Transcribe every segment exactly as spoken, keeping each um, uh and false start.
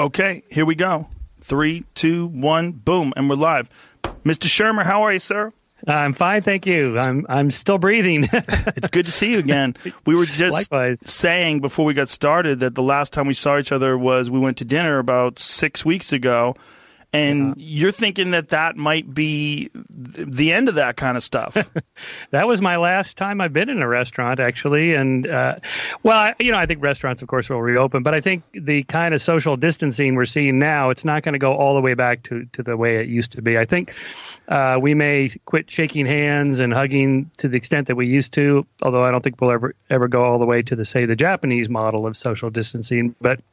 Okay, here we go. Three, two, one, boom, and we're live. Mister Shermer, how are you, sir? I'm fine, thank you. I'm I'm still breathing. It's good to see you again. We were just Likewise. saying before we got started that the last time we saw each other was we went to dinner about six weeks ago, and yeah. You're thinking that that might be the end of that kind of stuff. That was my last time I've been in a restaurant, actually. And, uh, well, I, you know, I think restaurants, of course, will reopen. But I think the kind of social distancing we're seeing now, it's not going to go all the way back to, to the way it used to be. I think uh, we may quit shaking hands and hugging to the extent that we used to, although I don't think we'll ever, ever go all the way to, the say, the Japanese model of social distancing. But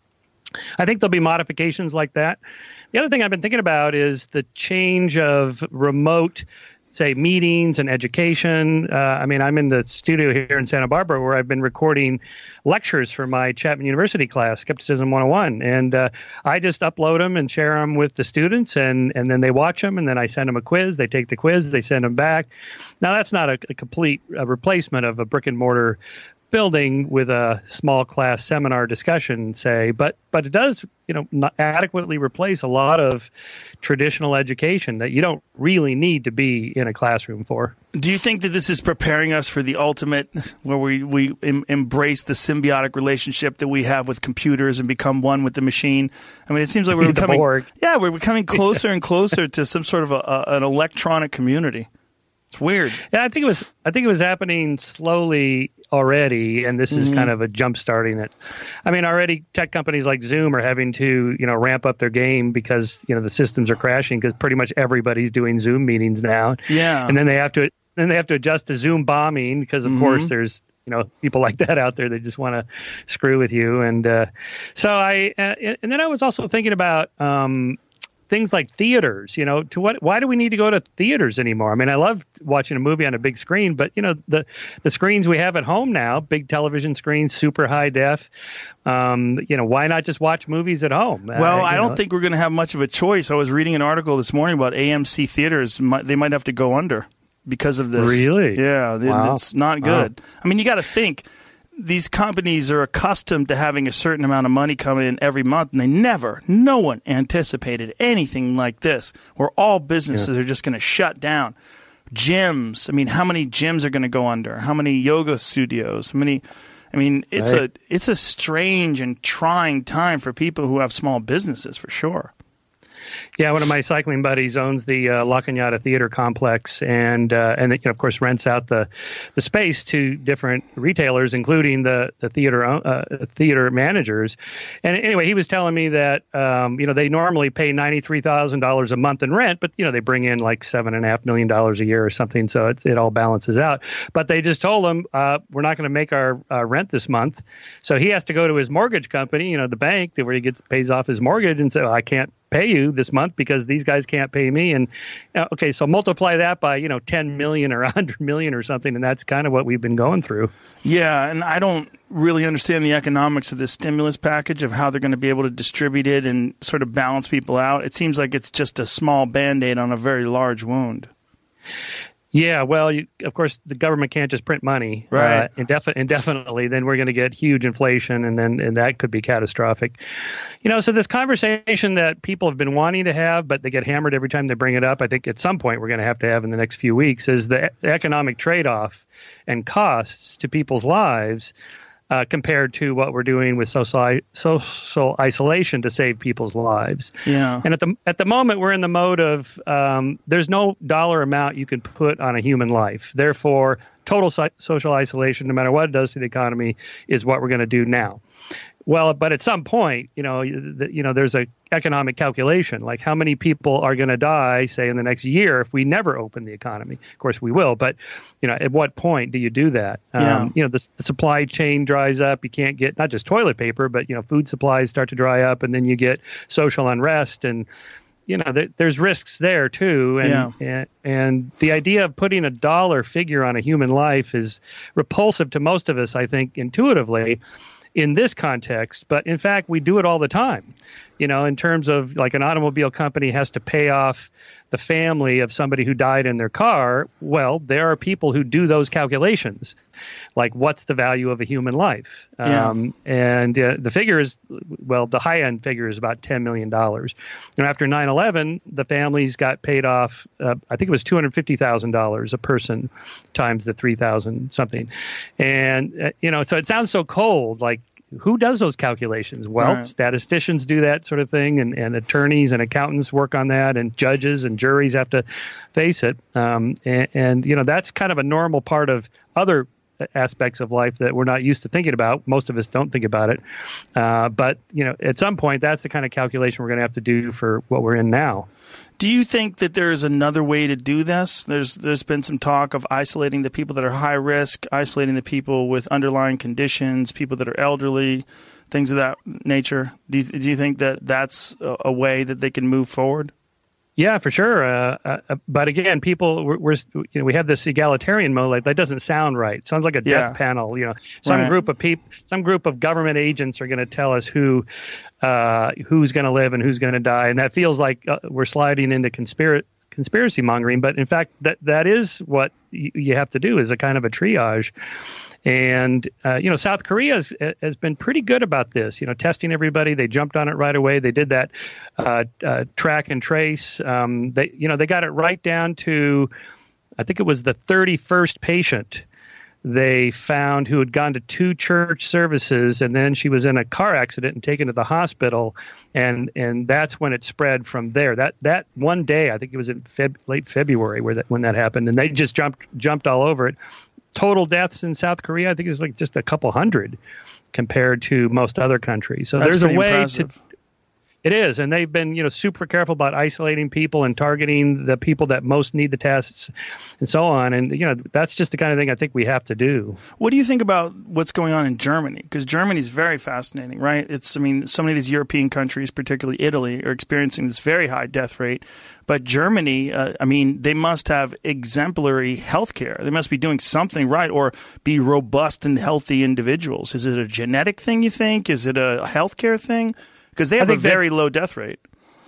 I think there'll be modifications like that. The other thing I've been thinking about is the change of remote, say, meetings and education. Uh, I mean, I'm in the studio here in Santa Barbara where I've been recording lectures for my Chapman University class, Skepticism one oh one. And uh, I just upload them and share them with the students, and, and then they watch them, and then I send them a quiz. They take the quiz, they send them back. Now, that's not a, a complete uh, replacement of a brick and mortar building with a small class seminar discussion, say, but but it does, you know, not adequately replace a lot of traditional education that you don't really need to be in a classroom for. Do you think that this is preparing us for the ultimate, where we we em- embrace the symbiotic relationship that we have with computers and become one with the machine? I mean, it seems like we're becoming, yeah, we're becoming closer and closer to some sort of a, a, an electronic community. It's weird. Yeah, I think it was. I think it was happening slowly already, and this is mm-hmm. kind of a jump starting it. I mean, already tech companies like Zoom are having to, you know, ramp up their game because, you know, the systems are crashing because pretty much everybody's doing Zoom meetings now. Yeah, and then they have to then they have to adjust to Zoom bombing because, of mm-hmm. course, there's, you know, people like that out there that just want to screw with you. And uh, so I uh, and then I was also thinking about. Um, Things like theaters, you know, to what? Why do we need to go to theaters anymore? I mean, I love watching a movie on a big screen, but you know, the the screens we have at home now, big television screens, super high def. Um, you know, why not just watch movies at home? Well, uh, I don't know. think we're going to have much of a choice. I was reading an article this morning about A M C theaters; they might have to go under because of this. Really? Yeah, wow. It's not good. Wow. I mean, you got to think. These companies are accustomed to having a certain amount of money come in every month, and they never, no one anticipated anything like this, where all businesses yeah. are just going to shut down. Gyms, I mean, how many gyms are going to go under? How many yoga studios? How many? I mean, it's right. a it's a strange and trying time for people who have small businesses, for sure. Yeah, one of my cycling buddies owns the uh, La Cañada Theater Complex, and uh, and you know, of course rents out the the space to different retailers, including the the theater uh, theater managers. And anyway, he was telling me that um, you know they normally pay ninety three thousand dollars a month in rent, but you know they bring in like seven and a half million dollars a year or something, so it it all balances out. But they just told him uh, we're not going to make our uh, rent this month, so he has to go to his mortgage company, you know, the bank where he gets pays off his mortgage, and say, oh, I can't pay you this month because these guys can't pay me. And uh, okay, so multiply that by, you know, ten million or one hundred million or something, and that's kind of what we've been going through. Yeah, and I don't really understand the economics of this stimulus package, of how they're going to be able to distribute it and sort of balance people out. It seems like it's just a small Band-Aid on a very large wound. Yeah, well, you, of course, the government can't just print money right. uh, indefi- indefinitely. Then we're going to get huge inflation, and then and that could be catastrophic. You know, so this conversation that people have been wanting to have, but they get hammered every time they bring it up, I think at some point we're going to have to have in the next few weeks, is the economic trade-off and costs to people's lives uh, compared to what we're doing with social social isolation to save people's lives. Yeah. And at the at the moment, we're in the mode of um, there's no dollar amount you can put on a human life. Therefore, total so- social isolation, no matter what it does to the economy, is what we're going to do now. Well, but at some point, you know, the, you know, there's a economic calculation, like how many people are going to die, say, in the next year if we never open the economy. Of course, we will, but you know, at what point do you do that? Yeah. Um, you know, the, the supply chain dries up. You can't get not just toilet paper, but you know, food supplies start to dry up, and then you get social unrest, and you know, there, there's risks there too. And, yeah. and and the idea of putting a dollar figure on a human life is repulsive to most of us, I think, intuitively. In this context, but in fact, we do it all the time. you know, in terms of like an automobile company has to pay off the family of somebody who died in their car. Well, there are people who do those calculations, like what's the value of a human life? Yeah. Um, and uh, the figure is, well, the high end figure is about ten million dollars. And after nine eleven, the families got paid off, uh, I think it was two hundred fifty thousand dollars a person times the three thousand something. And, uh, you know, so it sounds so cold, like, who does those calculations? Well, right. statisticians do that sort of thing, and, and attorneys and accountants work on that, and judges and juries have to face it. Um, and, and, you know, that's kind of a normal part of other aspects of life that we're not used to thinking about. Most of us don't think about it. Uh, but, you know, at some point, that's the kind of calculation we're going to have to do for what we're in now. Do you think that there is another way to do this? There's there's been some talk of isolating the people that are high risk, isolating the people with underlying conditions, people that are elderly, things of that nature. Do you, do you think that that's a, a way that they can move forward? Yeah, for sure. Uh, uh, but again, people, we're, we're you know, we have this egalitarian mode. Like, that doesn't sound right. It sounds like a death Yeah. panel. You know, some Right. group of people, some group of government agents are going to tell us who, uh, who's going to live and who's going to die, and that feels like uh, we're sliding into conspiracy conspiracy mongering. But in fact, that that is what y- you have to do, is a kind of a triage. And, uh, you know, South Korea has, has been pretty good about this, you know, testing everybody. They jumped on it right away. They did that uh, uh, track and trace. Um, they, you know, they got it right down to, I think it was the thirty-first patient they found who had gone to two church services, and then she was in a car accident and taken to the hospital. And and that's when it spread from there. That that one day, I think it was in Feb, late February where that when that happened, and they just jumped jumped all over it. Total deaths in South Korea, I think, is like just a couple hundred compared to most other countries. So That's there's a pretty way impressive. to. It is, and they've been, you know, super careful about isolating people and targeting the people that most need the tests, and so on. And you know, that's just the kind of thing I think we have to do. What do you think about what's going on in Germany? Because Germany is very fascinating, right? It's, I mean, so many of these European countries, particularly Italy, are experiencing this very high death rate. But Germany, uh, I mean, they must have exemplary health care. They must be doing something right, or be robust and healthy individuals. Is it a genetic thing, you think? Is it a healthcare thing? Because they have a very low death rate.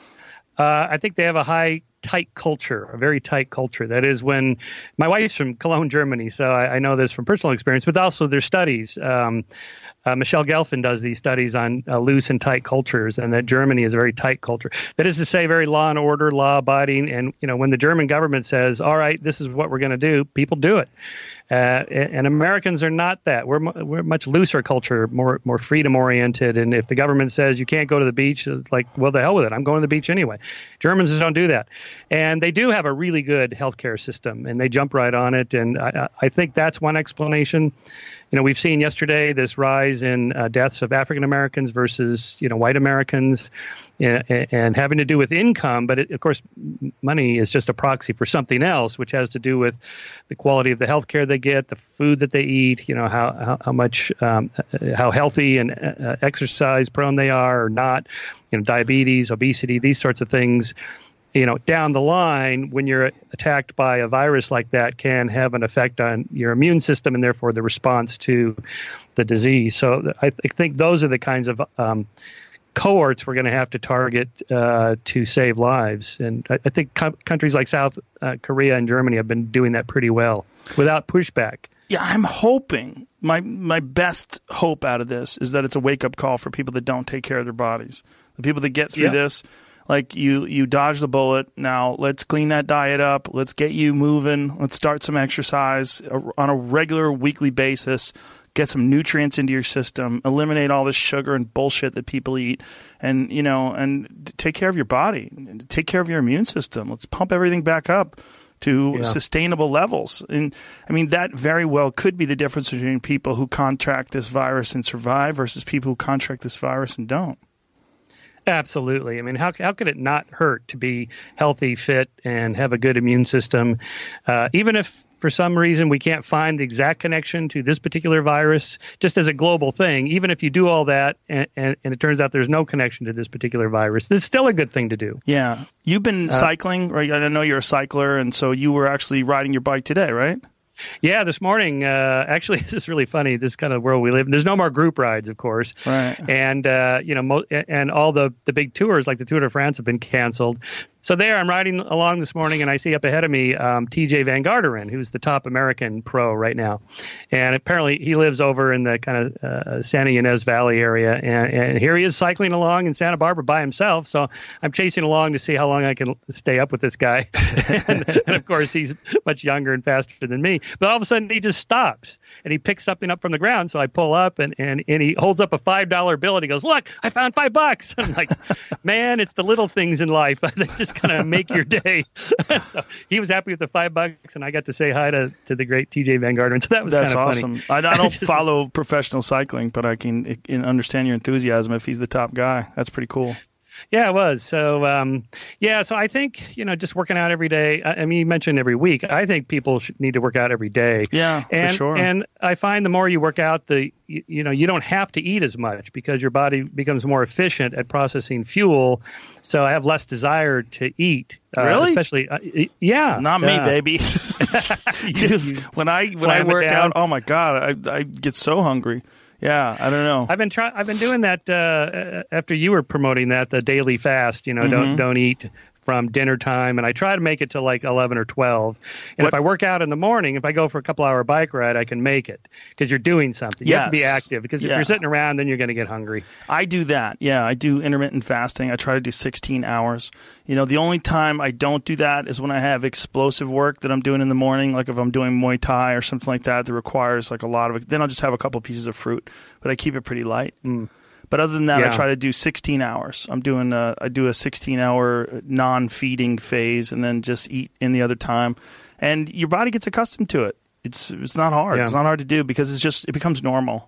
Uh, I think they have a high, tight culture, a very tight culture. That is, when my wife's from Cologne, Germany, so I, I know this from personal experience, but also their studies. Um, uh, Michelle Gelfand does these studies on uh, loose and tight cultures, and that Germany is a very tight culture. That is to say, very law and order, law abiding. And, you know, when the German government says, all right, this is what we're going to do, people do it. Uh, and Americans are not that. We're we're much looser culture, more more freedom oriented. And if the government says you can't go to the beach, it's like, well, the hell with it. I'm going to the beach anyway. Germans don't do that, and they do have a really good healthcare system, and they jump right on it. And I, I think that's one explanation. You know, we've seen yesterday this rise in uh, deaths of African Americans versus, you know, white Americans, and, and having to do with income. But it, of course, money is just a proxy for something else, which has to do with the quality of the health care they get, the food that they eat, you know, how how, how much, um, how healthy and uh, exercise prone they are or not, you know, diabetes, obesity, these sorts of things. You know, down the line, when you're attacked by a virus like that, can have an effect on your immune system and therefore the response to the disease. So I, I think those are the kinds of um, cohorts we're going to have to target uh, to save lives. And I, I think co- countries like South uh, Korea and Germany have been doing that pretty well without pushback. Yeah, I'm hoping, my my best hope out of this is that it's a wake-up call for people that don't take care of their bodies. The people that get through Yeah. this, like you, you dodge the bullet. Now let's clean that diet up. Let's get you moving. Let's start some exercise on a regular weekly basis. Get some nutrients into your system. Eliminate all this sugar and bullshit that people eat, and you know, and take care of your body. Take care of your immune system. Let's pump everything back up to Yeah. sustainable levels. And I mean, that very well could be the difference between people who contract this virus and survive versus people who contract this virus and don't. Absolutely. I mean, how how could it not hurt to be healthy, fit, and have a good immune system? Uh, even if for some reason we can't find the exact connection to this particular virus, just as a global thing, even if you do all that and, and, and it turns out there's no connection to this particular virus, this is still a good thing to do. Yeah. You've been Uh, cycling, right? I know you're a cycler, and so you were actually riding your bike today, right? Yeah, this morning, uh, actually, this is really funny. This kind of world we live in. There's no more group rides, of course. Right. And, uh, you know, mo- and all the, the big tours, like the Tour de France, have been canceled. So there, I'm riding along this morning, and I see up ahead of me um, T J Van Garderen, who's the top American pro right now. And apparently he lives over in the kind of uh, Santa Ynez Valley area. And, and here he is cycling along in Santa Barbara by himself. So I'm chasing along to see how long I can stay up with this guy. and, and, of course, he's much younger and faster than me. But all of a sudden, he just stops, and he picks something up from the ground. So I pull up, and, and, and he holds up a five dollar bill, and he goes, "Look, I found five bucks." I'm like, man, it's the little things in life that just kind of make your day. So he was happy with the five bucks, and I got to say hi to, to the great T J Van Garderen. So that was kind of awesome. funny. I, I don't follow professional cycling, but I can, I can understand your enthusiasm if he's the top guy. That's pretty cool. Yeah, it was. So, um, yeah, so I think, you know, just working out every day. I, I mean, you mentioned every week. I think people should need to work out every day. Yeah, and, for sure. And I find the more you work out, the, you, you know, you don't have to eat as much because your body becomes more efficient at processing fuel. So I have less desire to eat. Uh, Really? Especially, uh, yeah. Not me, yeah. baby. Dude, you when I when I slam it work down. out, oh my God, I I get so hungry. Yeah, I don't know. I've been trying. I've been doing that uh, after you were promoting that, the daily fast. You know, Mm-hmm. don't don't eat from dinner time, and I try to make it to like eleven or twelve. And What- if I work out in the morning, if I go for a couple hour bike ride, I can make it because you're doing something. You have to be Yes. active because if Yeah. you're sitting around, then you're going to get hungry. I do that. Yeah, I do intermittent fasting. I try to do sixteen hours. You know, the only time I don't do that is when I have explosive work that I'm doing in the morning, like if I'm doing Muay Thai or something like that that requires like a lot of it. Then I'll just have a couple pieces of fruit, but I keep it pretty light. Mm. But other than that, I Yeah. try to do sixteen hours. I'm doing a, I do a sixteen hour non-feeding phase and then just eat in the other time. And your body gets accustomed to it. It's it's not hard. Yeah. It's not hard to do because it's just, it becomes normal.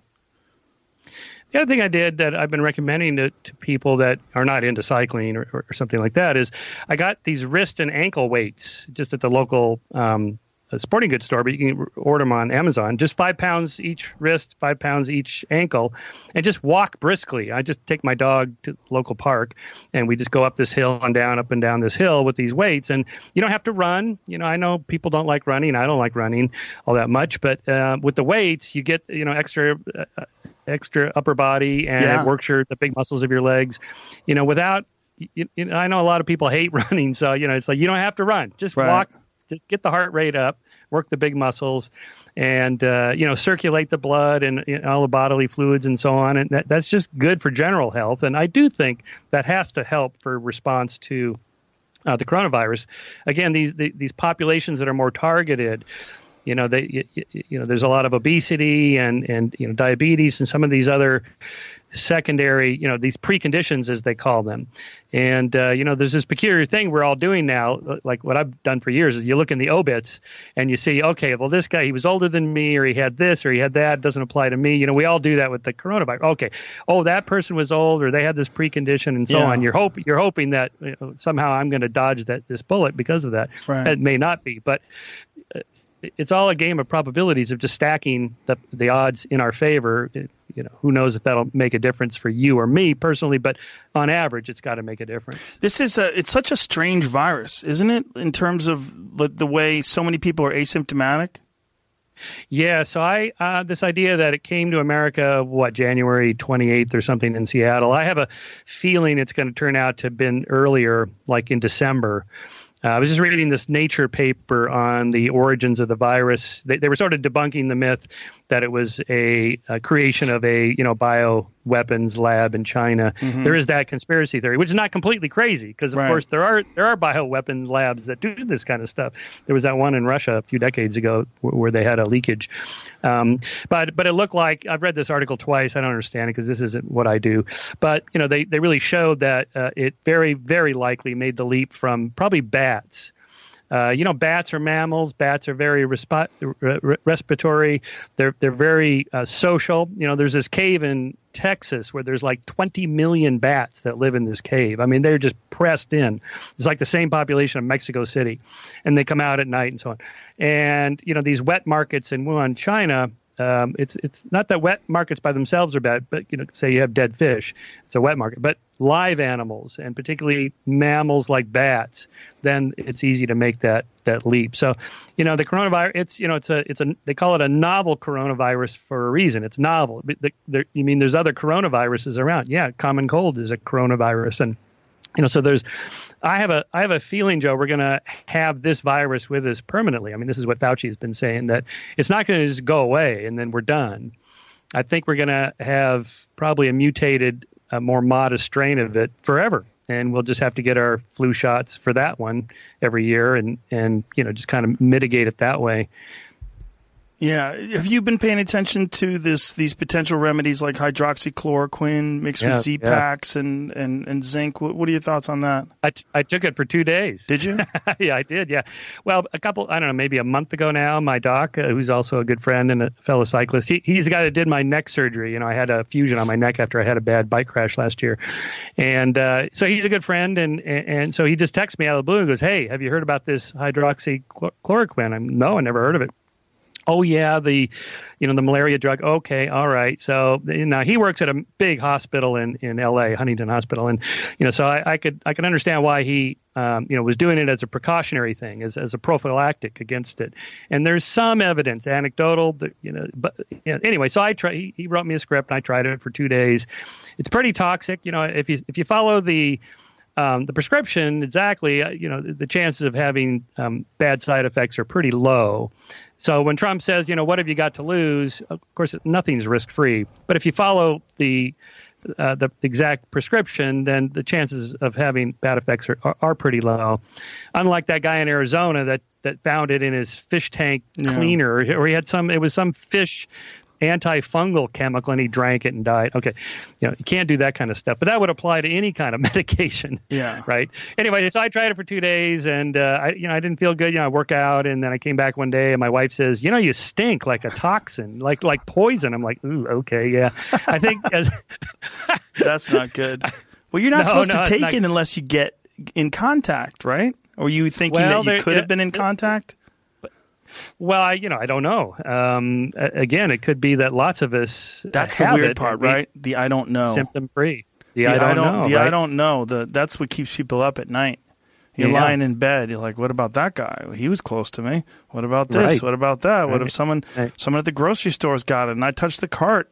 The other thing I did that I've been recommending to, to people that are not into cycling or, or something like that is I got these wrist and ankle weights just at the local um, sporting goods store, but you can order them on Amazon. Just five pounds each wrist, five pounds each ankle, and just walk briskly. I just take my dog to the local park, and we just go up this hill and down, up and down this hill with these weights. And you don't have to run. You know, I know people don't like running. I don't like running all that much, but uh, with the weights, you get, you know, extra uh, extra upper body, and Yeah. it works your the big muscles of your legs. You know, without, you, you know, I know a lot of people hate running, so you know, it's like you don't have to run. Just Right. walk, just get the heart rate up, work the big muscles, and uh, you know, circulate the blood and you know, all the bodily fluids and so on. And that, that's just good for general health. And I do think that has to help for response to uh, the coronavirus. Again, these the, these populations that are more targeted. You know, they, you, you know, there's a lot of obesity and, and, you know, diabetes and some of these other secondary, you know, these preconditions as they call them. And, uh, you know, there's this peculiar thing we're all doing now, like what I've done for years is you look in the obits and you see, okay, well, this guy, he was older than me, or he had this, or he had that, doesn't apply to me. You know, we all do that with the coronavirus. Okay. Oh, that person was old, or they had this precondition and so Yeah. on. You're hope you're hoping that you know, somehow I'm going to dodge that, this bullet because of that. Right. It may not be, but uh, it's all a game of probabilities of just stacking the the odds in our favor. It, you know, who knows if that'll make a difference for you or me personally, but on average, it's got to make a difference. This is a, it's such a strange virus, isn't it? In terms of the, the way so many people are asymptomatic. Yeah, so I uh, this idea that it came to America, what, January twenty-eighth or something in Seattle. I have a feeling it's going to turn out to have been earlier, like in December. Uh, I was just reading this Nature paper on the origins of the virus. They, they were sort of debunking the myth that it was a, a creation of a you know bioweapons lab in China. Mm-hmm. There is that conspiracy theory, which is not completely crazy, because of Right. course there are there are bioweapon labs that do this kind of stuff. There was that one in Russia a few decades ago where, where they had a leakage. Um, but but it looked like, I've read this article twice. I don't understand it because this isn't what I do. But you know they they really showed that uh, it very very likely made the leap from probably bats. Uh, you know, bats are mammals. Bats are very resp- re- respiratory. They're they're very uh, social. You know, there's this cave in Texas where there's like twenty million bats that live in this cave. I mean, they're just pressed in. It's like the same population of Mexico City, and they come out at night and so on. And you know, these wet markets in Wuhan, China. Um, it's it's not that wet markets by themselves are bad, but you know, say you have dead fish, it's a wet market. But live animals, and particularly mammals like bats, then it's easy to make that that leap. So, you know, the coronavirus, it's, you know, it's a, it's a, they call it a novel coronavirus for a reason. It's novel. But the, the, you mean there's other coronaviruses around? Yeah, common cold is a coronavirus, and you know, so there's, I have a, I have a feeling, Joe, we're going to have this virus with us permanently. I mean, this is what Fauci has been saying, that it's not going to just go away and then we're done. I think we're going to have probably a mutated, a more modest strain of it forever. And we'll just have to get our flu shots for that one every year and, and, you know, just kind of mitigate it that way. Yeah. Have you been paying attention to this, these potential remedies like hydroxychloroquine mixed yeah, with Z-Paks yeah. and, and, and zinc? What, what are your thoughts on that? I, t- I took it for two days. Did you? Yeah, I did. Yeah. Well, a couple, I don't know, maybe a month ago now, my doc, uh, who's also a good friend and a fellow cyclist, he, he's the guy that did my neck surgery. You know, I had a fusion on my neck after I had a bad bike crash last year. And uh, so he's a good friend. And, and, and so he just texts me out of the blue and goes, "Hey, have you heard about this hydroxychloroquine?" I'm, no, I never heard of it. Oh, yeah, the, you know, the malaria drug. Okay, all right. So now he works at a big hospital in, in L A, Huntington Hospital. And, you know, so I, I could I could understand why he, um, you know, was doing it as a precautionary thing, as, as a prophylactic against it. And there's some evidence, anecdotal, that, you know, but you know, anyway, so I try, he, he wrote me a script and I tried it for two days. It's pretty toxic. You know, if you if you follow the Um, the prescription, exactly, uh, you know, the, the chances of having um, bad side effects are pretty low. So when Trump says, you know, what have you got to lose? Of course, nothing's risk-free. But if you follow the uh, the exact prescription, then the chances of having bad effects are, are, are pretty low. Unlike that guy in Arizona that, that found it in his fish tank cleaner, yeah. or he had some, it was some fish antifungal chemical and he drank it and died. Okay. You know, you can't do that kind of stuff, but that would apply to any kind of medication. Yeah. Right. Anyway, so I tried it for two days and, uh, I, you know, I didn't feel good. You know, I work out and then I came back one day and my wife says, you know, you stink like a toxin, like, like poison. I'm like, ooh, okay. Yeah. I think as that's not good. Well, you're not no, supposed no, to take it unless you get in contact, right? Or you thinking well, that you could have been in contact? Well, I, you know, I don't know. Um, again, it could be that lots of us That's have the weird it part, right? The I don't know. Symptom free. The, the I don't, I don't know. The right? I don't know. The That's what keeps people up at night. You're yeah. lying in bed. You're like, what about that guy? He was close to me. What about this? Right. What about that? What right. if someone right. someone at the grocery store's got it and I touched the cart?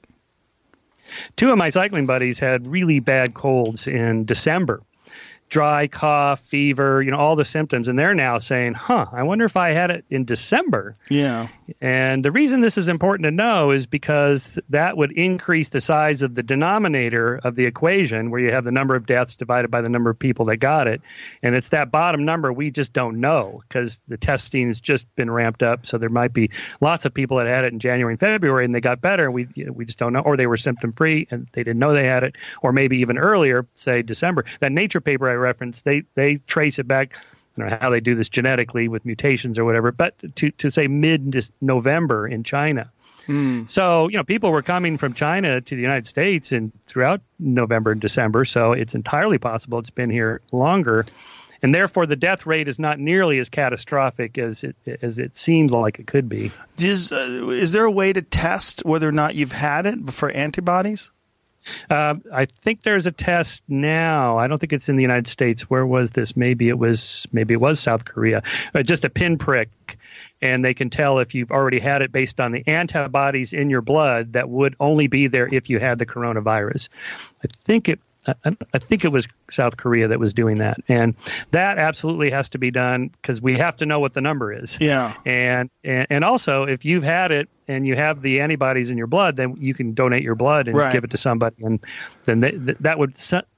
Two of my cycling buddies had really bad colds in December. Dry cough, fever, you know, all the symptoms. And they're now saying, huh, I wonder if I had it in December. Yeah. And the reason this is important to know is because that would increase the size of the denominator of the equation where you have the number of deaths divided by the number of people that got it. And it's that bottom number we just don't know because the testing has just been ramped up. So there might be lots of people that had it in January and February and they got better. We you know, we just don't know. Or they were symptom free and they didn't know they had it. Or maybe even earlier, say December. That Nature paper I reference, they they trace it back. I don't know how they do this genetically with mutations or whatever, but to, to say mid-November in China. Mm. So, you know, people were coming from China to the United States and throughout November and December, so it's entirely possible it's been here longer. And therefore, the death rate is not nearly as catastrophic as it as it seems like it could be. Is, uh, is there a way to test whether or not you've had it for antibodies? Uh, I think there's a test now. I don't think it's in the United States. Where was this? Maybe it was. Maybe it was South Korea. Uh, just a pinprick, and they can tell if you've already had it based on the antibodies in your blood that would only be there if you had the coronavirus. I think it. I, I think it was South Korea that was doing that, and that absolutely has to be done because we have to know what the number is. Yeah, and, and and also if you've had it and you have the antibodies in your blood, then you can donate your blood and right. give it to somebody, and then they, that would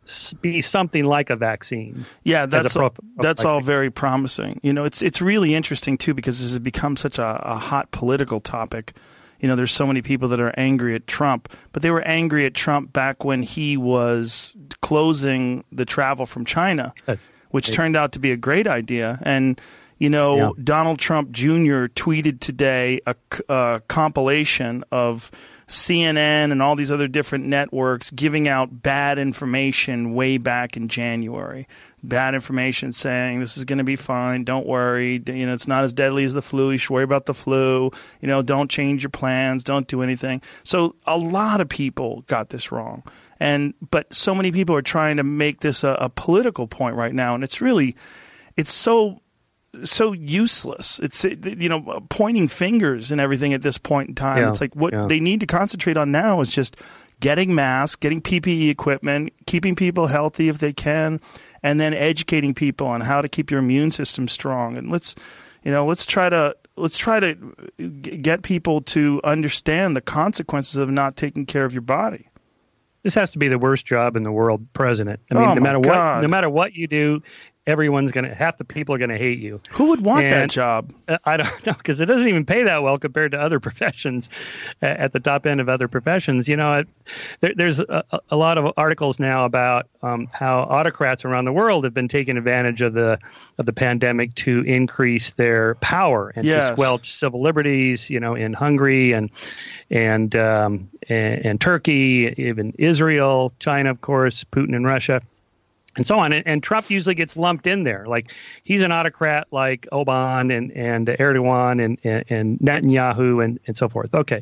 be something like a vaccine. Yeah, that's pro- that's all very promising. You know, it's it's really interesting too because this has become such a, a hot political topic. You know, there's so many people that are angry at Trump, but they were angry at Trump back when he was closing the travel from China, yes. which turned out to be a great idea. And, you know, yeah. Donald Trump Junior tweeted today a, a compilation of C N N and all these other different networks giving out bad information way back in January. Bad information saying this is going to be fine. Don't worry. You know, it's not as deadly as the flu. You should worry about the flu. You know, don't change your plans. Don't do anything. So a lot of people got this wrong. And but so many people are trying to make this a, a political point right now, and it's really, it's so so useless. It's you know pointing fingers and everything at this point in time. Yeah, it's like what yeah. they need to concentrate on now is just getting masks, getting P P E equipment, keeping people healthy if they can, and then educating people on how to keep your immune system strong. And let's you know let's try to. Let's try to get people to understand the consequences of not taking care of your body. This has to be the worst job in the world, president. I mean, oh no matter my what, God. no matter what you do, everyone's gonna half the people are gonna hate you. Who would want and, that job? Uh, I don't know, because it doesn't even pay that well compared to other professions uh, at the top end of other professions. You know, it, there, there's a, a lot of articles now about um, how autocrats around the world have been taking advantage of the of the pandemic to increase their power and yes. to squelch civil liberties. You know, in Hungary and and, um, and and Turkey, even Israel, China, of course, Putin in Russia. And so on. And, and Trump usually gets lumped in there. Like he's an autocrat like Oban and, and Erdogan and, and, and Netanyahu and, and so forth. Okay.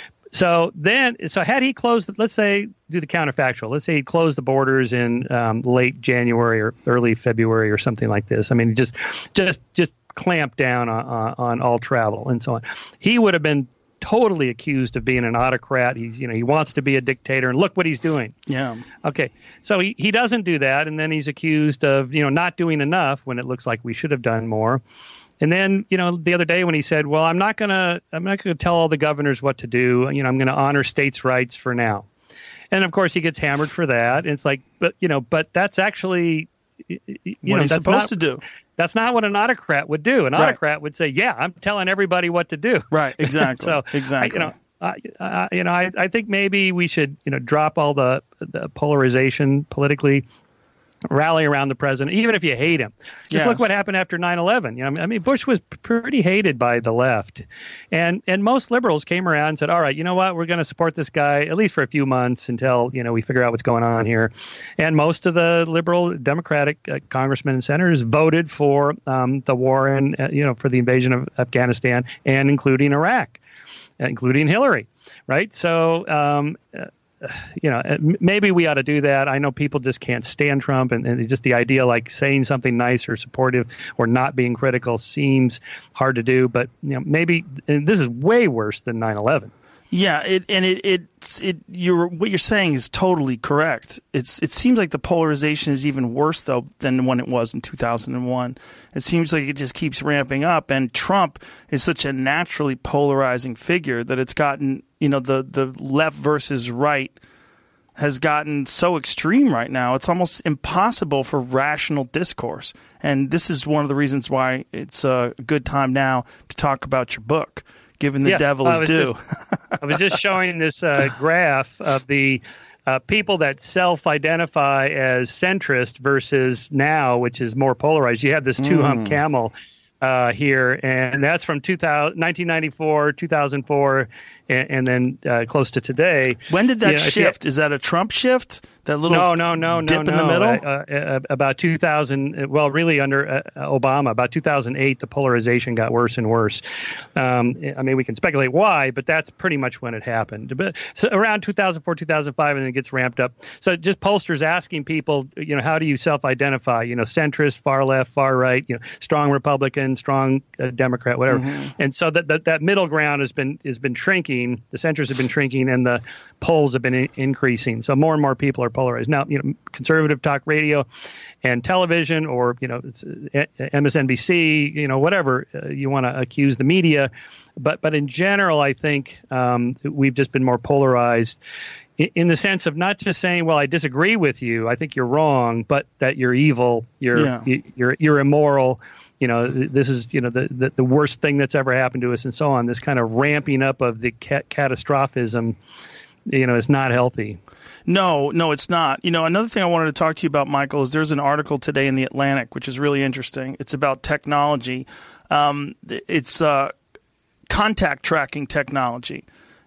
So then, so had he closed, let's say, do the counterfactual. Let's say he closed the borders in um, late January or early February or something like this. I mean, just just just clamp down on, on, on all travel and so on. He would have been totally accused of being an autocrat. He's, you know, he wants to be a dictator, and look what he's doing. Yeah. Okay. So he, he doesn't do that, and then he's accused of, you know, not doing enough when it looks like we should have done more. And then, you know, the other day when he said, well, I'm not going to I'm not going to tell all the governors what to do. You know, I'm going to honor states' rights for now. And of course, he gets hammered for that. And it's like, but, you know, but that's actually, you what know, he's that's supposed not, to do. That's not what an autocrat would do. An Right. autocrat would say, yeah, I'm telling everybody what to do. Right. Exactly. so, exactly. I, you know, I, I, you know, I, I think maybe we should, you know, drop all the, the polarization politically, rally around the president, even if you hate him. Just Yes. look what happened after nine eleven. You know, I mean, Bush was pretty hated by the left, and and most liberals came around and said, all right, you know what, we're going to support this guy at least for a few months until, you know, we figure out what's going on here. And most of the liberal Democratic uh, congressmen and senators voted for um, the war and, uh, you know, for the invasion of Afghanistan and including Iraq, including Hillary. Right. So, um, uh, you know, maybe we ought to do that. I know people just can't stand Trump, and, and just the idea like saying something nice or supportive or not being critical seems hard to do. But, you know, maybe and this is way worse than nine eleven. Yeah, it and it it's it you're what you're saying is totally correct. It's it seems like the polarization is even worse though than when it was in two thousand one. It seems like it just keeps ramping up, and Trump is such a naturally polarizing figure that it's gotten, you know, the the left versus right has gotten so extreme right now. It's almost impossible for rational discourse. And this is one of the reasons why it's a good time now to talk about your book, Giving the yeah, Devil His Due. Just, I was just showing this uh, graph of the uh, people that self-identify as centrist versus now, which is more polarized. You have this two-hump mm. camel uh, here, and that's from two thousand, nineteen ninety-four, two thousand four, and, and then uh, close to today. When did that you know, shift? You, Is that a Trump shift? That little no, no, no, dip no, in no. the middle? Uh, uh, about two thousand, well, really under uh, Obama, about two thousand eight, the polarization got worse and worse. Um, I mean, we can speculate why, but that's pretty much when it happened. But so around two thousand four, two thousand five, and then it gets ramped up. So just pollsters asking people, you know, how do you self-identify? You know, centrist, far left, far right, you know, strong Republican, strong uh, Democrat, whatever. Mm-hmm. And so that, that that middle ground has been has been shrinking. The centrists have been shrinking, and the polls have been in- increasing. So more and more people are polarized. Now, you know, conservative talk radio and television, or, you know, it's M S N B C, you know, whatever uh, you want to accuse the media. But but in general, I think um, we've just been more polarized in, in the sense of not just saying, well, I disagree with you, I think you're wrong, but that you're evil, you're yeah. you, you're you're immoral. You know, this is, you know, the, the, the worst thing that's ever happened to us, and so on. This kind of ramping up of the cat- catastrophism, you know, is not healthy. No, no, it's not. You know, another thing I wanted to talk to you about, Michael, is there's an article today in The Atlantic, which is really interesting. It's about technology. Um, it's uh, contact tracking technology.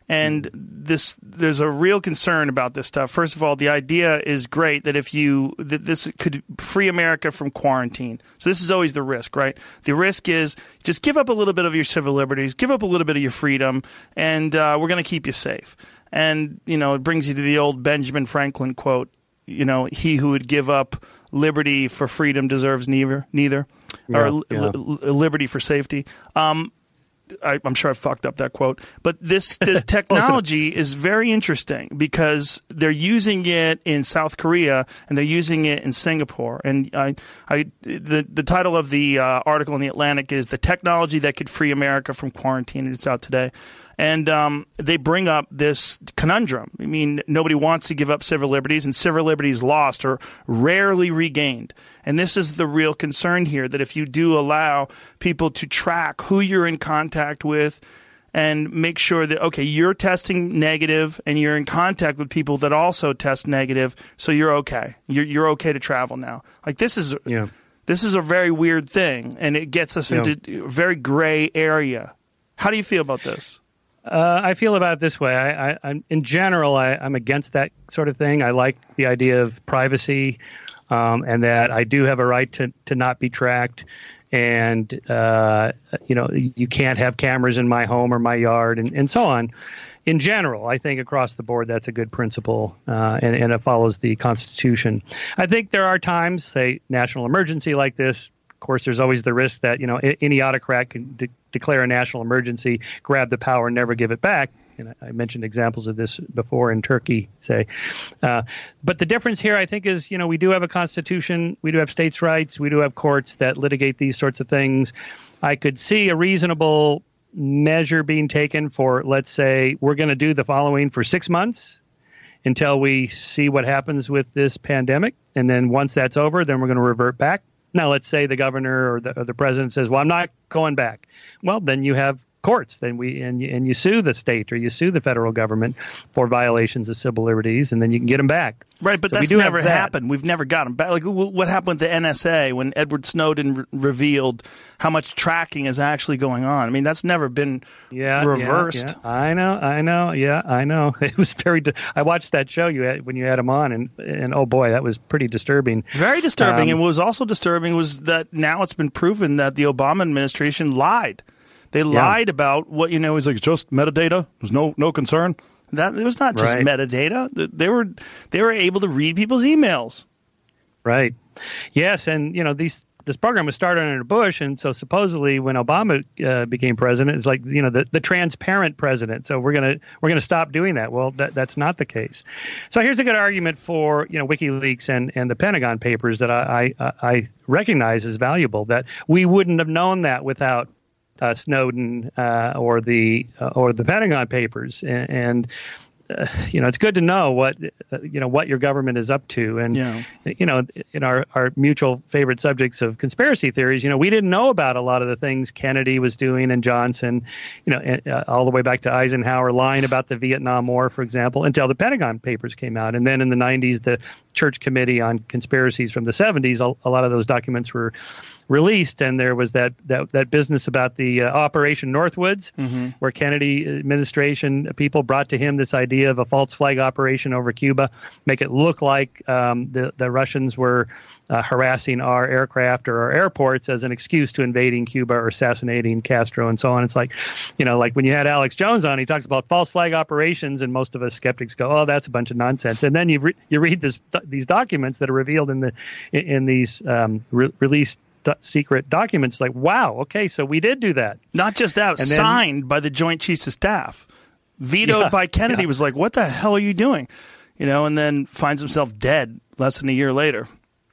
And this, there's a real concern about this stuff. First of all, the idea is great that if you, that this could free America from quarantine. So this is always the risk, right? The risk is just give up a little bit of your civil liberties, give up a little bit of your freedom, and uh, we're going to keep you safe. And, you know, it brings you to the old Benjamin Franklin quote, you know, he who would give up liberty for freedom deserves neither, neither, yeah, or yeah. li- li- liberty for safety. Um, I, I'm sure I fucked up that quote, but this this technology is very interesting because they're using it in South Korea and they're using it in Singapore. And I, I the the title of the uh, article in the Atlantic is "The Technology That Could Free America from Quarantine." And it's out today. And um, they bring up this conundrum. I mean, nobody wants to give up civil liberties, and civil liberties lost or rarely regained. And this is the real concern here, that if you do allow people to track who you're in contact with and make sure that, okay, you're testing negative and you're in contact with people that also test negative, so you're okay. You're, you're okay to travel now. Like, this is, yeah. this is a very weird thing, and it gets us Yeah. into a very gray area. How do you feel about this? Uh, I feel about it this way. I, I, I'm in general, I, I'm against that sort of thing. I like the idea of privacy, um, and that I do have a right to, to not be tracked. And uh, you know, you can't have cameras in my home or my yard, and, and so on. In general, I think across the board that's a good principle, uh, and, and it follows the Constitution. I think there are times, say, national emergency like this. Of course, there's always the risk that, you know, any autocrat can de- declare a national emergency, grab the power, and never give it back. And I mentioned examples of this before in Turkey, say. Uh, but the difference here, I think, is, you know, we do have a constitution, we do have states' rights, we do have courts that litigate these sorts of things. I could see a reasonable measure being taken for, let's say, we're going to do the following for six months until we see what happens with this pandemic. And then once that's over, then we're going to revert back. Now, let's say the governor or the, or the president says, well, I'm not going back. Well, then you have courts, then we and you, and you sue the state or you sue the federal government for violations of civil liberties, and then you can get them back. Right, but so that's never happened. We've never got them back. Like, what happened with the N S A when Edward Snowden re- revealed how much tracking is actually going on? I mean, that's never been yeah, reversed. Yeah, yeah. I know, I know, yeah, I know. It was very. Di- I watched that show you had when you had him on, and and oh boy, that was pretty disturbing. Very disturbing. Um, and what was also disturbing was that now it's been proven that the Obama administration lied. They lied yeah. about what, you know, he's like, just metadata. There's no no concern. That it was not just right. metadata. They were they were able to read people's emails. Right. Yes, and you know these this program was started under Bush, and so supposedly when Obama uh, became president, it's like, you know, the, the transparent president. So we're gonna we're gonna stop doing that. Well, that, that's not the case. So here's a good argument for, you know, WikiLeaks and, and the Pentagon Papers that I, I I recognize as valuable. That we wouldn't have known that without Uh, Snowden uh, or the uh, or the Pentagon Papers, and, and uh, you know, it's good to know what uh, you know what your government is up to. And yeah. you know, in our, our mutual favorite subjects of conspiracy theories, you know, we didn't know about a lot of the things Kennedy was doing and Johnson, you know, uh, all the way back to Eisenhower lying about the Vietnam War, for example, until the Pentagon Papers came out. And then in the nineties, the Church Committee on Conspiracies from the seventies, a, a lot of those documents were released, and there was that that, that business about the uh, Operation Northwoods, mm-hmm. where Kennedy administration people brought to him this idea of a false flag operation over Cuba, make it look like um, the the Russians were uh, harassing our aircraft or our airports as an excuse to invading Cuba or assassinating Castro and so on. It's like, you know, like when you had Alex Jones on, he talks about false flag operations, and most of us skeptics go, "Oh, that's a bunch of nonsense." And then you re- you read this these documents that are revealed in the in, in these um, re- released secret documents, like, wow, okay, so we did do that. Not just that, and signed then, by the Joint Chiefs of Staff, vetoed yeah, by Kennedy. Yeah. Was like, what the hell are you doing? You know, and then finds himself dead less than a year later.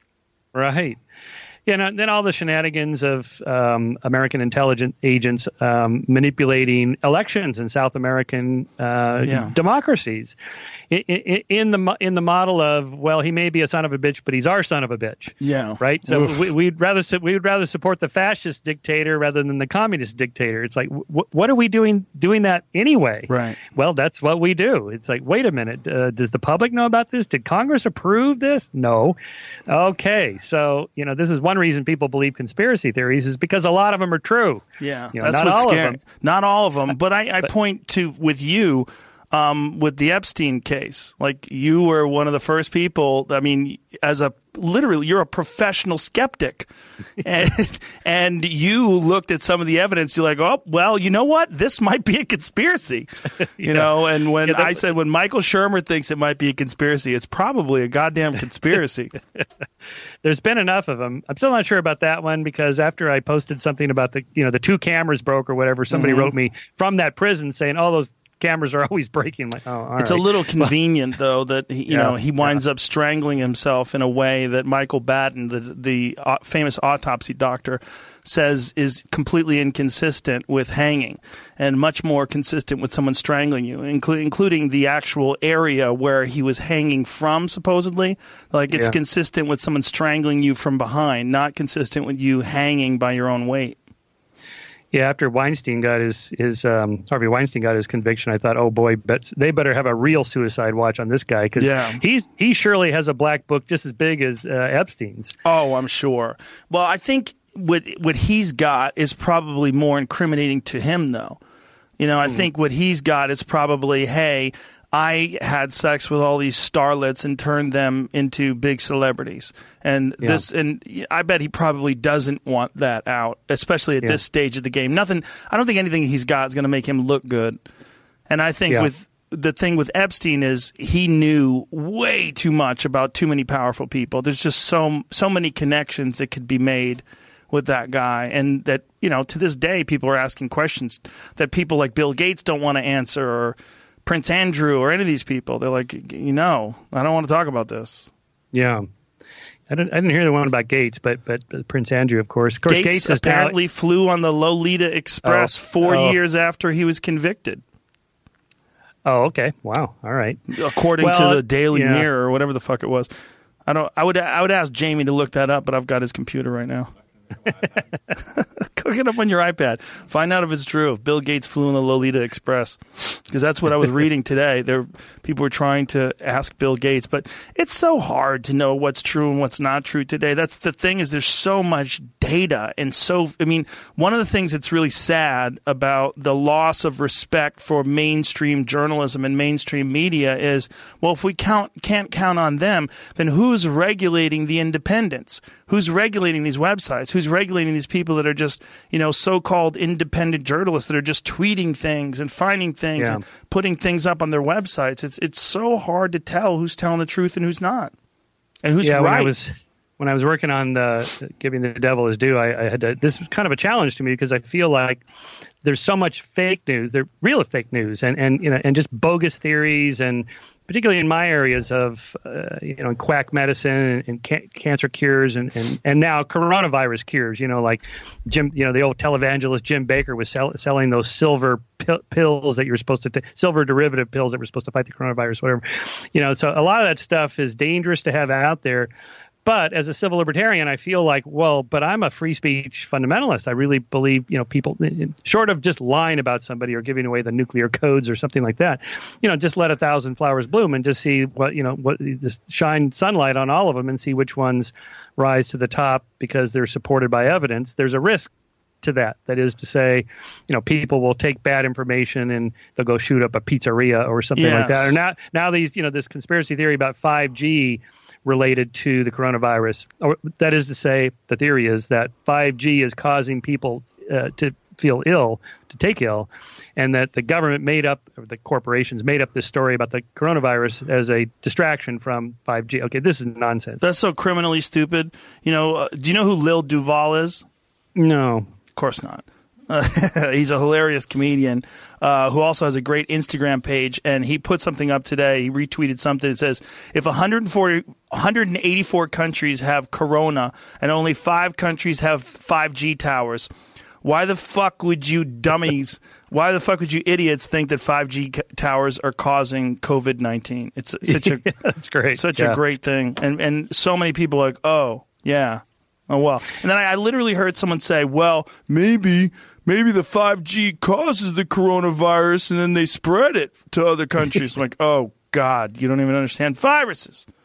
Right. Yeah, and then all the shenanigans of um, American intelligence agents um, manipulating elections in South American uh, yeah. democracies, in, in, in the in the model of, well, he may be a son of a bitch, but he's our son of a bitch. Yeah, right. So we, we'd rather we would rather support the fascist dictator rather than the communist dictator. It's like, wh- what are we doing doing that anyway? Right. Well, that's what we do. It's like, wait a minute, uh, does the public know about this? Did Congress approve this? No. Okay, so you know, this is one one reason people believe conspiracy theories is because a lot of them are true. Yeah, you know, that's not what's all scary. of them. Not all of them, but I, I but, point to with you. Um, with the Epstein case, like you were one of the first people. I mean, as a literally, you're a professional skeptic, and and you looked at some of the evidence. You're like, oh, well, you know what? This might be a conspiracy, you yeah. know. And when yeah, I said when Michael Shermer thinks it might be a conspiracy, it's probably a goddamn conspiracy. There's been enough of them. I'm still not sure about that one because after I posted something about the you know the two cameras broke or whatever, somebody mm-hmm. wrote me from that prison saying, "Oh, those cameras are always breaking." Like, oh, all it's right. a little convenient though that he, you yeah, know he winds yeah. up strangling himself in a way that Michael Batten, the the uh, famous autopsy doctor, says is completely inconsistent with hanging and much more consistent with someone strangling you, including including the actual area where he was hanging from. Supposedly, like it's yeah. consistent with someone strangling you from behind, not consistent with you hanging by your own weight. Yeah, after Weinstein got his his um, Harvey Weinstein got his conviction, I thought, oh boy, but they better have a real suicide watch on this guy because yeah. he's he surely has a black book just as big as uh, Epstein's. Oh, I'm sure. Well, I think what what he's got is probably more incriminating to him, though. You know, I mm. think what he's got is probably, hey, I had sex with all these starlets and turned them into big celebrities. And yeah. this, and I bet he probably doesn't want that out, especially at yeah. this stage of the game. Nothing, I don't think anything he's got is going to make him look good. And I think yeah. with the thing with Epstein is he knew way too much about too many powerful people. There's just so so many connections that could be made with that guy, and that, you know, to this day people are asking questions that people like Bill Gates don't want to answer, or Prince Andrew, or any of these people. They're like, you know, I don't want to talk about this. Yeah. I didn't, I didn't hear the one about Gates, but but, but Prince Andrew, of course. Of course, Gates, Gates apparently now, flew on the Lolita Express oh, four oh. years after he was convicted. Oh, okay. Wow. All right. According well, to the Daily yeah. Mirror or whatever the fuck it was. I don't. I would. I would ask Jamie to look that up, but I've got his computer right now. Look it up on your iPad. Find out if it's true. If Bill Gates flew on the Lolita Express, because that's what I was reading today. There, people were trying to ask Bill Gates, but it's so hard to know what's true and what's not true today. That's the thing, is there's so much data, and so I mean, one of the things that's really sad about the loss of respect for mainstream journalism and mainstream media is, well, if we count can't count on them, then who's regulating the independents? Who's regulating these websites? Who's regulating these people that are just, you know, so-called independent journalists that are just tweeting things and finding things yeah. and putting things up on their websites? It's it's so hard to tell who's telling the truth and who's not, and who's yeah, right. When I was when I was working on uh, Giving the Devil His Due, I, I had to, this was kind of a challenge to me because I feel like there's so much fake news, there real fake news, and and you know, and just bogus theories, and particularly in my areas of, uh, you know, quack medicine and, and ca- cancer cures and, and, and now coronavirus cures, you know, like Jim, you know, the old televangelist Jim Baker was sell- selling those silver pil- pills that you're supposed to take, silver derivative pills that were supposed to fight the coronavirus, whatever, you know, so a lot of that stuff is dangerous to have out there. But as a civil libertarian, I feel like, well, but I'm a free speech fundamentalist. I really believe, you know, people, short of just lying about somebody or giving away the nuclear codes or something like that, you know, just let a thousand flowers bloom and just see what, you know, what, just shine sunlight on all of them and see which ones rise to the top because they're supported by evidence. There's a risk to that. That is to say, you know, people will take bad information and they'll go shoot up a pizzeria or something yes. like that. Or now, now these, you know, this conspiracy theory about five G related to the coronavirus, or that is to say, the theory is that five G is causing people uh, to feel ill, to take ill, and that the government made up, or the corporations made up this story about the coronavirus as a distraction from five G. Okay, this is nonsense. That's so criminally stupid. You know, uh, do you know who Lil Duval is? No. Of course not. Uh, he's a hilarious comedian uh, who also has a great Instagram page, and he put something up today. He retweeted something that says, if one hundred forty, one hundred eighty-four countries have corona and only five countries have five G towers, why the fuck would you dummies, why the fuck would you idiots think that five G c- towers are causing COVID nineteen? It's such a, yeah, that's great. Such yeah. a great thing. And, and so many people are like, oh, yeah. Oh, well. And then I, I literally heard someone say, well, maybe maybe the five G causes the coronavirus and then they spread it to other countries. I'm like, oh, God, you don't even understand viruses.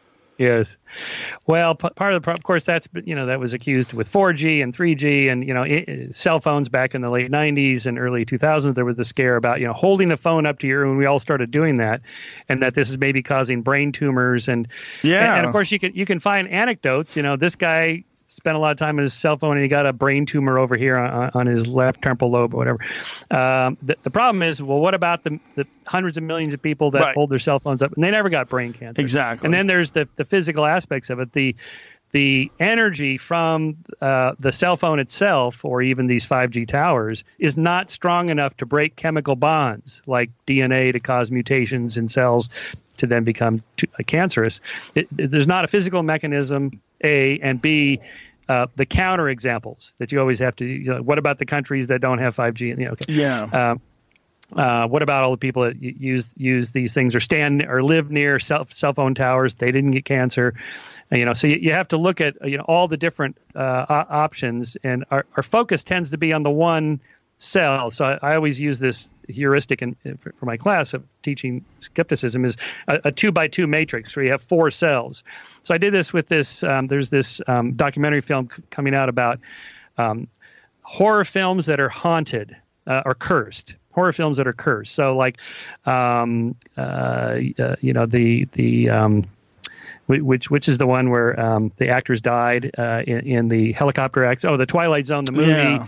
Yes. Well, p- part of the, pro- of course, that's, you know, that was accused with four G and three G and, you know, it, cell phones back in the late nineties and early two thousands. There was the scare about, you know, holding the phone up to your ear, and we all started doing that, and that this is maybe causing brain tumors. And, yeah. and, and of course, you can, you can find anecdotes. You know, this guy spent a lot of time on his cell phone and he got a brain tumor over here on, on his left temporal lobe or whatever. Um, the, the problem is, well, what about the, the hundreds of millions of people that right. hold their cell phones up and they never got brain cancer? Exactly. And then there's the, the physical aspects of it. The the energy from uh, the cell phone itself, or even these five G towers, is not strong enough to break chemical bonds like D N A to cause mutations in cells to then become too, uh, cancerous. It, it, there's not a physical mechanism, A, and B, uh, the counter examples that you always have to, you know, what about the countries that don't have five G? You know, okay. Yeah. Uh, uh, what about all the people that use use these things or stand or live near cell, cell phone towers? They didn't get cancer. And, you know, so you, you have to look at, you know, all the different uh, options, and our, our focus tends to be on the one cell. So I, I always use this heuristic in, for, for my class of teaching skepticism is a, a two by two matrix where you have four cells. So I did this with this. Um, there's this um, documentary film c- coming out about um, horror films that are haunted uh, or cursed. Horror films that are cursed. So like, um, uh, uh, you know, the the um, which which is the one where um, the actors died uh, in, in the helicopter accident. Oh, the Twilight Zone, the movie. Yeah.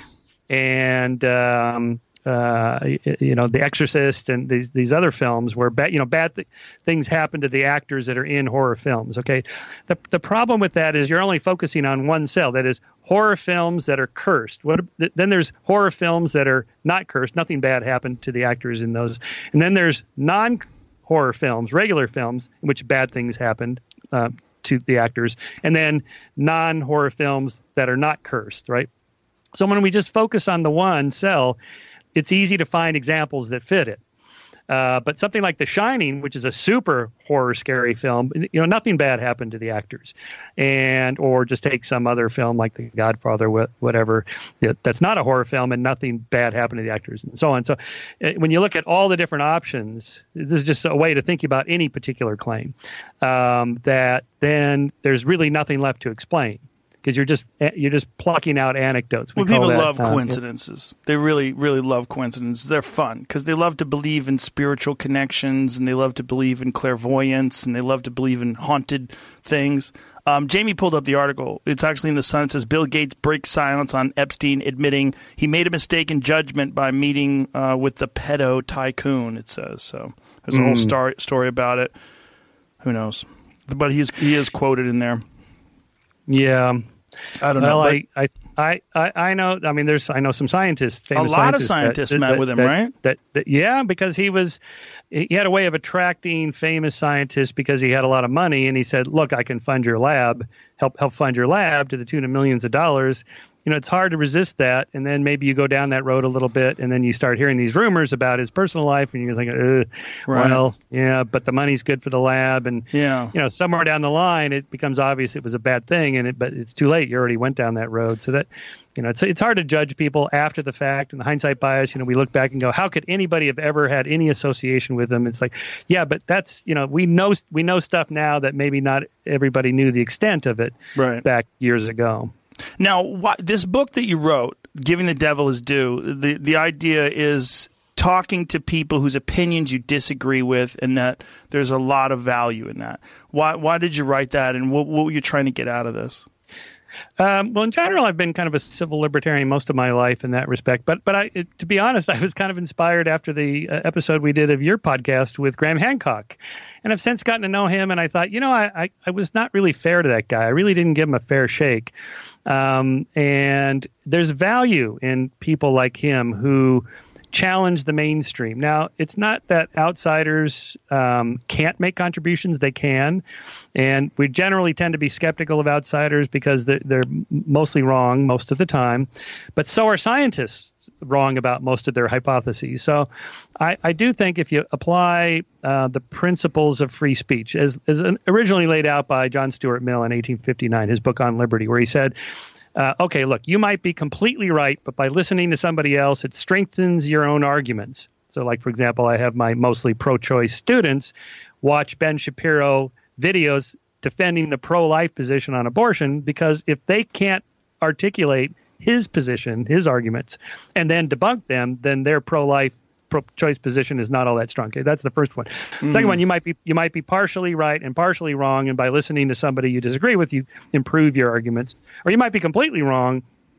And um, uh, you know, The Exorcist, and these these other films where bad you know bad th- things happen to the actors that are in horror films. Okay, the the problem with that is you're only focusing on one cell. That is horror films that are cursed. What then? There's horror films that are not cursed. Nothing bad happened to the actors in those. And then there's non horror films, regular films, in which bad things happened uh, to the actors, and then non horror films that are not cursed. Right. So when we just focus on the one cell, it's easy to find examples that fit it. Uh, but something like The Shining, which is a super horror, scary film, you know, nothing bad happened to the actors, and or just take some other film like The Godfather, whatever, that's not a horror film, and nothing bad happened to the actors, and so on. So, uh, when you look at all the different options, this is just a way to think about any particular claim. Um, that then there's really nothing left to explain, because you're just you're just plucking out anecdotes. We well, people that, love uh, coincidences. They really, really love coincidences. They're fun because they love to believe in spiritual connections, and they love to believe in clairvoyance, and they love to believe in haunted things. Um, Jamie pulled up the article. It's actually in the Sun. It says Bill Gates breaks silence on Epstein, admitting he made a mistake in judgment by meeting uh, with the pedo tycoon. It says so. There's a mm. whole story story about it. Who knows? But he's he is quoted in there. Yeah. I don't well, know. I, I, I, I know. I mean, there's I know some scientists. Famous a lot scientists of scientists that, met that, with him, that, right? That, that, yeah, because he was he had a way of attracting famous scientists because he had a lot of money, and he said, "Look, I can fund your lab, help help fund your lab to the tune of millions of dollars." You know, it's hard to resist that, and then maybe you go down that road a little bit, and then you start hearing these rumors about his personal life, and you're thinking, Ugh, right. well, yeah, but the money's good for the lab, and yeah, you know, somewhere down the line, it becomes obvious it was a bad thing, and it, but it's too late. You already went down that road, so that, you know, it's it's hard to judge people after the fact, and the hindsight bias. You know, we look back and go, how could anybody have ever had any association with them? It's like, yeah, but that's, you know, we know we know stuff now that maybe not everybody knew the extent of it right. back years ago. Now, what, this book that you wrote, Giving the Devil His Due, the, the idea is talking to people whose opinions you disagree with, and that there's a lot of value in that. Why why did you write that, and what, what were you trying to get out of this? Um, well, in general, I've been kind of a civil libertarian most of my life in that respect. But but I, it, to be honest, I was kind of inspired after the uh, episode we did of your podcast with Graham Hancock. And I've since gotten to know him, and I thought, you know, I, I, I was not really fair to that guy. I really didn't give him a fair shake. Um, and there's value in people like him who challenge the mainstream. Now, it's not that outsiders um, can't make contributions. They can. And we generally tend to be skeptical of outsiders because they're, they're mostly wrong most of the time. But so are scientists wrong about most of their hypotheses. So I, I do think if you apply uh, the principles of free speech, as, as originally laid out by John Stuart Mill in eighteen fifty-nine, his book on liberty, where he said, Uh, okay, look, you might be completely right, but by listening to somebody else, it strengthens your own arguments. So, like, for example, I have my mostly pro-choice students watch Ben Shapiro videos defending the pro-life position on abortion, because if they can't articulate his position, his arguments, and then debunk them, then their pro-life, pro-choice position is not all that strong. Okay, that's the first one. Mm. Second one, you might be you might be partially right and partially wrong, and by listening to somebody you disagree with, you improve your arguments, or you might be completely wrong,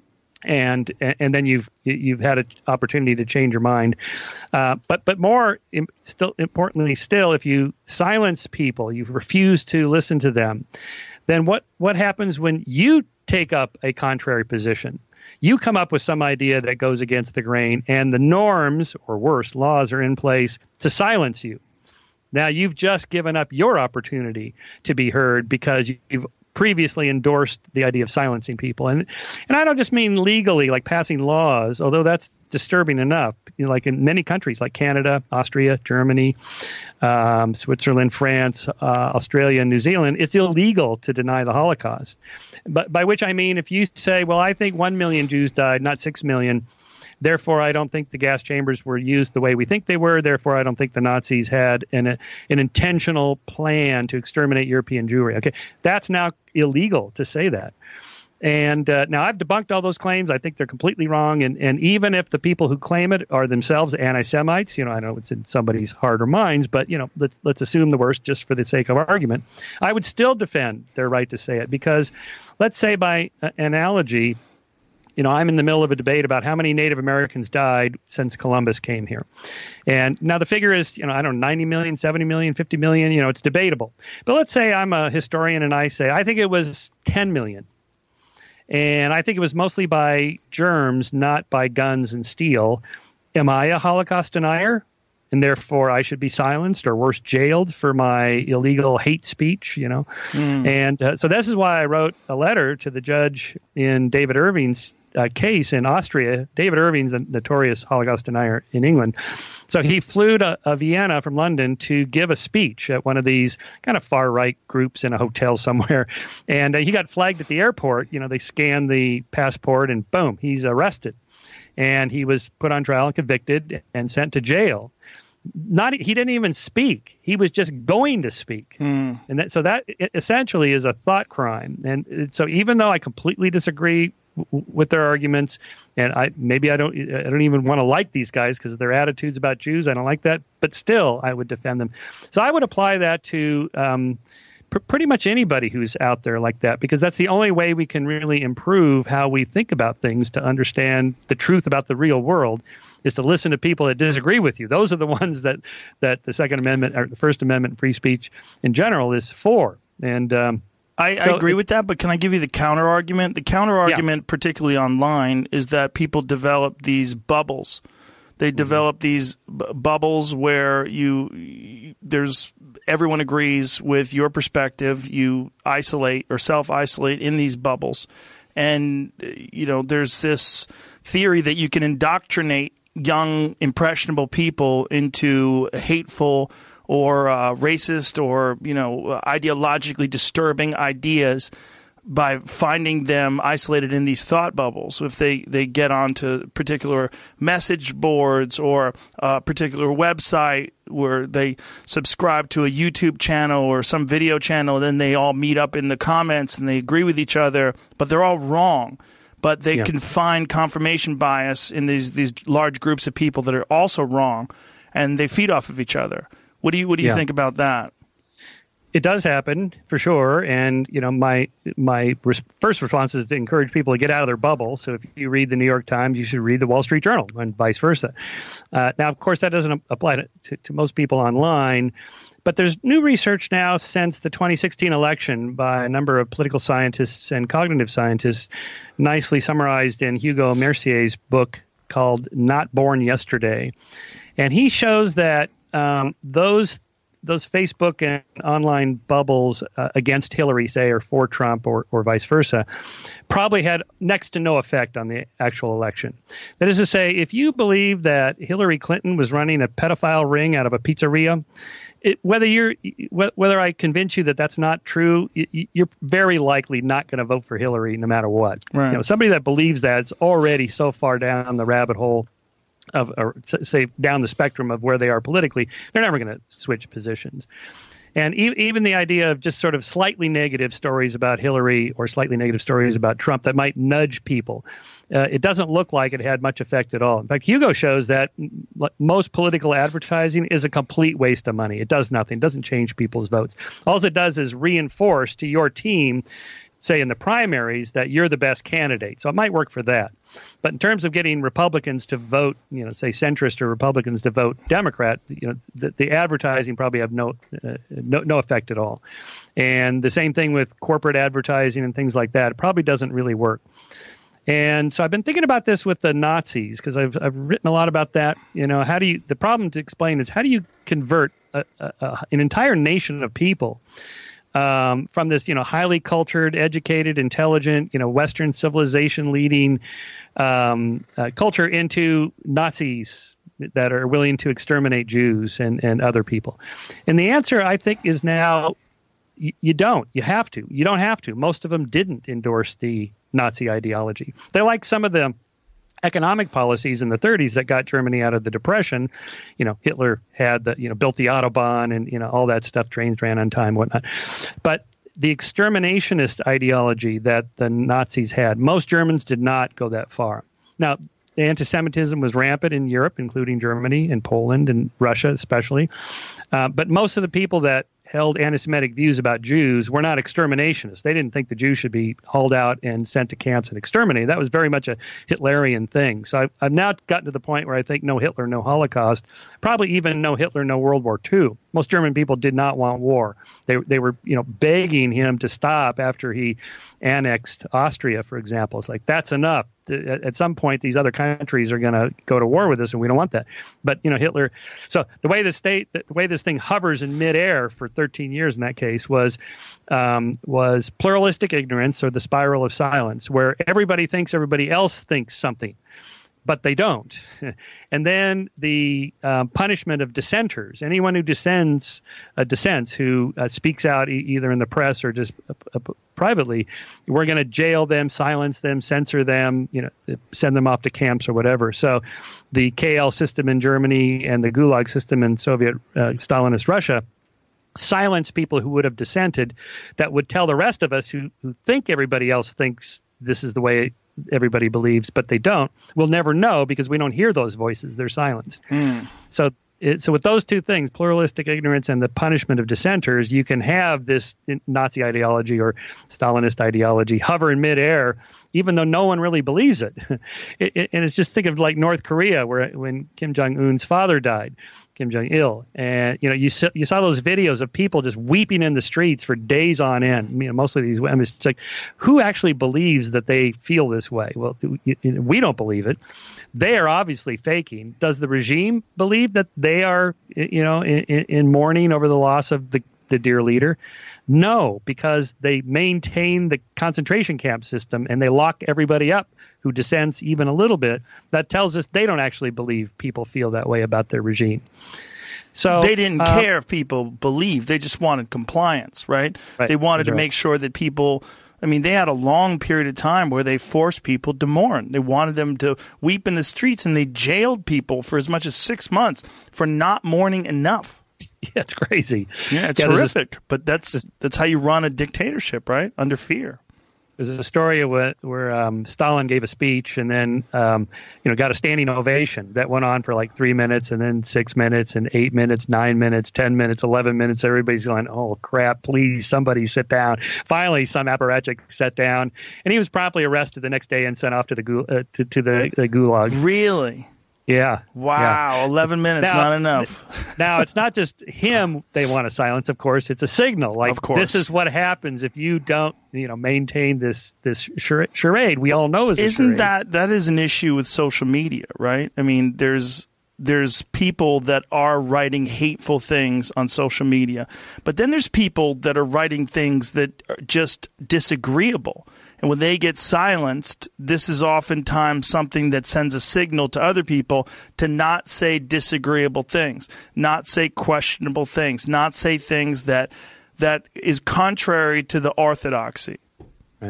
and and then you've you've had an opportunity to change your mind. Uh, but but more still importantly, still, if you silence people, you refuse to listen to them, then what what happens when you take up a contrary position? You come up with some idea that goes against the grain, and the norms, or worse, laws are in place to silence you. Now you've just given up your opportunity to be heard because you've previously endorsed the idea of silencing people. And and I don't just mean legally, like passing laws, although that's disturbing enough. You know, like in many countries like Canada, Austria, Germany, um, Switzerland, France, uh, Australia, and New Zealand, it's illegal to deny the Holocaust. But by which I mean, if you say, well, I think one million Jews died, not six million, therefore, I don't think the gas chambers were used the way we think they were. Therefore, I don't think the Nazis had an, an intentional plan to exterminate European Jewry. Okay, that's now illegal to say that. And uh, now I've debunked all those claims. I think they're completely wrong. And, and even if the people who claim it are themselves anti-Semites, you know, I know it's in somebody's heart or minds, but, you know, let's, let's assume the worst just for the sake of argument. I would still defend their right to say it because let's say by uh, analogy, you know, I'm in the middle of a debate about how many Native Americans died since Columbus came here. And now the figure is, you know, I don't know, ninety million, seventy million, fifty million, you know, it's debatable. But let's say I'm a historian and I say, I think it was ten million. And I think it was mostly by germs, not by guns and steel. Am I a Holocaust denier? And therefore I should be silenced or worse, jailed for my illegal hate speech, you know? Mm. And uh, so this is why I wrote a letter to the judge in David Irving's uh, case in Austria. David Irving's a notorious Holocaust denier in England. So he flew to uh, Vienna from London to give a speech at one of these kind of far-right groups in a hotel somewhere. And uh, he got flagged at the airport. You know, they scanned the passport and boom, he's arrested. And he was put on trial and convicted and sent to jail. Not he didn't even speak. He was just going to speak. Mm. And that, so that essentially is a thought crime. And so even though I completely disagree w- with their arguments, and I maybe I don't I don't even want to like these guys because of their attitudes about Jews, I don't like that, but still I would defend them. So I would apply that to um, pr- pretty much anybody who's out there like that, because that's the only way we can really improve how we think about things to understand the truth about the real world. Is to listen to people that disagree with you. Those are the ones that, that the Second Amendment or the First Amendment, free speech in general, is for. And um, I, so I agree it, with that, but can I give you the counter argument? The counter argument, yeah. particularly online, is that people develop these bubbles. They mm-hmm. develop these b- bubbles where you there's everyone agrees with your perspective. You isolate or self-isolate in these bubbles, and you know there's this theory that you can indoctrinate young, impressionable people into hateful or uh, racist or, you know, ideologically disturbing ideas by finding them isolated in these thought bubbles. If they, they get onto particular message boards or a particular website where they subscribe to a YouTube channel or some video channel, then they all meet up in the comments and they agree with each other, but they're all wrong. But they yeah. can find confirmation bias in these these large groups of people that are also wrong, and they feed off of each other. What do you what do you yeah. think about that? It does happen for sure, and you know my my res- first response is to encourage people to get out of their bubble. So if you read the New York Times, you should read the Wall Street Journal, and vice versa. Uh, now, of course, that doesn't apply to, to, to most people online. But there's new research now since the twenty sixteen election by a number of political scientists and cognitive scientists, nicely summarized in Hugo Mercier's book called Not Born Yesterday. And he shows that um, those those Facebook and online bubbles uh, against Hillary, say, or for Trump or, or vice versa, probably had next to no effect on the actual election. That is to say, if you believe that Hillary Clinton was running a pedophile ring out of a pizzeria, It, whether you're, whether I convince you that that's not true, you're very likely not going to vote for Hillary no matter what. Right. You know, somebody that believes that is already so far down the rabbit hole of, or say, down the spectrum of where they are politically, they're never going to switch positions. And e- even the idea of just sort of slightly negative stories about Hillary or slightly negative stories about Trump that might nudge people, uh, it doesn't look like it had much effect at all. In fact, Hugo shows that most political advertising is a complete waste of money. It does nothing. It doesn't change people's votes. All it does is reinforce to your team, say in the primaries, that you're the best candidate. So it might work for that. But in terms of getting Republicans to vote, you know, say centrist or Republicans to vote Democrat, you know, the, the advertising probably have no, uh, no no effect at all. And the same thing with corporate advertising and things like that. It probably doesn't really work. And so I've been thinking about this with the Nazis because I've I've written a lot about that. You know, how do you the problem to explain is how do you convert a, a, a, an entire nation of people Um, from this, you know, highly cultured, educated, intelligent, you know, Western civilization leading um, uh, culture into Nazis that are willing to exterminate Jews and, and other people? And the answer, I think, is now y- you don't. You have to. You don't have to. Most of them didn't endorse the Nazi ideology. They like some of the economic policies in the thirties that got Germany out of the Depression. You know, Hitler had the, you know, built the Autobahn and, you know, all that stuff, trains ran on time, whatnot. But the exterminationist ideology that the Nazis had, most Germans did not go that far. Now, the anti-Semitism was rampant in Europe, including Germany and Poland and Russia especially. Uh, but most of the people that held anti-Semitic views about Jews were not exterminationists. They didn't think the Jews should be hauled out and sent to camps and exterminated. That was very much a Hitlerian thing. So I've, I've now gotten to the point where I think no Hitler, no Holocaust, probably even no Hitler, no World War Two. Most German people did not want war. They they were, you know, begging him to stop after he annexed Austria, for example. It's like, that's enough. At some point, these other countries are going to go to war with us, and we don't want that. But, you know, Hitler. So the way the state, the way this thing hovers in midair for thirteen years in that case was um, was pluralistic ignorance, or the spiral of silence, where everybody thinks everybody else thinks something, but they don't. And then the um, punishment of dissenters, anyone who dissents, uh, dissents, who uh, speaks out e- either in the press or just uh, uh, privately, we're going to jail them, silence them, censor them, you know, send them off to camps or whatever. So the K L system in Germany and the Gulag system in Soviet uh, Stalinist Russia silence people who would have dissented, that would tell the rest of us who, who think everybody else thinks this is the way everybody believes, but they don't. We'll never know because we don't hear those voices. They're silenced. Mm. So it, so with those two things, pluralistic ignorance and the punishment of dissenters, you can have this Nazi ideology or Stalinist ideology hover in midair, even though no one really believes it. it, it and it's just, think of like North Korea, where when Kim Jong-un's father died, Kim Jong-il, and you know you saw, you saw those videos of people just weeping in the streets for days on end. You know, mostly these women. It's like, who actually believes that they feel this way? Well, we don't believe it. They are obviously faking. Does the regime believe that they are, you know, in, in mourning over the loss of the, the dear leader? No, because they maintain the concentration camp system and they lock everybody up who dissents even a little bit. That tells us they don't actually believe people feel that way about their regime. So they didn't uh, care if people believed. They just wanted compliance, right? right They wanted right. to make sure that people, I mean, they had a long period of time where they forced people to mourn. They wanted them to weep in the streets, and they jailed people for as much as six months for not mourning enough. Yeah, it's crazy. Yeah, it's yeah, horrific. This, but that's this, that's how you run a dictatorship, right? Under fear. There's a story where, where um, Stalin gave a speech and then, um, you know, got a standing ovation that went on for like three minutes and then six minutes and eight minutes, nine minutes, ten minutes, eleven minutes. Everybody's going, oh, crap, please, somebody sit down. Finally, some apparatchik sat down, and he was promptly arrested the next day and sent off to the, uh, to, to the, the gulag. Really? Yeah. Wow. Yeah. eleven minutes, now, not enough. Now, it's not just him they want to silence, of course. It's a signal. Like, of course. This is what happens if you don't, you know, maintain this this charade we all know is a Isn't charade. that that is an issue with social media, right? I mean, there's there's people that are writing hateful things on social media, but then there's people that are writing things that are just disagreeable. And when they get silenced, this is oftentimes something that sends a signal to other people to not say disagreeable things, not say questionable things, not say things that that is contrary to the orthodoxy. Right.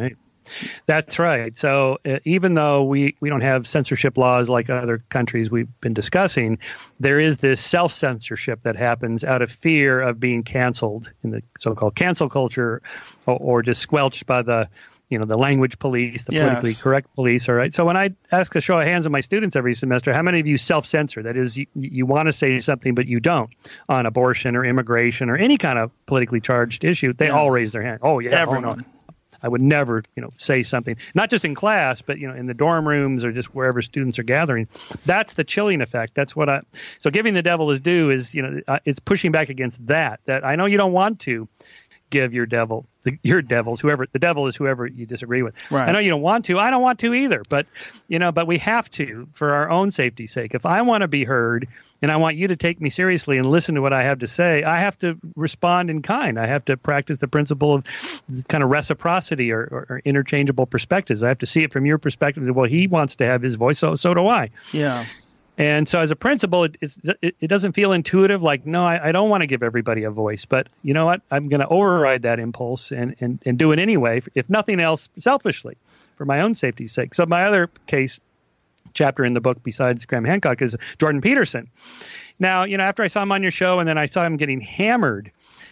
That's right. So uh, even though we, we don't have censorship laws like other countries we've been discussing, there is this self-censorship that happens out of fear of being canceled in the so-called cancel culture, or, or just squelched by the you know, the language police, the politically yes. correct police. All right. So when I ask a show of hands of my students every semester, how many of you self-censor? That is, you, you want to say something, but you don't, on abortion or immigration or any kind of politically charged issue. They yeah. all raise their hand. Oh, yeah. Everyone. Oh, no. I would never, you know, say something, not just in class, but, you know, in the dorm rooms or just wherever students are gathering. That's the chilling effect. That's what I, so giving the devil his due is, you know, uh, it's pushing back against that, that I know you don't want to give your devil, the, your devils, whoever, the devil is whoever you disagree with. Right. I know you don't want to. I don't want to either. But, you know, but we have to for our own safety's sake. If I want to be heard and I want you to take me seriously and listen to what I have to say, I have to respond in kind. I have to practice the principle of kind of reciprocity or, or, or interchangeable perspectives. I have to see it from your perspective. Well, he wants to have his voice, so so do I. Yeah. And so as a principal, it, it's, it, it doesn't feel intuitive, like, no, I, I don't want to give everybody a voice. But you know what? I'm going to override that impulse and, and, and do it anyway, if nothing else, selfishly, for my own safety's sake. So my other case chapter in the book, besides Graham Hancock, is Jordan Peterson. Now, you know, after I saw him on your show and then I saw him getting hammered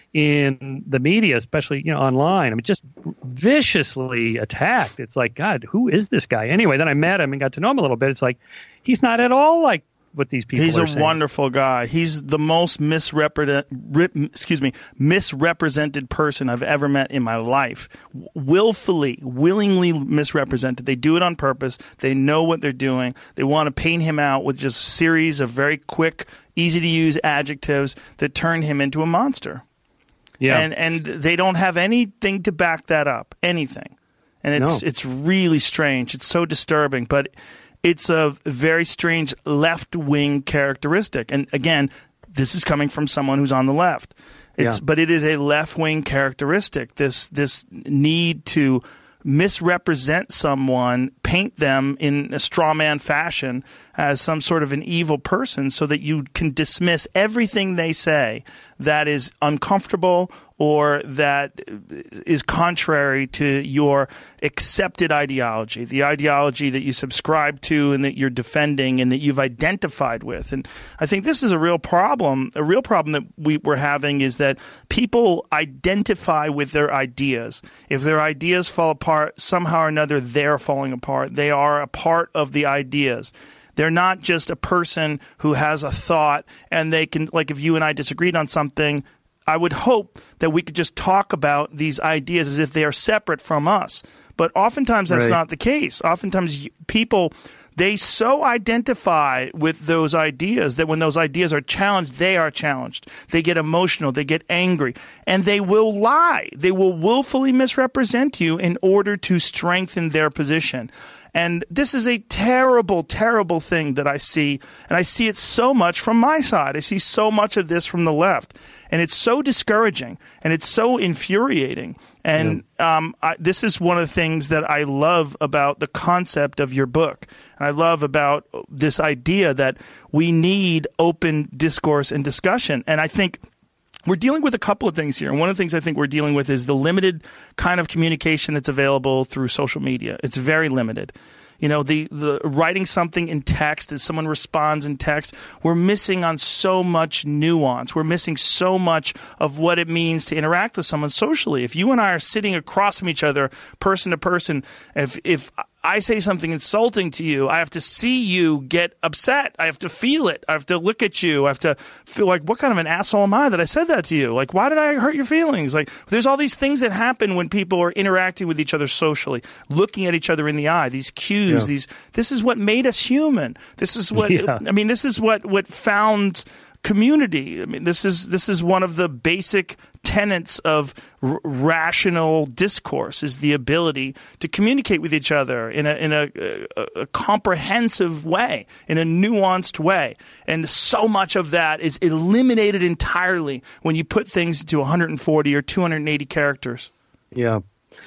in the media, especially, you know, online, I mean, just viciously attacked. It's like, God, who is this guy? Anyway, then I met him and got to know him a little bit. It's like, he's not at all like what these people He's are a saying. wonderful guy. He's the most misrepresent, excuse me, misrepresented person I've ever met in my life. Willfully, willingly misrepresented. They do it on purpose. They know what they're doing. They want to paint him out with just a series of very quick, easy-to-use adjectives that turn him into a monster. Yeah. And and they don't have anything to back that up, anything. And it's No. it's really strange. It's so disturbing, but it's a very strange left-wing characteristic. And again, this is coming from someone who's on the left. It's Yeah. but it is a left-wing characteristic. This this need to misrepresent someone, paint them in a straw man fashion as some sort of an evil person so that you can dismiss everything they say that is uncomfortable or that is contrary to your accepted ideology, the ideology that you subscribe to and that you're defending and that you've identified with. And I think this is a real problem. A real problem that we, we're having is that people identify with their ideas. If their ideas fall apart, somehow or another, they're falling apart. They are a part of the ideas. They're not just a person who has a thought and they can, like if you and I disagreed on something, I would hope that we could just talk about these ideas as if they are separate from us. But oftentimes that's Right. not the case. Oftentimes people, they so identify with those ideas that when those ideas are challenged, they are challenged. They get emotional, they get angry, and they will lie. They will willfully misrepresent you in order to strengthen their position. And this is a terrible, terrible thing that I see. And I see it so much from my side. I see so much of this from the left. And it's so discouraging. And it's so infuriating. And yeah. um, I, this is one of the things that I love about the concept of your book. And I love about this idea that we need open discourse and discussion. And I think we're dealing with a couple of things here. And one of the things I think we're dealing with is the limited kind of communication that's available through social media. It's very limited. You know, the, the writing something in text as someone responds in text, we're missing on so much nuance. We're missing so much of what it means to interact with someone socially. If you and I are sitting across from each other, person to person, if if I say something insulting to you, I have to see you get upset. I have to feel it. I have to look at you. I have to feel like, what kind of an asshole am I that I said that to you? Like, why did I hurt your feelings? Like, there's all these things that happen when people are interacting with each other socially, looking at each other in the eye, these cues, yeah. these, this is what made us human. This is what, yeah. I mean, this is what, what found community. I mean, this is, this is one of the basic tenets of r- rational discourse is the ability to communicate with each other in a in a, a, a comprehensive way, in a nuanced way. And so much of that is eliminated entirely when you put things into one hundred forty or two hundred eighty characters. Yeah.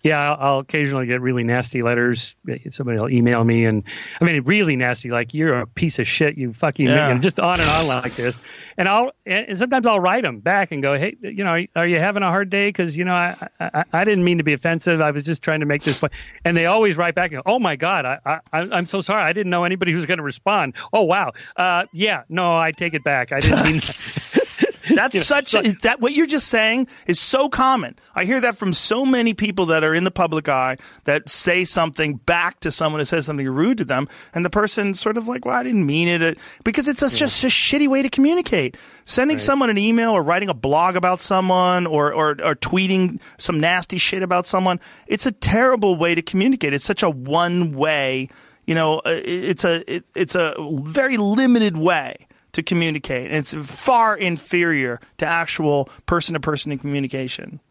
Yeah, I'll, I'll occasionally get really nasty letters. Somebody will email me, and I mean, really nasty, like you're a piece of shit, you fucking, yeah. you know, just on and on like this. And I'll, and sometimes I'll write them back and go, hey, you know, are you having a hard day? Because you know, I, I, I didn't mean to be offensive. I was just trying to make this point. And they always write back and go, oh my God, I, I, I'm so sorry. I didn't know anybody was going to respond. Oh wow, uh, yeah, no, I take it back. I didn't mean. That's you know, such so, that what you're just saying is so common. I hear that from so many people that are in the public eye that say something back to someone who says something rude to them, and the person's sort of like, "Well, I didn't mean it," because it's a, yeah. just a shitty way to communicate. Sending right. someone an email or writing a blog about someone or, or or tweeting some nasty shit about someone, it's a terrible way to communicate. It's such a one way. You know, it's a it, it's a very limited way to communicate. And it's far inferior to actual person-to-person communication.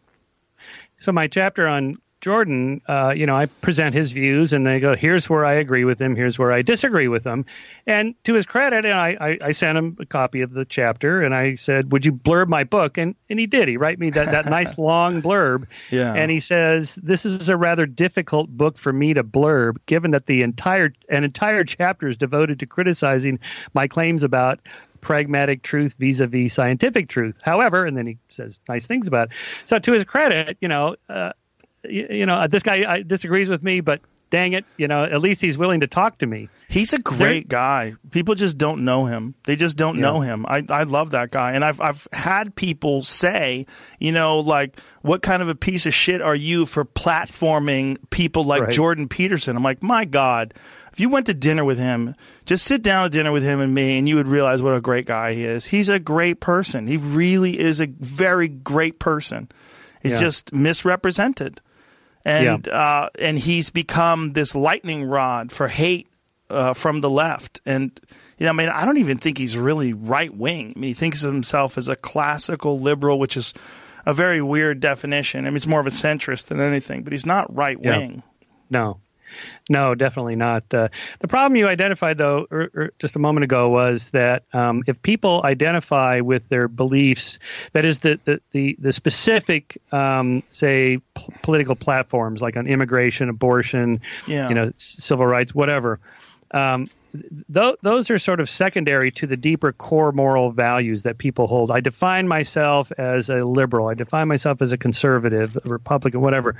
So my chapter on Jordan, uh, you know, I present his views, and they go, here's where I agree with him, here's where I disagree with him. And to his credit, and I, I, I sent him a copy of the chapter, and I said, would you blurb my book? And and he did. He wrote me that, that nice long blurb. Yeah. And he says, this is a rather difficult book for me to blurb, given that the entire an entire chapter is devoted to criticizing my claims about pragmatic truth vis-a-vis scientific truth. However, and then he says nice things about it. So to his credit, you know, uh, you, you know, this guy I, disagrees with me, but dang it, you know, at least he's willing to talk to me. He's a great They're, guy. People just don't know him. They just don't yeah. know him. I, I love that guy. And I've I've had people say, you know, like, what kind of a piece of shit are you for platforming people like right. Jordan Peterson? I'm like, my God. If you went to dinner with him, just sit down at dinner with him and me, and you would realize what a great guy he is. He's a great person. He really is a very great person. He's yeah. just misrepresented. And yeah. uh, and he's become this lightning rod for hate uh, from the left. And, you know, I mean, I don't even think he's really right-wing. I mean, he thinks of himself as a classical liberal, which is a very weird definition. I mean, it's more of a centrist than anything, but he's not right-wing. Yeah. No. No, definitely not. Uh, the problem you identified, though, or, or just a moment ago, was that um, if people identify with their beliefs, that is the the the, the specific, um, say, p- political platforms like on immigration, abortion, yeah. you know, civil rights, whatever. Um, th- those are sort of secondary to the deeper core moral values that people hold. I define myself as a liberal. I define myself as a conservative, a Republican, whatever.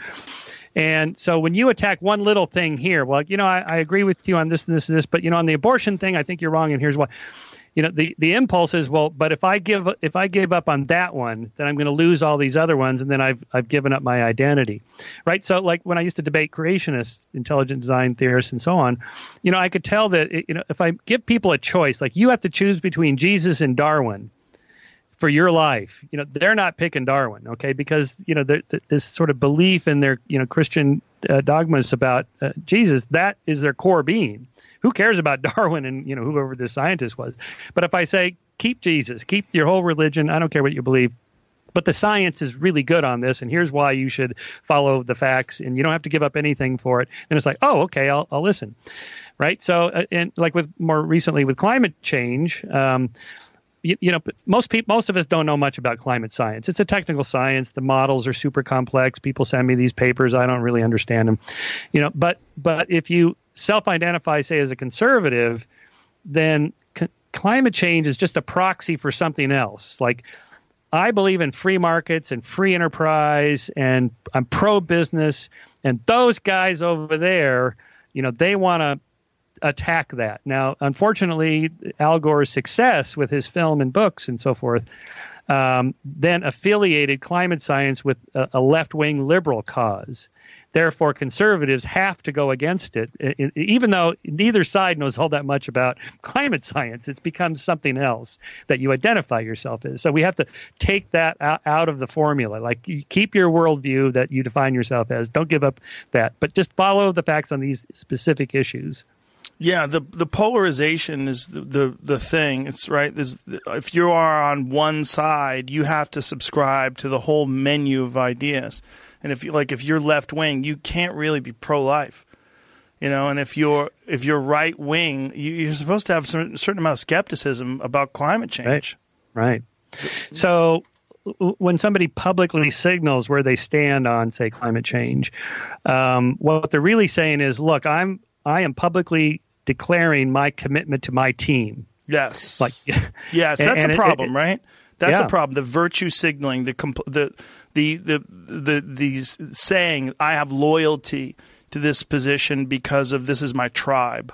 And so when you attack one little thing here, well, you know, I, I agree with you on this and this and this, but, you know, on the abortion thing, I think you're wrong, and here's why. You know, the, the impulse is, well, but if I give if I give up on that one, then I'm going to lose all these other ones, and then I've I've given up my identity, right? So, like when I used to debate creationists, intelligent design theorists, and so on, you know, I could tell that, you know, if I give people a choice, like you have to choose between Jesus and Darwin for your life, you know, they're not picking Darwin, okay? Because, you know, this sort of belief in their, you know, Christian uh, dogmas about uh, Jesus, that is their core being. Who cares about Darwin and, you know, whoever this scientist was? But if I say, keep Jesus, keep your whole religion, I don't care what you believe, but the science is really good on this, and here's why you should follow the facts, and you don't have to give up anything for it. Then it's like, oh, okay, I'll, I'll listen, right? So, uh, and like with more recently with climate change, um, You, you know, most people, most of us don't know much about climate science. It's a technical science. The models are super complex. People send me these papers. I don't really understand them, you know. But but if you self-identify, say, as a conservative, then c- climate change is just a proxy for something else. Like, I believe in free markets and free enterprise, and I'm pro-business. And those guys over there, you know, they want to attack that. Now, unfortunately, Al Gore's success with his film and books and so forth um, then affiliated climate science with a, a left-wing liberal cause. Therefore, conservatives have to go against it, it, it, even though neither side knows all that much about climate science. It's become something else that you identify yourself as. So we have to take that out, out of the formula. Like, you keep your worldview that you define yourself as. Don't give up that, but just follow the facts on these specific issues. Yeah, the the polarization is the the, the thing. It's right. There's, if you are on one side, you have to subscribe to the whole menu of ideas. And if you like, if you're left wing, you can't really be pro life, you know. And if you're if you're right wing, you, you're supposed to have some certain amount of skepticism about climate change. Right. Right. So when somebody publicly signals where they stand on, say, climate change, um, what they're really saying is, look, I'm I am publicly declaring my commitment to my team. Yes. Like, yes, that's and, a and problem, it, it, right? That's yeah. a problem. The virtue signaling, the compl- the the the the the saying, I have loyalty to this position because of this is my tribe.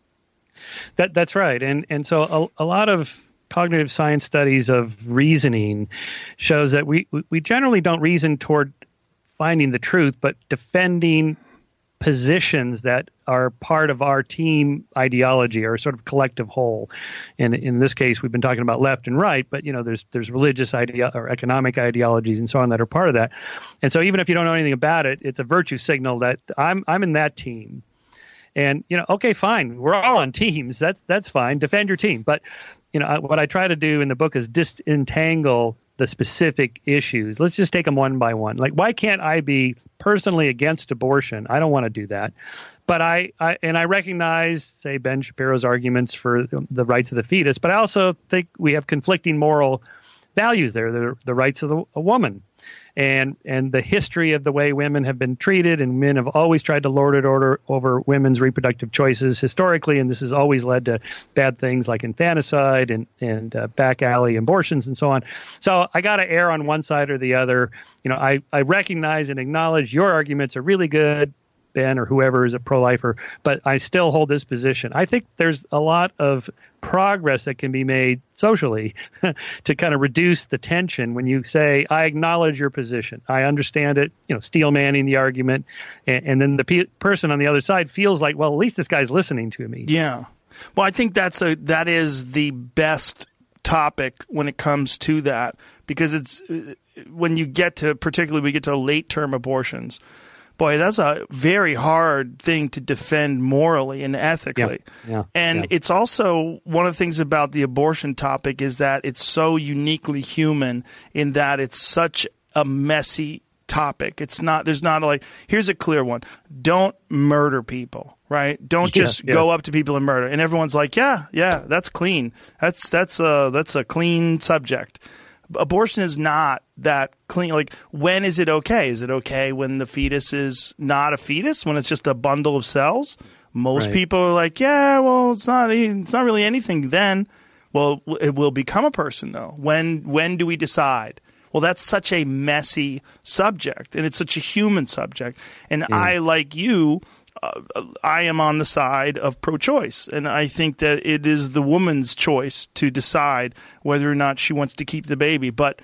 That that's right, and and so a, a lot of cognitive science studies of reasoning shows that we we generally don't reason toward finding the truth, but defending positions that are part of our team ideology or sort of collective whole. And in this case, we've been talking about left and right, but you know, there's there's religious idea or economic ideologies and so on that are part of that. And so even if you don't know anything about it, it's a virtue signal that I'm I'm in that team. And you know, okay, fine, we're all on teams. That's that's fine. Defend your team. But you know, what I try to do in the book is disentangle the specific issues. Let's just take them one by one. Like, why can't I be personally against abortion? I don't want to do that. But I, I and I recognize, say, Ben Shapiro's arguments for the rights of the fetus, but I also think we have conflicting moral values there, the, the rights of the, a woman. And and the history of the way women have been treated, and men have always tried to lord it order over women's reproductive choices historically, and this has always led to bad things like infanticide and and uh, back alley abortions and so on. So I got to err on one side or the other. You know, I I recognize and acknowledge your arguments are really good, Ben, or whoever is a pro-lifer, but I still hold this position. I think there's a lot of progress that can be made socially to kind of reduce the tension when you say, I acknowledge your position. I understand it, you know, steel manning the argument. And, and then the pe- person on the other side feels like, well, at least this guy's listening to me. Yeah. Well, I think that's a that is the best topic when it comes to that, because it's when you get to, particularly we get to late term abortions, boy, that's a very hard thing to defend morally and ethically. Yeah, yeah, and yeah. It's also one of the things about the abortion topic is that it's so uniquely human in that it's such a messy topic. It's not, there's not a, like, here's a clear one. Don't murder people, right? Don't just yeah, yeah. go up to people and murder. And everyone's like, yeah, yeah, that's clean. That's, that's a, that's a clean subject. Abortion is not that clean. Like, when is it okay? Is it okay when the fetus is not a fetus, when it's just a bundle of cells? Most right. people are like, yeah, well, it's not, it's not really anything then. Well, it will become a person though. When, when do we decide? Well, that's such a messy subject, and it's such a human subject. And yeah. I, like you, Uh, I am on the side of pro-choice, and I think that it is the woman's choice to decide whether or not she wants to keep the baby. But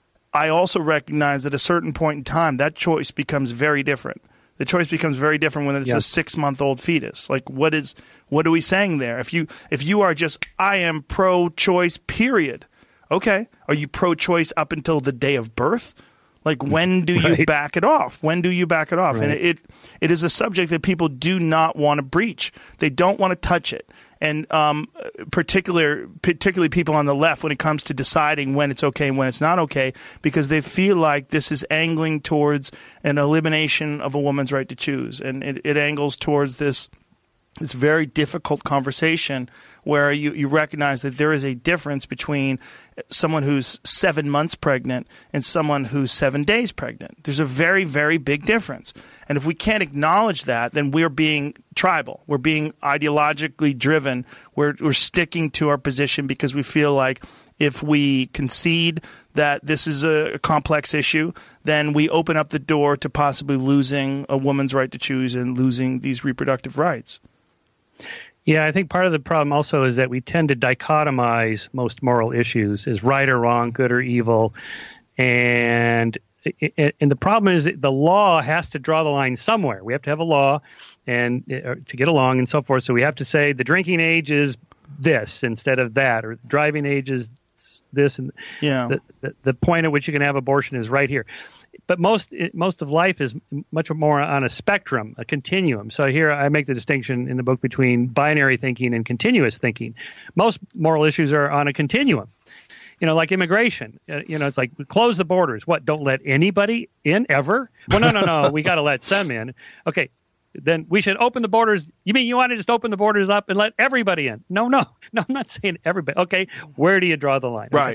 I also recognize that at a certain point in time, that choice becomes very different. The choice becomes very different when it's yeah. a six-month-old fetus. Like, what is what are we saying there? If you if you are just, I am pro-choice, period. Okay, are you pro-choice up until the day of birth? Like, when do you right. back it off? When do you back it off? Right. And it, it it is a subject that people do not want to breach. They don't want to touch it. And um, particular, particularly people on the left when it comes to deciding when it's okay and when it's not okay, because they feel like this is angling towards an elimination of a woman's right to choose. And it, it angles towards this this very difficult conversation where you, you recognize that there is a difference between someone who's seven months pregnant and someone who's seven days pregnant. There's a very, very big difference. And if we can't acknowledge that, then we're being tribal. We're being ideologically driven. We're, we're sticking to our position because we feel like if we concede that this is a complex issue, then we open up the door to possibly losing a woman's right to choose and losing these reproductive rights. Yeah, I think part of the problem also is that we tend to dichotomize most moral issues as right or wrong, good or evil. And and the problem is that the law has to draw the line somewhere. We have to have a law and to get along and so forth. So we have to say the drinking age is this instead of that, or the driving age is this. And yeah. the, the, the point at which you can have abortion is right here. But most most of life is much more on a spectrum, a continuum. So here I make the distinction in the book between binary thinking and continuous thinking. Most moral issues are on a continuum. You know, like immigration. Uh, you know, it's like close the borders. What? Don't let anybody in ever? Well, no, no, no. We got to let some in. Okay, then we should open the borders. You mean you want to just open the borders up and let everybody in? No, no, no. I'm not saying everybody. Okay, where do you draw the line? Okay. Right.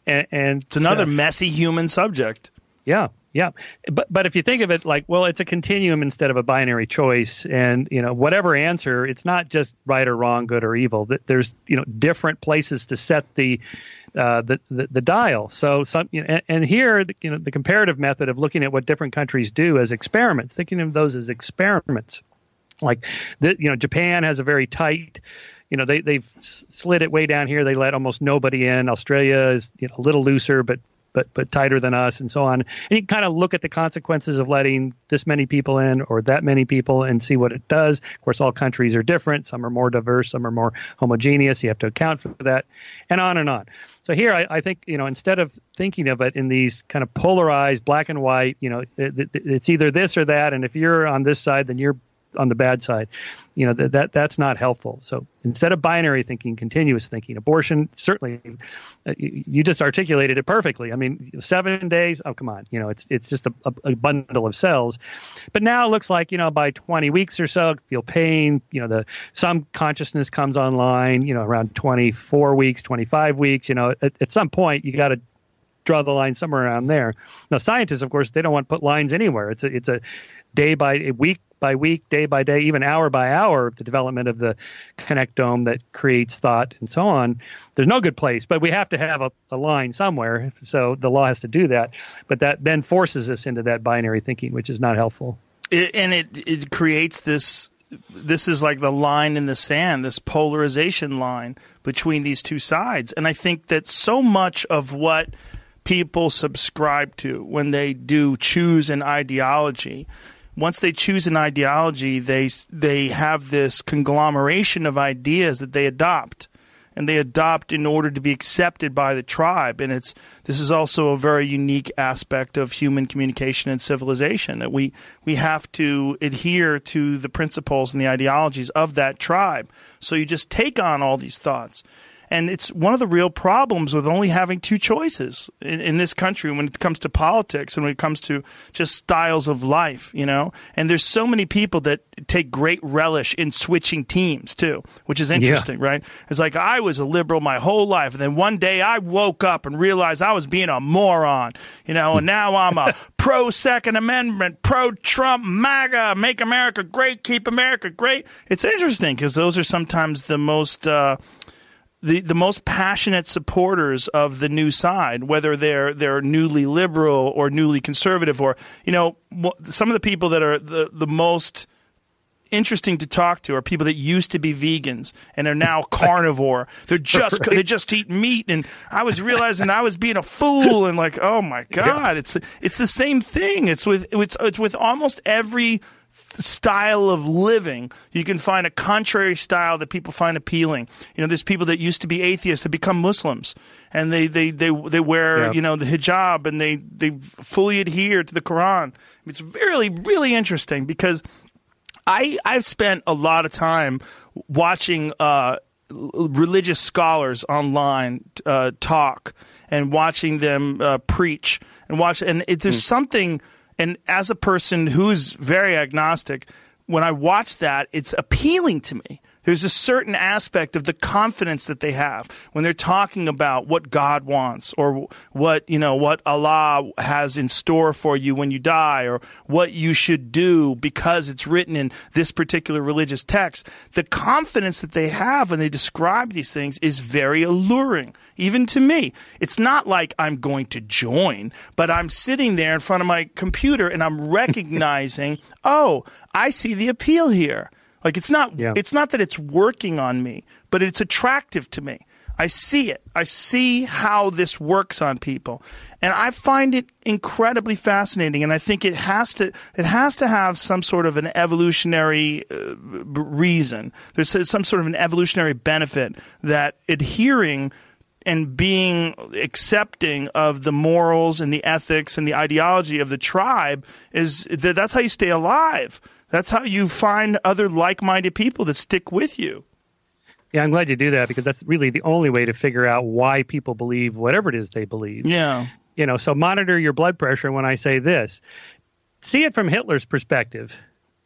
And, and it's another uh, messy human subject. Yeah. Yeah. But but if you think of it like, well, it's a continuum instead of a binary choice. And, you know, whatever answer, it's not just right or wrong, good or evil. There's, you know, different places to set the uh, the, the the dial. So some, you know, and, and here, you know, the comparative method of looking at what different countries do as experiments, thinking of those as experiments, like, the, you know, Japan has a very tight, you know, they, they've slid it way down here. They let almost nobody in. Australia is, you know, a little looser, but but but tighter than us, and so on. And you kind of look at the consequences of letting this many people in or that many people and see what it does. Of course, all countries are different. Some are more diverse, some are more homogeneous. You have to account for that, and on and on. So here, I, I think, you know, instead of thinking of it in these kind of polarized black and white, you know, it, it, it's either this or that, and if you're on this side, then you're on the bad side. You know, that, that that's not helpful. So instead of binary thinking, continuous thinking, abortion, certainly, uh, you, you just articulated it perfectly. I mean, seven days, oh, come on. You know, it's it's just a, a, a bundle of cells. But now it looks like, you know, by twenty weeks or so, feel pain, you know, the some consciousness comes online, you know, around twenty-four weeks, twenty-five weeks, you know, at, at some point you got to draw the line somewhere around there. Now, scientists, of course, they don't want to put lines anywhere. It's a, it's a day by a week by week, day by day, even hour by hour of the development of the connectome that creates thought and so on. There's no good place, but we have to have a, a line somewhere. So the law has to do that. But that then forces us into that binary thinking, which is not helpful. It, and it, it creates this, this is like the line in the sand, this polarization line between these two sides. And I think that so much of what people subscribe to when they do choose an ideology, once they choose an ideology, they they have this conglomeration of ideas that they adopt, and they adopt in order to be accepted by the tribe. And it's this is also a very unique aspect of human communication and civilization, that we we have to adhere to the principles and the ideologies of that tribe. So you just take on all these thoughts. And it's one of the real problems with only having two choices in, in this country when it comes to politics and when it comes to just styles of life, you know. And there's so many people that take great relish in switching teams too, which is interesting, yeah. right? It's like I was a liberal my whole life, and then one day I woke up and realized I was being a moron, you know, and now I'm a pro-Second Amendment, pro-Trump, MAGA, make America great, keep America great. It's interesting because those are sometimes the most uh, – The, the most passionate supporters of the new side, whether they're they're newly liberal or newly conservative, or, you know, some of the people that are the, the most interesting to talk to are people that used to be vegans and are now carnivore. They're just right. they just eat meat, and I was realizing I was being a fool, and like, oh my God, yeah. it's it's the same thing. It's with it's it's with almost every style of living. You can find a contrary style that people find appealing. You know, there's people that used to be atheists that become Muslims, and they they they, they wear yep. you know, the hijab, and they they fully adhere to the Quran. It's really really interesting because I I've spent a lot of time watching uh, religious scholars online uh, talk and watching them uh, preach and watch, and it, there's mm. something. And as a person who's very agnostic, when I watch that, it's appealing to me. There's a certain aspect of the confidence that they have when they're talking about what God wants, or what, you know, what Allah has in store for you when you die, or what you should do because it's written in this particular religious text. The confidence that they have when they describe these things is very alluring, even to me. It's not like I'm going to join, but I'm sitting there in front of my computer and I'm recognizing, oh, I see the appeal here. Like, it's not yeah. it's not that it's working on me, but it's attractive to me. I see it. I see how this works on people. And I find it incredibly fascinating, and I think it has to it has to have some sort of an evolutionary uh, reason. There's some sort of an evolutionary benefit that adhering and being accepting of the morals and the ethics and the ideology of the tribe is that that's how you stay alive. That's how you find other like-minded people that stick with you. Yeah, I'm glad you do that, because that's really the only way to figure out why people believe whatever it is they believe. Yeah. You know, so monitor your blood pressure when I say this. See it from Hitler's perspective.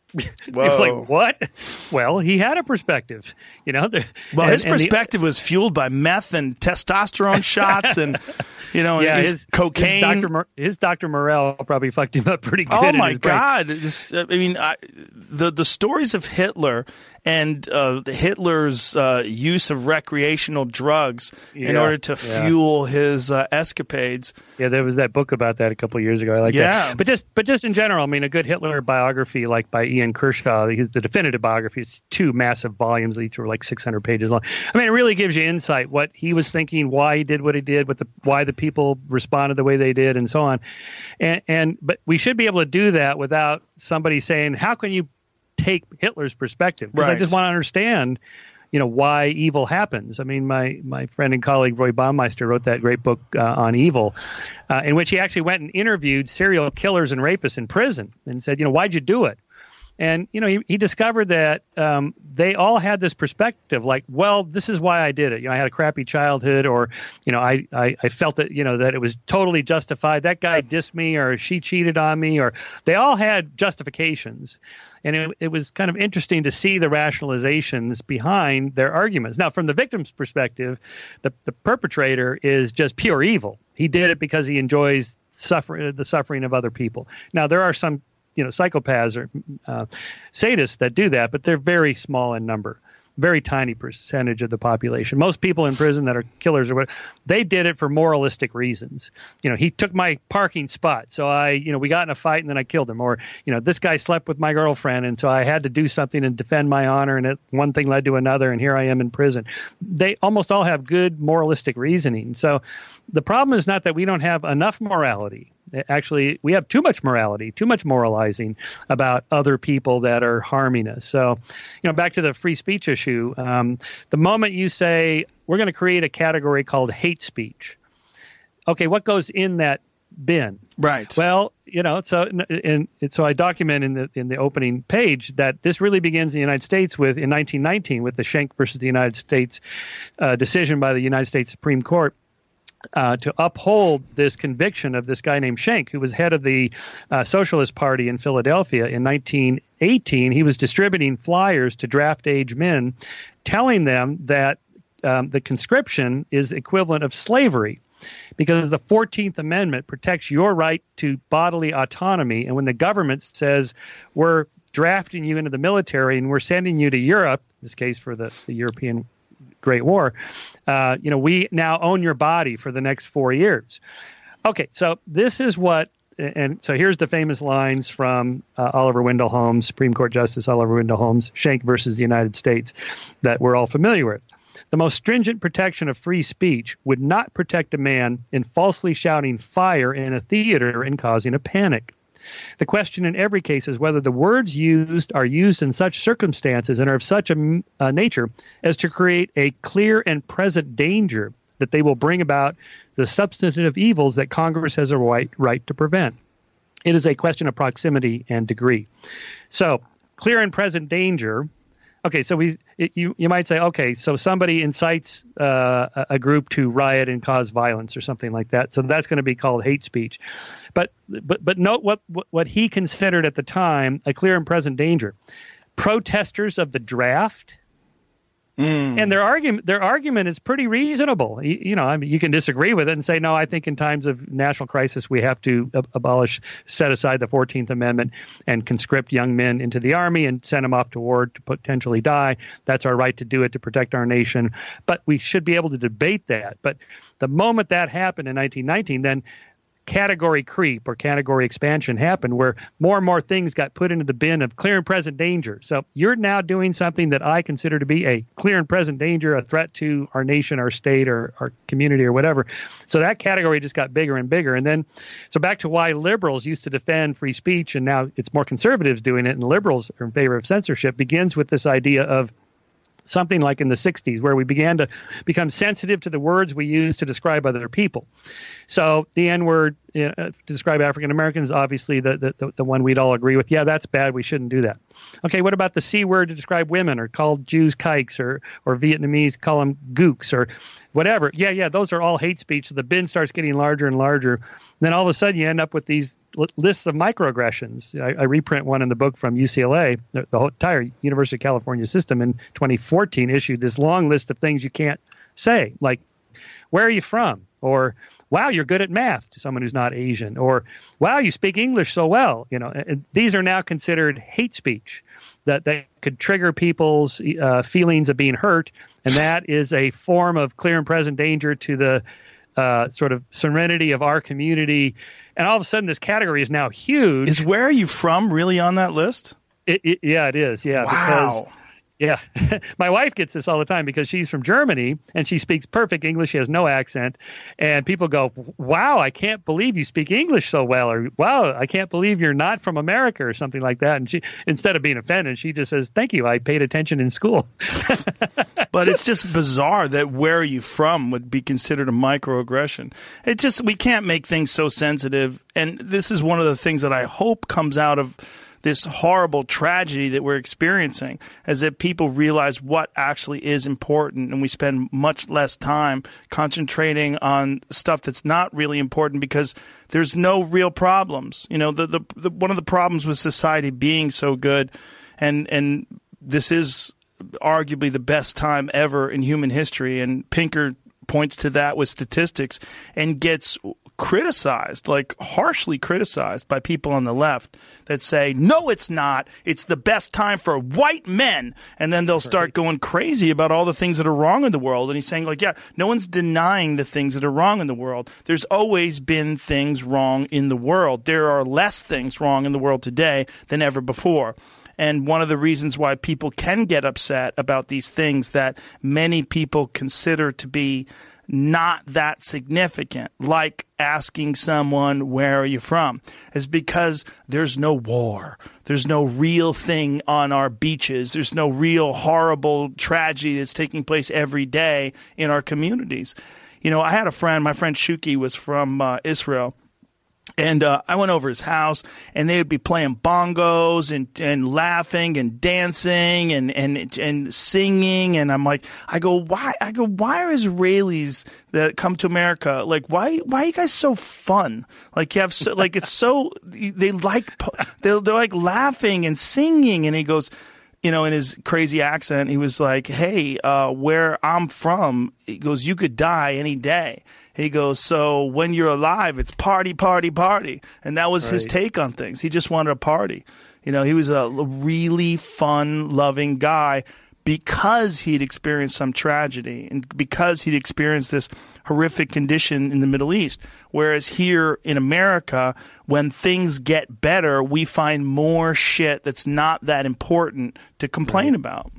Whoa. Like, what? Well, he had a perspective, you know. Well, and, his and perspective the, was fueled by meth and testosterone shots and, you know, yeah, his, his cocaine. His Doctor Mor- his Doctor Morell probably fucked him up pretty good. Oh, in my his brain. God. Just, I mean, I, the, the stories of Hitler and uh, Hitler's uh, use of recreational drugs yeah, in order to yeah. fuel his uh, escapades. Yeah, there was that book about that a couple of years ago. I like yeah. that. But just, but just in general, I mean, a good Hitler biography, like by Ian Kershaw, the definitive biography, it's two massive volumes, each were like six hundred pages long. I mean, it really gives you insight what he was thinking, why he did what he did, what the why the people responded the way they did, and so on. And, and but we should be able to do that without somebody saying, "How can you take Hitler's perspective?" Because right. I just want to understand, you know, why evil happens. I mean, my my friend and colleague Roy Baumeister wrote that great book uh, on evil, uh, in which he actually went and interviewed serial killers and rapists in prison and said, you know, why'd you do it? And, you know, he, he discovered that um, they all had this perspective like, well, this is why I did it. You know, I had a crappy childhood, or, you know, I, I, I felt that, you know, that it was totally justified. That guy dissed me, or she cheated on me, or they all had justifications. And it, it was kind of interesting to see the rationalizations behind their arguments. Now, from the victim's perspective, the, the perpetrator is just pure evil. He did it because he enjoys suffering, the suffering of other people. Now, there are some you know, psychopaths or uh, sadists that do that, but they're very small in number, very tiny percentage of the population. Most people in prison that are killers or what, they did it for moralistic reasons. You know, he took my parking spot, so I, you know, we got in a fight and then I killed him. Or, you know, this guy slept with my girlfriend, and so I had to do something and defend my honor, and it, one thing led to another, and here I am in prison. They almost all have good moralistic reasoning. So the problem is not that we don't have enough morality. Actually, we have too much morality, too much moralizing about other people that are harming us. So, you know, back to the free speech issue, um, the moment you say, we're going to create a category called hate speech, okay, what goes in that bin? Right. Well, you know, so and, and so I document in the in the opening page that this really begins in the United States with in nineteen nineteen with the Schenck versus the United States uh, decision by the United States Supreme Court. Uh, to uphold this conviction of this guy named Schenck, who was head of the uh, Socialist Party in Philadelphia in nineteen eighteen. He was distributing flyers to draft-age men, telling them that um, the conscription is equivalent of slavery, because the fourteenth Amendment protects your right to bodily autonomy. And when the government says, we're drafting you into the military and we're sending you to Europe, in this case for the, the European Great War, uh, you know, we now own your body for the next four years. Okay, so this is what, and so here's the famous lines from uh, Oliver Wendell Holmes, Supreme Court Justice Oliver Wendell Holmes, Schenck versus the United States, that we're all familiar with. The most stringent protection of free speech would not protect a man in falsely shouting fire in a theater and causing a panic. The question in every case is whether the words used are used in such circumstances and are of such a uh, nature as to create a clear and present danger that they will bring about the substantive evils that Congress has a right, right to prevent. It is a question of proximity and degree. So, clear and present danger. Okay, so we it, you you might say, okay, so somebody incites uh, a, a group to riot and cause violence or something like that. So that's going to be called hate speech. But but but note what what he considered at the time a clear and present danger. Protesters of the draft. Mm. And their argument, their argument is pretty reasonable. You, you know, I mean, you can disagree with it and say, no, I think in times of national crisis, we have to ab- abolish, set aside the fourteenth Amendment and conscript young men into the army and send them off to war to potentially die. That's our right to do it to protect our nation. But we should be able to debate that. But the moment that happened in nineteen nineteen, then category creep or category expansion happened where more and more things got put into the bin of clear and present danger. So you're now doing something that I consider to be a clear and present danger, a threat to our nation, our state, or our community or whatever. So that category just got bigger and bigger. And then, so back to why liberals used to defend free speech and now it's more conservatives doing it and liberals are in favor of censorship begins with this idea of something like in the sixties, where we began to become sensitive to the words we use to describe other people. So the N-word you know, to describe African Americans, obviously the, the the one we'd all agree with. Yeah, that's bad. We shouldn't do that. Okay, what about the C word to describe women, or call Jews kikes, or or Vietnamese call them gooks, or whatever? Yeah, yeah, those are all hate speech. So the bin starts getting larger and larger. And then all of a sudden you end up with these l- lists of microaggressions. I, I reprint one in the book from U C L A. The, the whole entire University of California system in twenty fourteen issued this long list of things you can't say, like, where are you from? Or, wow, you're good at math to someone who's not Asian. Or, wow, you speak English so well. You know, and these are now considered hate speech that, that could trigger people's uh, feelings of being hurt. And that is a form of clear and present danger to the uh, sort of serenity of our community. And all of a sudden, this category is now huge. Is where are you from really on that list? It, it, yeah, it is. Yeah. Wow. Because, yeah. My wife gets this all the time because she's from Germany and she speaks perfect English. She has no accent. And people go, wow, I can't believe you speak English so well. Or, wow, I can't believe you're not from America or something like that. And she, instead of being offended, she just says, thank you. I paid attention in school. But it's just bizarre that where are you from would be considered a microaggression. It just, we can't make things so sensitive. And this is one of the things that I hope comes out of this horrible tragedy that we're experiencing, is that people realize what actually is important, and we spend much less time concentrating on stuff that's not really important because there's no real problems. You know, the, the, the one of the problems with society being so good, and and this is arguably the best time ever in human history, and Pinker points to that with statistics and gets criticized, like harshly criticized by people on the left that say, no, it's not. It's the best time for white men. And then they'll start going crazy about all the things that are wrong in the world. And he's saying, like, yeah, no one's denying the things that are wrong in the world. There's always been things wrong in the world. There are less things wrong in the world today than ever before. And one of the reasons why people can get upset about these things that many people consider to be not that significant, like asking someone, where are you from, is because there's no war. There's no real thing on our beaches. There's no real horrible tragedy that's taking place every day in our communities. You know, I had a friend, my friend Shuki was from uh, Israel. And uh, I went over his house, and they would be playing bongos and, and laughing and dancing and, and and singing. And I'm like, I go, why? I go, why are Israelis that come to America like, why? Why are you guys so fun? Like you have, so, like it's so they like they're they're like laughing and singing. And he goes, you know, in his crazy accent, he was like, hey, uh, where I'm from, he goes, you could die any day. He goes, so when you're alive, it's party, party, party. And that was right. His take on things. He just wanted a party. You know, he was a really fun, loving guy because he'd experienced some tragedy and because he'd experienced this horrific condition in the Middle East. Whereas here in America, when things get better, we find more shit that's not that important to complain right. about.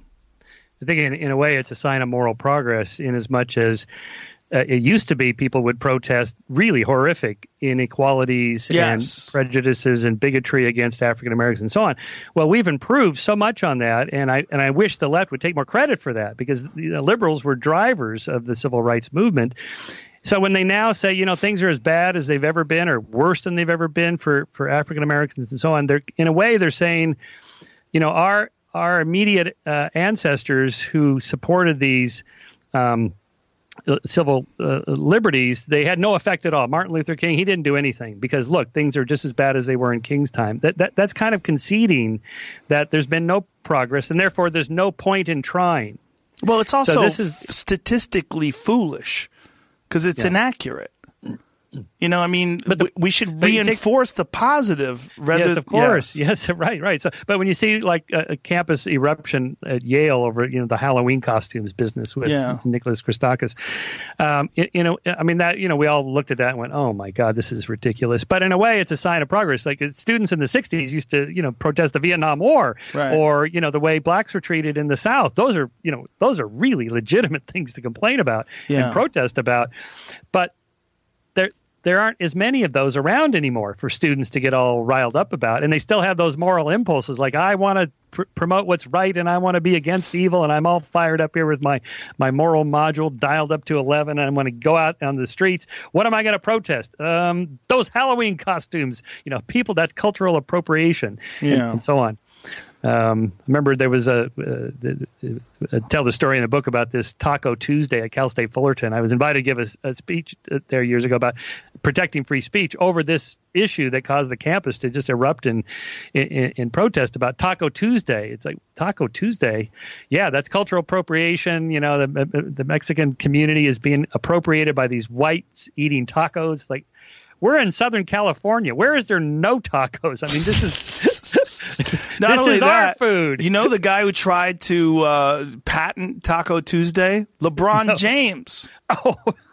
I think in, in a way it's a sign of moral progress in as much as Uh, it used to be people would protest really horrific inequalities yes. and prejudices and bigotry against African Americans and so on. Well, we've improved so much on that, and I and I wish the left would take more credit for that, because the liberals were drivers of the civil rights movement. So when they now say, you know, things are as bad as they've ever been or worse than they've ever been for, for African Americans and so on, they're in a way they're saying, you know, our our immediate uh, ancestors who supported these um civil uh, liberties, they had no effect at all. Martin Luther King, he didn't do anything because, look, things are just as bad as they were in King's time. That, that That's kind of conceding that there's been no progress, and therefore there's no point in trying. Well, it's also so this is, statistically foolish because it's yeah. inaccurate. You know, I mean, but the, we should reinforce take, the positive rather. Yes, of course. Yes, yes right, right. So, but when you see like a, a campus eruption at Yale over, you know, the Halloween costumes business with yeah. Nicholas Christakis, um, you, you know, I mean that, you know, we all looked at that and went, oh my God, this is ridiculous. But in a way, it's a sign of progress. Like students in the sixties used to, you know, protest the Vietnam War, right. or you know, the way blacks were treated in the South. Those are, you know, those are really legitimate things to complain about yeah. and protest about. But there. There aren't as many of those around anymore for students to get all riled up about. And they still have those moral impulses like, I want to pr- promote what's right and I want to be against evil. And I'm all fired up here with my, my moral module dialed up to eleven. And I'm going to go out on the streets. What am I going to protest? Um, those Halloween costumes, you know, people, that's cultural appropriation yeah. and, and so on. Um, I remember there was a, uh, uh, tell the story in a book about this Taco Tuesday at Cal State Fullerton. I was invited to give a, a speech there years ago about protecting free speech over this issue that caused the campus to just erupt in, in, in protest about Taco Tuesday. It's like, Taco Tuesday? Yeah, that's cultural appropriation. You know, the, the Mexican community is being appropriated by these whites eating tacos. Like, we're in Southern California. Where is there no tacos? I mean, this is Not this only is that, our food. You know the guy who tried to uh, patent Taco Tuesday? LeBron No. James. Oh,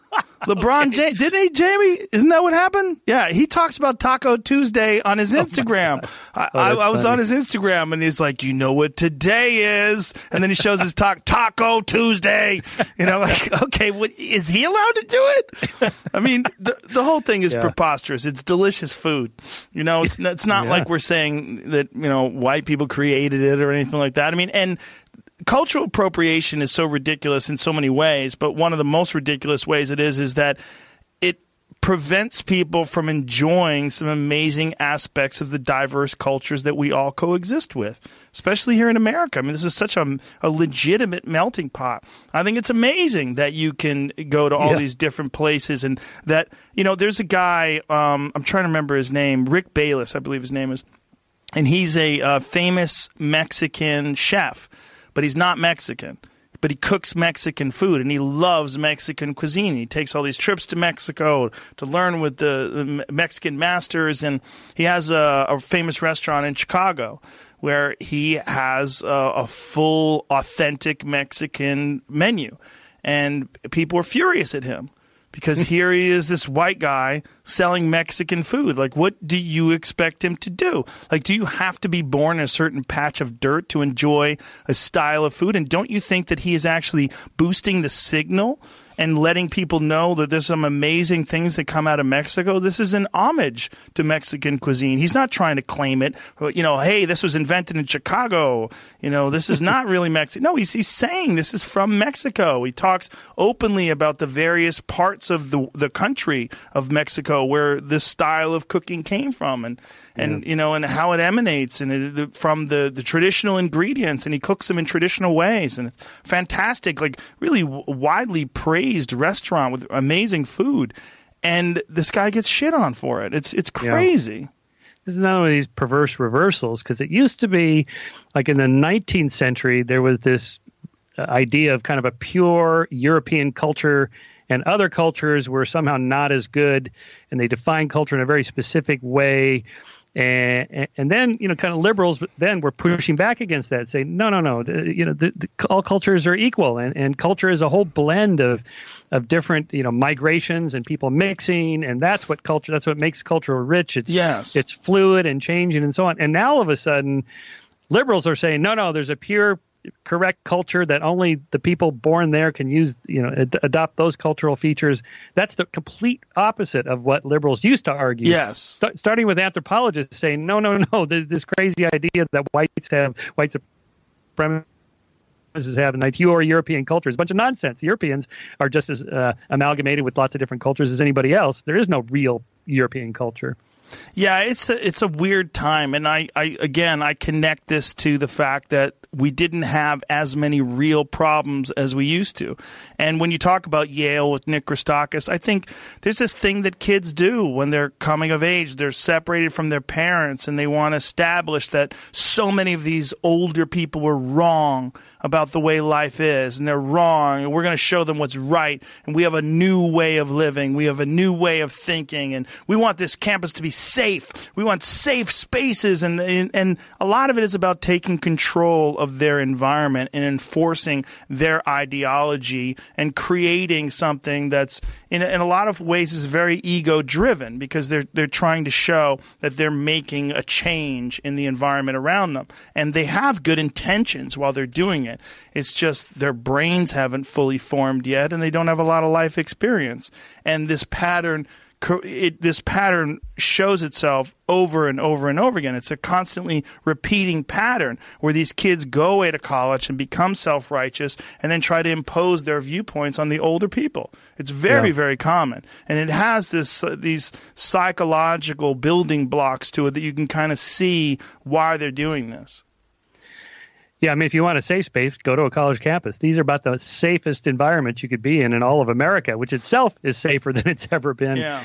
LeBron okay. James. Didn't he, Jamie? Isn't that what happened? Yeah, he talks about Taco Tuesday on his Instagram. I, Oh, I, that's I was funny. on his Instagram, and he's like, you know what today is? And then he shows his ta- Taco Tuesday. You know, like, okay, what, is he allowed to do it? I mean, the, the whole thing is Yeah. preposterous. It's delicious food. You know, it's, it's not Yeah. like we're saying that, you know, white people created it or anything like that. I mean, and cultural appropriation is so ridiculous in so many ways, but one of the most ridiculous ways it is is that it prevents people from enjoying some amazing aspects of the diverse cultures that we all coexist with, especially here in America. I mean, this is such a, a legitimate melting pot. I think it's amazing that you can go to all Yeah. these different places and that, you know, there's a guy, um, I'm trying to remember his name, Rick Bayless, I believe his name is, and he's a uh, famous Mexican chef. But he's not Mexican. But he cooks Mexican food, and he loves Mexican cuisine. He takes all these trips to Mexico to learn with the, the Mexican masters, and he has a, a famous restaurant in Chicago where he has a, a full, authentic Mexican menu. And people are furious at him. Because here he is, this white guy selling Mexican food. Like, what do you expect him to do? Like, do you have to be born in a certain patch of dirt to enjoy a style of food? And don't you think that he is actually boosting the signal and letting people know that there's some amazing things that come out of Mexico? This is an homage to Mexican cuisine. He's not trying to claim it. You know, hey, this was invented in Chicago. You know, this is not really Mexican. No, he's, he's saying this is from Mexico. He talks openly about the various parts of the the country of Mexico where this style of cooking came from, and and yeah. you know, and how it emanates and it, the, from the the traditional ingredients, and he cooks them in traditional ways, and it's fantastic. Like, really w- widely praised restaurant with amazing food, and this guy gets shit on for it. It's it's crazy. Yeah. This is not one of these perverse reversals, because it used to be like in the nineteenth century, there was this idea of kind of a pure European culture, and other cultures were somehow not as good, and they defined culture in a very specific way. And, and then, you know, kind of liberals then were pushing back against that, saying, no, no, no, the, you know, the, the, all cultures are equal, and, and culture is a whole blend of of different, you know, migrations and people mixing, and that's what culture, that's what makes culture rich. It's yes. it's fluid and changing and so on. And now all of a sudden, liberals are saying, no, no, there's a pure, correct culture that only the people born there can use, you know, ad- adopt those cultural features. That's the complete opposite of what liberals used to argue. Yes. St- starting with anthropologists saying, no, no, no, there's this crazy idea that whites have, white supremacists have, and like pure European culture is a bunch of nonsense. Europeans are just as uh, amalgamated with lots of different cultures as anybody else. There is no real European culture. Yeah, it's a, it's a weird time, and I, I again I connect this to the fact that we didn't have as many real problems as we used to. And when you talk about Yale with Nick Christakis, I think there's this thing that kids do when they're coming of age. They're separated from their parents, and they want to establish that so many of these older people were wrong about the way life is, and they're wrong, and we're going to show them what's right, and we have a new way of living, we have a new way of thinking, and we want this campus to be safe. We want safe spaces, and and, and a lot of it is about taking control of their environment and enforcing their ideology and creating something that's in in a lot of ways is very ego driven, because they're they're trying to show that they're making a change in the environment around them, and they have good intentions while they're doing it. It's just their brains haven't fully formed yet, and they don't have a lot of life experience. And this pattern, it, this pattern shows itself over and over and over again. It's a constantly repeating pattern where these kids go away to college and become self-righteous and then try to impose their viewpoints on the older people. It's very, yeah. very common. And it has this uh, these psychological building blocks to it that you can kind of see why they're doing this. Yeah, I mean, if you want a safe space, go to a college campus. These are about the safest environments you could be in in all of America, which itself is safer than it's ever been. Yeah.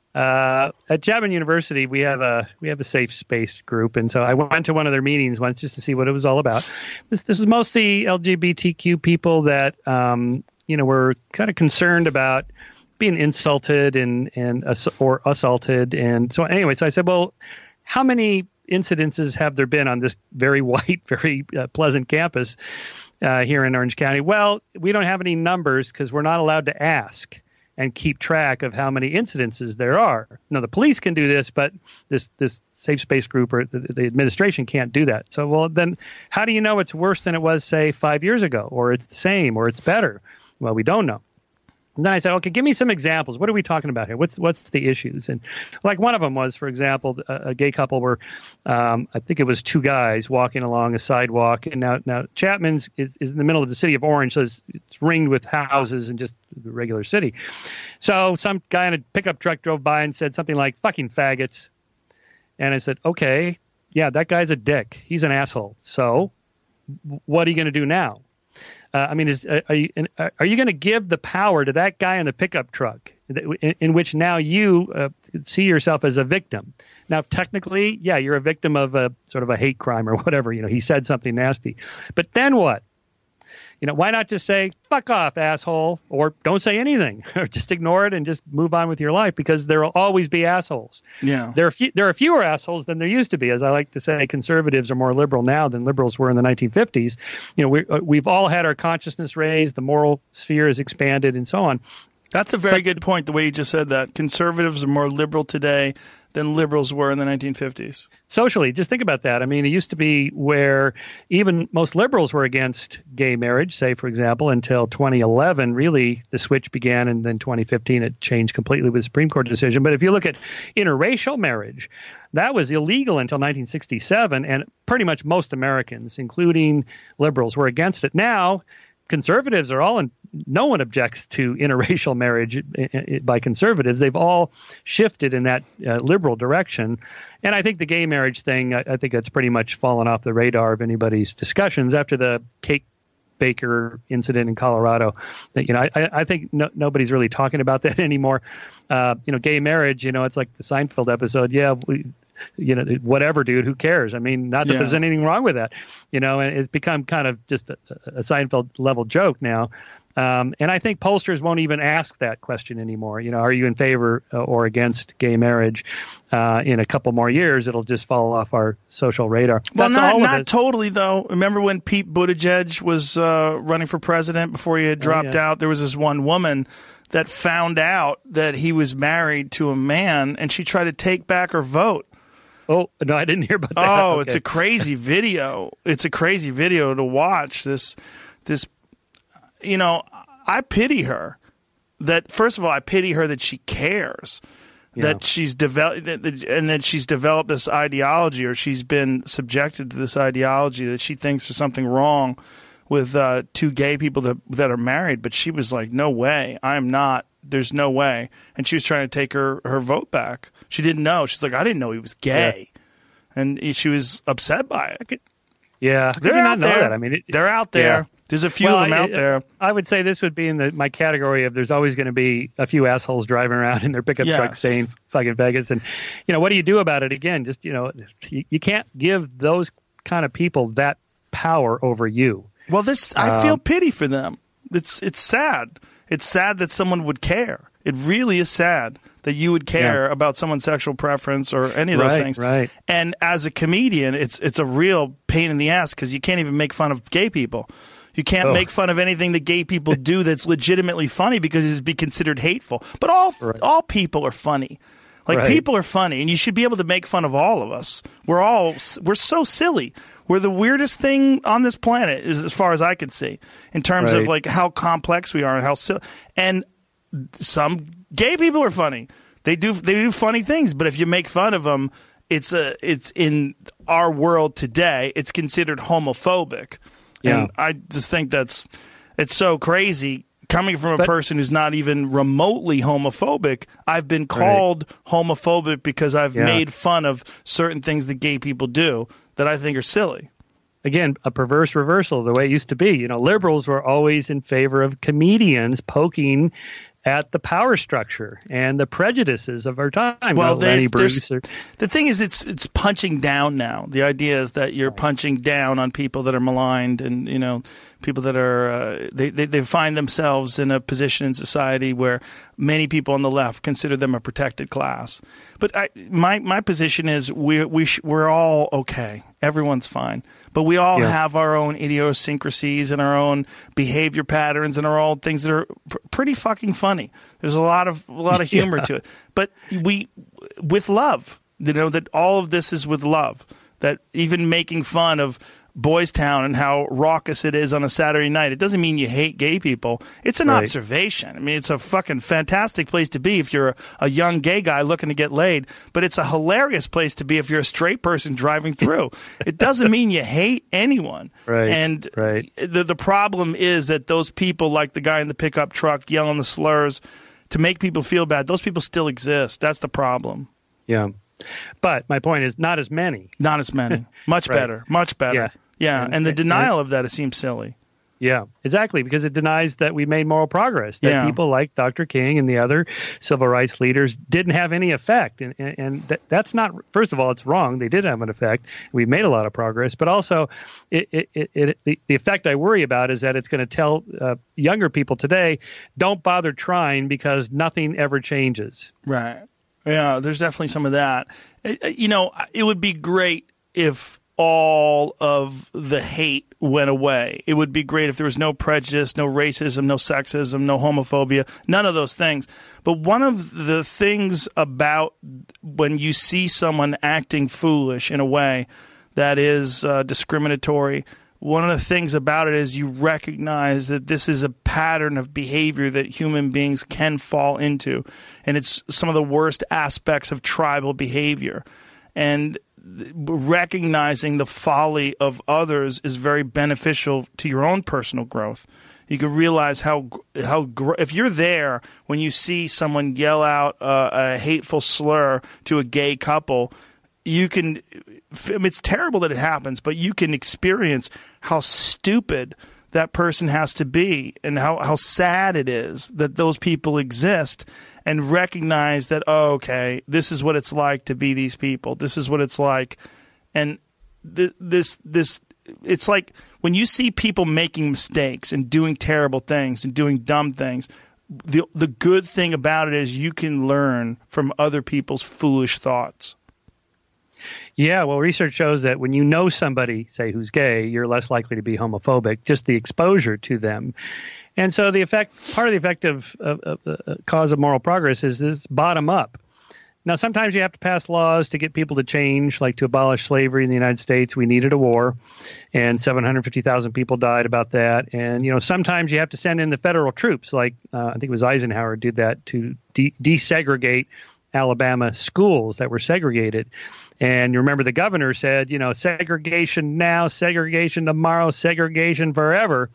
Uh, at Chapman University, we have a we have a safe space group, and so I went to one of their meetings once just to see what it was all about. This this is mostly L G B T Q people that um, you know were kind of concerned about being insulted and and ass- or assaulted, and so anyway, so I said, well, how many incidences have there been on this very white, very uh, pleasant campus uh, here in Orange County? Well, we don't have any numbers because we're not allowed to ask and keep track of how many incidences there are. Now, the police can do this, but this this safe space group or the, the administration can't do that. So, well, then how do you know it's worse than it was, say, five years ago, or it's the same, or it's better? Well, we don't know. And then I said, okay, give me some examples. What are we talking about here? What's what's the issues? And like one of them was, for example, a, a gay couple were, um, I think it was two guys walking along a sidewalk. And now now Chapman's is, is in the middle of the city of Orange, so it's, it's ringed with houses and just the regular city. So some guy in a pickup truck drove by and said something like, fucking faggots. And I said, okay, yeah, that guy's a dick. He's an asshole. So what are you going to do now? Uh, I mean, is, are you are you going to give the power to that guy in the pickup truck, in, in which now you uh, see yourself as a victim? Now, technically, yeah, you're a victim of a sort of a hate crime or whatever. You know, he said something nasty, but then what? You know, why not just say, fuck off, asshole, or don't say anything, or just ignore it and just move on with your life, because there will always be assholes. Yeah. There are, few, there are fewer assholes than there used to be. As I like to say, conservatives are more liberal now than liberals were in the nineteen fifties. You know, we, we've all had our consciousness raised, the moral sphere has expanded, and so on. That's a very But- good point, the way you just said that. Conservatives are more liberal today than liberals were in the nineteen fifties. Socially, just think about that. I mean, it used to be where even most liberals were against gay marriage, say, for example, until twenty eleven. Really, the switch began, and then twenty fifteen it changed completely with the Supreme Court decision. But if you look at interracial marriage, that was illegal until nineteen sixty-seven, and pretty much most Americans, including liberals, were against it. Now, conservatives are all in. No one objects to interracial marriage by conservatives. They've all shifted in that uh, liberal direction. And I think the gay marriage thing, I, I think that's pretty much fallen off the radar of anybody's discussions after the cake baker incident in Colorado. That, you know, I, I think no, nobody's really talking about that anymore. Uh, you know, gay marriage, you know, it's like the Seinfeld episode. Yeah, we, you know, whatever, dude, who cares? I mean, not that Yeah. there's anything wrong with that, you know, and it's become kind of just a, a Seinfeld level joke now. Um, and I think pollsters won't even ask that question anymore. You know, are you in favor uh, or against gay marriage? Uh, in a couple more years, it'll just fall off our social radar. Well, That's not, all of not it. totally, though. Remember when Pete Buttigieg was uh, running for president before he had dropped yeah. out? There was this one woman that found out that he was married to a man, and she tried to take back her vote. Oh, no, I didn't hear about that. Oh, Okay. it's a crazy video. It's a crazy video to watch. This, this, you know, I pity her. That first of all, I pity her that she cares, Yeah. that she's developed, and that she's developed this ideology, or she's been subjected to this ideology that she thinks there's something wrong with uh, two gay people that that are married. But she was like, "No way, I'm not. There's no way." And she was trying to take her her vote back. She didn't know. She's like, "I didn't know he was gay," yeah. and she was upset by it. Yeah, I They're did not out know there. that. I mean, it, They're out there. Yeah. There's a few Well, of them I- out there. I would say this would be in the, my category of there's always going to be a few assholes driving around in their pickup Yes. trucks saying fucking faggots. And, you know, what do you do about it? Again, just, you know, you, you can't give those kind of people that power over you. Well, this I feel Um, pity for them. It's it's sad. It's sad that someone would care. It really is sad that you would care Yeah. about someone's sexual preference or any of those Right, things. right. And as a comedian, it's it's a real pain in the ass because you can't even make fun of gay people. You can't Oh. make fun of anything that gay people do that's legitimately funny because it'd be considered hateful. But all Right. all people are funny. Like Right. people are funny, and you should be able to make fun of all of us. We're all we're so silly. We're the weirdest thing on this planet, is as far as I can see, in terms of Right. like how complex we are and how silly. And some gay people are funny. They do they do funny things, but if you make fun of them, it's a it's in our world today, it's considered homophobic. Yeah. And I just think that's it's so crazy. Coming from a But- person who's not even remotely homophobic, I've been called homophobic because I've Yeah. made fun of certain things that gay people do that I think are silly. again, a perverse reversal of the way it used to be. You know, liberals were always in favor of comedians poking at the power structure and the prejudices of our time. Well, you know, Lenny there's, Bruce or, the thing is, it's it's punching down now. The idea is that you're punching down on people that are maligned, and you know, people that are uh, they, they they find themselves in a position in society where many people on the left consider them a protected class. But I, my my position is we we sh- we're all okay. Everyone's fine. But we all yeah. have our own idiosyncrasies and our own behavior patterns and our own things that are pr- pretty fucking funny. There's a lot of a lot of humor yeah. to it. But we, with love, you know, that all of this is with love. That even making fun of Boys Town and how raucous it is on a Saturday night, it doesn't mean you hate gay people. It's an right. observation. I mean, it's a fucking fantastic place to be if you're a, a young gay guy looking to get laid, but it's a hilarious place to be if you're a straight person driving through. It doesn't mean you hate anyone. Right. And right. the the problem is that those people, like the guy in the pickup truck yelling the slurs to make people feel bad, those people still exist. That's the problem. Yeah. But my point is not as many. Not as many. Much right. better. Much better. Yeah. Yeah, and, and the and, denial of that, it seems silly. Yeah, exactly, because it denies that we made moral progress, that yeah. people like Doctor King and the other civil rights leaders didn't have any effect. And, and, and that, that's not, first of all, it's wrong. They did have an effect. We made a lot of progress. But also, it, it, it, it, the, the effect I worry about is that it's going to tell uh, younger people today, don't bother trying because nothing ever changes. Right. Yeah, there's definitely some of that. You know, it would be great if all of the hate went away. It would be great if there was no prejudice, no racism, no sexism, no homophobia, none of those things. But one of the things about when you see someone acting foolish in a way that is uh, discriminatory, one of the things about it is you recognize that this is a pattern of behavior that human beings can fall into. And it's some of the worst aspects of tribal behavior. And recognizing the folly of others is very beneficial to your own personal growth. You can realize how how if you're there when you see someone yell out uh, a hateful slur to a gay couple, you can. I mean, it's terrible that it happens, but you can experience how stupid that person has to be and how, how sad it is that those people exist, and recognize that, oh, okay, this is what it's like to be these people. This is what it's like. And th- this, this, it's like when you see people making mistakes and doing terrible things and doing dumb things, the, the good thing about it is you can learn from other people's foolish thoughts. Yeah, well, research shows that when you know somebody, say, who's gay, you're less likely to be homophobic, just the exposure to them. And so the effect, part of the effect of, of, of the cause of moral progress is this bottom up. Now, sometimes you have to pass laws to get people to change, like to abolish slavery in the United States. We needed a war, and seven hundred fifty thousand people died about that. And, you know, sometimes you have to send in the federal troops, like uh, I think it was Eisenhower did that to de- desegregate Alabama schools that were segregated. And you remember the governor said, you know, segregation now, segregation tomorrow, segregation forever.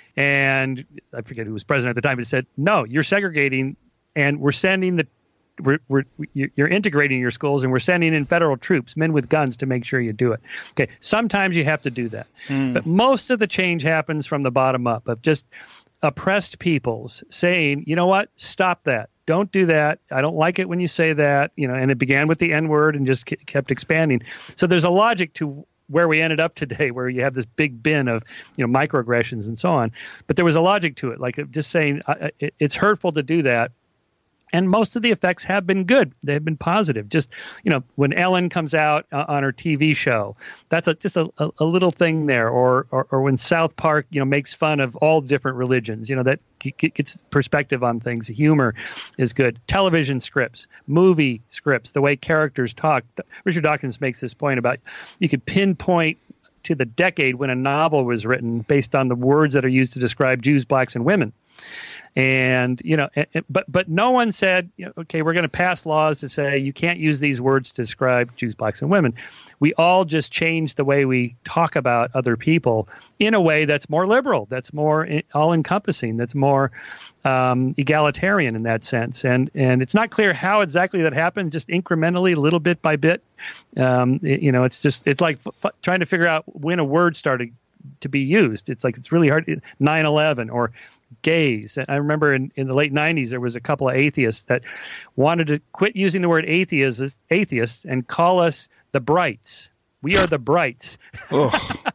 And I forget who was president at the time, but he said, no, you're segregating, and we're sending the we're, we're you're integrating your schools, and we're sending in federal troops, men with guns, to make sure you do it. Okay, sometimes you have to do that. Mm. But most of the change happens from the bottom up, of just oppressed peoples saying, you know what, stop that. Don't do that. I don't like it when you say that. You know, and it began with the N word and just kept expanding. So there's a logic to where we ended up today, where you have this big bin of, you know, microaggressions and so on. But there was a logic to it, like just saying uh, it, it's hurtful to do that. And most of the effects have been good. They have been positive. Just, you know, when Ellen comes out uh, on her T V show, that's a, just a, a, a little thing there. Or, or or when South Park, you know, makes fun of all different religions, you know, that gets perspective on things. Humor is good. Television scripts, movie scripts, the way characters talk. Richard Dawkins makes this point about you could pinpoint to the decade when a novel was written based on the words that are used to describe Jews, blacks, and women. And, you know, but but no one said, you know, okay, we're going to pass laws to say you can't use these words to describe Jews, blacks, and women. We all just changed the way we talk about other people in a way that's more liberal, that's more all-encompassing, that's more um, egalitarian in that sense. And and it's not clear how exactly that happened, just incrementally, little bit by bit. Um, it, you know, it's just it's like f- f- trying to figure out when a word started to be used. It's like it's really hard. nine eleven or gays. I remember in, in the late nineties, there was a couple of atheists that wanted to quit using the word atheist, atheist and call us the Brights. We are the Brights. Oh.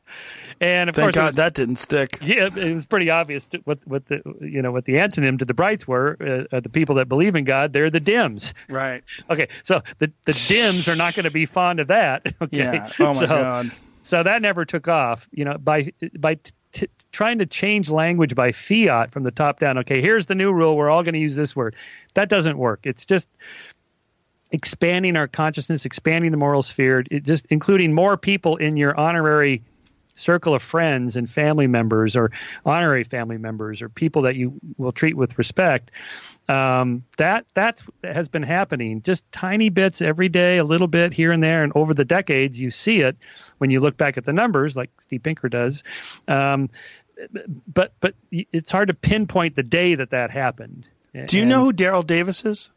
And of Thank course, God was, that didn't stick. Yeah, it was pretty obvious what what the you know what the antonym to the Brights were. Uh, the people that believe in God, they're the Dims. Right. Okay, so the the Dims are not going to be fond of that. Okay? Yeah. Oh my so, God. So that never took off. You know, by by. T- trying to change language by fiat from the top down. Okay, here's the new rule. We're all going to use this word. That doesn't work. It's just expanding our consciousness, expanding the moral sphere, it just including more people in your honorary circle of friends and family members or honorary family members or people that you will treat with respect. Um, that that's has been happening, just tiny bits every day, a little bit here and there. And over the decades, you see it when you look back at the numbers, like Steve Pinker does. Um, but but it's hard to pinpoint the day that that happened. Do you and, know who Daryl Davis is?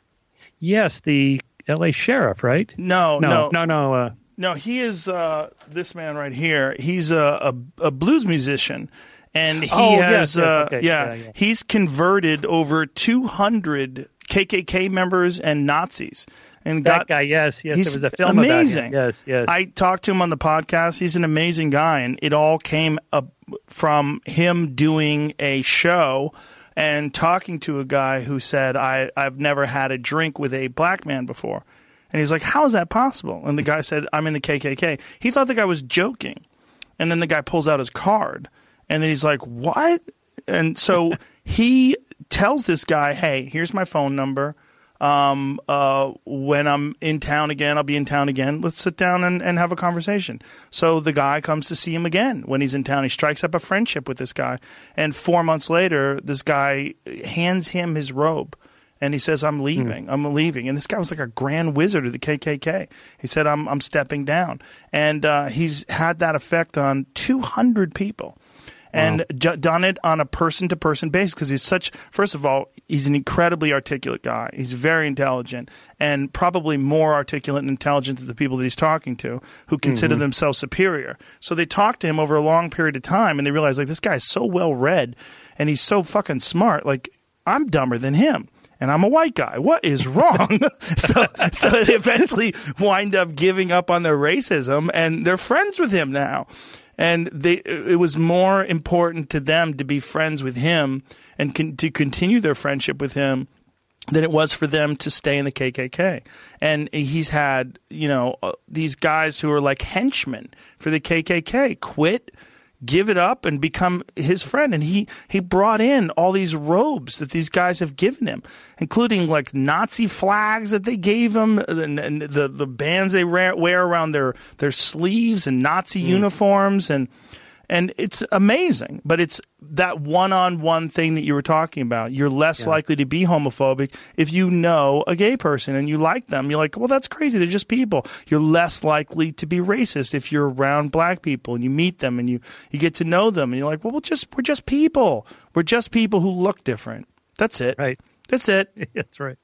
Yes, the L A sheriff, right? No, no, no, no, no. Uh, no, he is uh, this man right here. He's a, a, a blues musician. And he oh, has, yes, yes, uh, okay. yeah, yeah, yeah, he's converted over two hundred K K K members and Nazis. And that got, guy, yes, yes, he's there was a film amazing. about him. Yes, yes. I talked to him on the podcast. He's an amazing guy, and it all came up from him doing a show and talking to a guy who said, I, I've never had a drink with a black man before. And he's like, how is that possible? And the guy said, I'm in the K K K. He thought the guy was joking. And then the guy pulls out his card. And then he's like, what? And so he tells this guy, hey, here's my phone number. Um, uh, when I'm in town again, I'll be in town again. Let's sit down and, and have a conversation. So the guy comes to see him again when he's in town. He strikes up a friendship with this guy. And four months later, this guy hands him his robe. And he says, I'm leaving. Mm. I'm leaving. And this guy was like a grand wizard of the K K K. He said, I'm, I'm stepping down. And uh, he's had that effect on two hundred people. And wow. d- done it on a person-to-person basis because he's such – first of all, he's an incredibly articulate guy. He's very intelligent and probably more articulate and intelligent than the people that he's talking to who consider mm-hmm. themselves superior. So they talk to him over a long period of time, and they realize, like, this guy's so well-read and he's so fucking smart. Like, I'm dumber than him. And I'm a white guy. What is wrong? so, so they eventually wind up giving up on their racism, and they're friends with him now. And they, it was more important to them to be friends with him and con- to continue their friendship with him than it was for them to stay in the K K K. And he's had, you know, uh, these guys who are like henchmen for the K K K quit, give it up, and become his friend. And he, he brought in all these robes that these guys have given him, including like Nazi flags that they gave him, and, and the, the bands they wear around their, their sleeves, and Nazi mm. uniforms. And and it's amazing. But it's that one-on-one thing that you were talking about. You're less yeah. likely to be homophobic if you know a gay person and you like them. You're like, well, that's crazy. They're just people. You're less likely to be racist if you're around black people and you meet them and you, you get to know them. And you're like, well, we're just, we're just people. We're just people who look different. That's it. Right. That's it. That's right.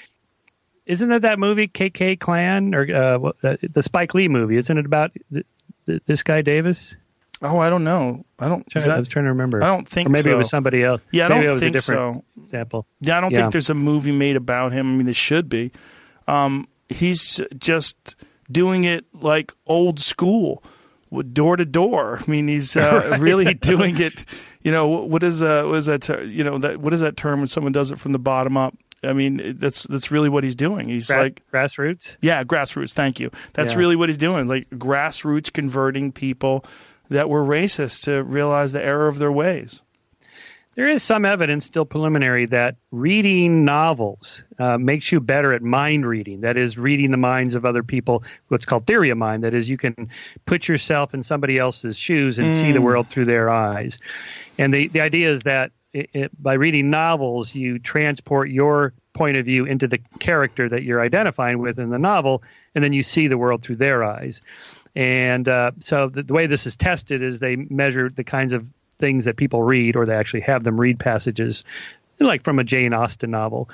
Isn't that that movie, K K Klan, or uh, the Spike Lee movie? Isn't it about th- th- this guy Davis? Oh, I don't know. I don't. Trying, that, I was trying to remember. I don't think. Or maybe so. it was somebody else. Yeah, I maybe don't it was think a different so. Example. Yeah, I don't yeah. think there's a movie made about him. I mean, there should be. Um, he's just doing it like old school, door to door. I mean, he's uh, right. really doing it. You know, what is uh, what is that? Ter- you know, that what is that term when someone does it from the bottom up? I mean, that's that's really what he's doing. He's Gra- like grassroots. Yeah, grassroots. Thank you. That's yeah. really what he's doing. Like grassroots converting people that were racist to realize the error of their ways. There is some evidence, still preliminary, that reading novels uh, makes you better at mind reading. That is, reading the minds of other people, what's called theory of mind. That is, you can put yourself in somebody else's shoes and mm. see the world through their eyes. And the, the idea is that it, it, by reading novels, you transport your point of view into the character that you're identifying with in the novel, and then you see the world through their eyes. And uh, so the, the way this is tested is they measure the kinds of things that people read, or they actually have them read passages like from a Jane Austen novel.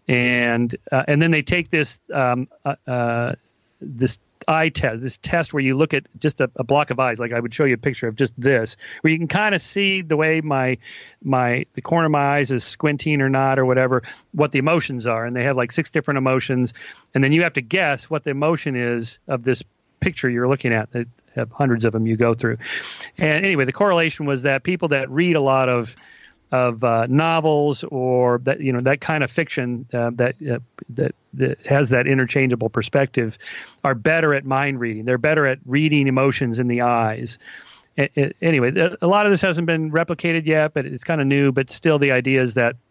And uh, and then they take this um, uh, uh, this eye test, this test where you look at just a, a block of eyes, like I would show you a picture of just this, where you can kind of see the way my my the corner of my eyes is squinting or not or whatever, what the emotions are. And they have like six different emotions, and then you have to guess what the emotion is of this picture you're looking at. They have hundreds of them you go through. And anyway, the correlation was that people that read a lot of of uh, novels or that, you know, that kind of fiction uh, that, uh, that that has that interchangeable perspective are better at mind reading. They're better at reading emotions in the eyes. It, it, anyway, a lot of this hasn't been replicated yet, but it's kind of new. But still, the idea is that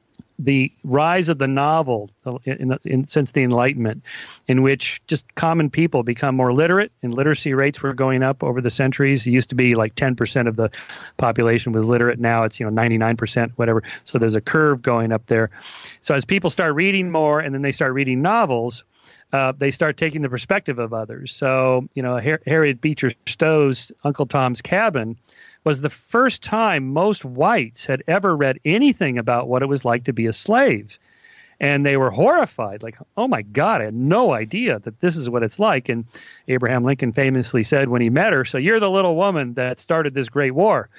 the rise of the novel in, in, in, since the Enlightenment, in which just common people become more literate, and literacy rates were going up over the centuries. It used to be like ten percent of the population was literate. Now it's, you know, ninety-nine percent, whatever. So there's a curve going up there. So as people start reading more, and then they start reading novels, uh, they start taking the perspective of others. So, you know, Har- Harriet Beecher Stowe's Uncle Tom's Cabin was the first time most whites had ever read anything about what it was like to be a slave. And they were horrified, like, oh, my God, I had no idea that this is what it's like. And Abraham Lincoln famously said when he met her, so you're the little woman that started this great war.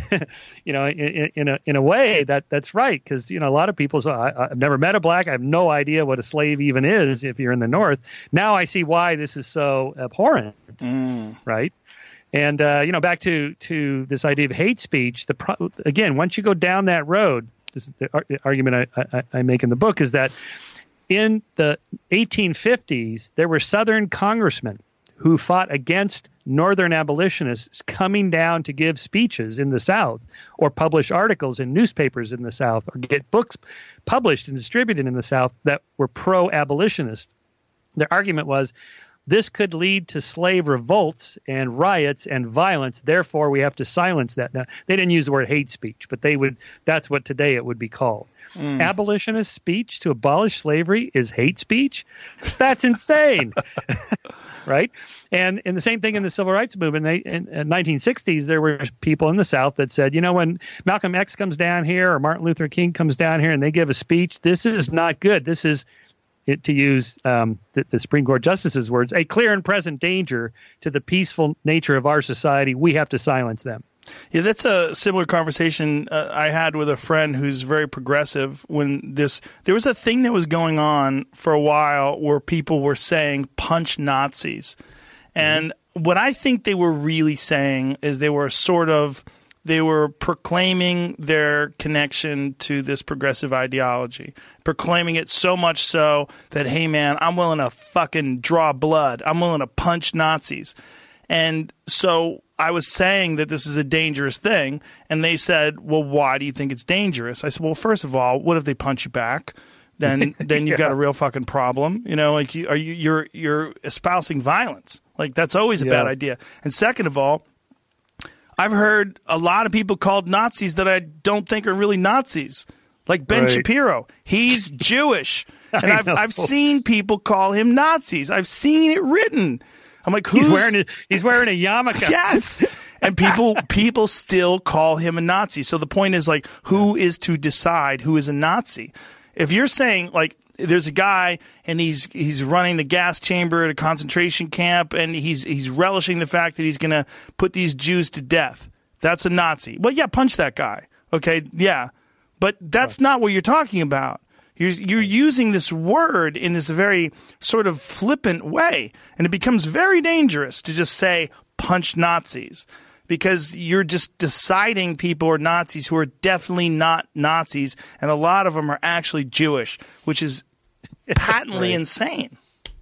you know, in, in, a, in a way, that that's right, because, you know, a lot of people say, I, I've never met a black. I have no idea what a slave even is if you're in the North. Now I see why this is so abhorrent, mm. right? And, uh, you know, back to, to this idea of hate speech, the pro- again, once you go down that road, this is the ar- argument I, I, I make in the book, is that in the eighteen fifties, there were Southern congressmen who fought against Northern abolitionists coming down to give speeches in the South or publish articles in newspapers in the South or get books published and distributed in the South that were pro-abolitionist. Their argument was, this could lead to slave revolts and riots and violence. Therefore, we have to silence that. Now, they didn't use the word hate speech, but they would. That's what today it would be called. Mm. Abolitionist speech to abolish slavery is hate speech? That's insane, right? And and the same thing in the civil rights movement. They, in the nineteen sixties, there were people in the South that said, you know, when Malcolm X comes down here or Martin Luther King comes down here and they give a speech, this is not good. This is, It, to use um, the, the Supreme Court justice's words, a clear and present danger to the peaceful nature of our society. We have to silence them. Yeah, that's a similar conversation uh, I had with a friend who's very progressive. When this, there was a thing that was going on for a while where people were saying punch Nazis. And mm-hmm. what I think they were really saying is they were sort of They were proclaiming their connection to this progressive ideology, proclaiming it so much so that, hey, man, I'm willing to fucking draw blood. I'm willing to punch Nazis. And so I was saying that this is a dangerous thing. And they said, well, why do you think it's dangerous? I said, well, first of all, what if they punch you back? Then then you've yeah. got a real fucking problem. You know, like you, are you, you're, you're espousing violence. Like that's always a yeah. bad idea. And second of all, I've heard a lot of people called Nazis that I don't think are really Nazis, like Ben right. Shapiro. He's Jewish, and I've know. I've seen people call him Nazis. I've seen it written. I'm like, who's he's wearing a, he's wearing a yarmulke? Yes, and people people still call him a Nazi. So the point is, like, who is to decide who is a Nazi? If you're saying like, there's a guy and he's he's running the gas chamber at a concentration camp and he's he's relishing the fact that he's going to put these Jews to death. That's a Nazi. Well, yeah, punch that guy. Okay, yeah. But that's not what you're talking about. You're you're using this word in this very sort of flippant way, and it becomes very dangerous to just say punch Nazis, because you're just deciding people are Nazis who are definitely not Nazis, and a lot of them are actually Jewish, which is patently right. insane.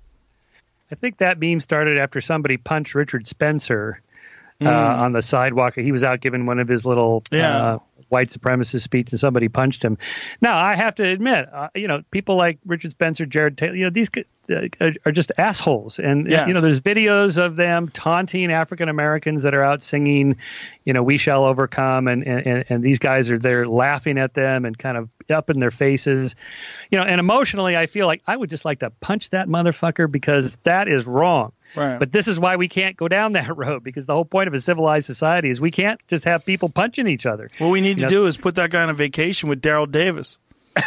I think that meme started after somebody punched Richard Spencer uh, mm. on the sidewalk. He was out giving one of his little yeah. uh, white supremacist speech, and somebody punched him. Now, I have to admit, uh, you know, people like Richard Spencer, Jared Taylor, you know, these uh, are just assholes. And, Yes. you know, there's videos of them taunting African Americans that are out singing, you know, "We Shall Overcome." And, and, and these guys are there laughing at them and kind of up in their faces, you know, and emotionally, I feel like I would just like to punch that motherfucker because that is wrong. Right. But this is why we can't go down that road, because the whole point of a civilized society is we can't just have people punching each other. What we need you to know? do is put that guy on a vacation with Daryl Davis.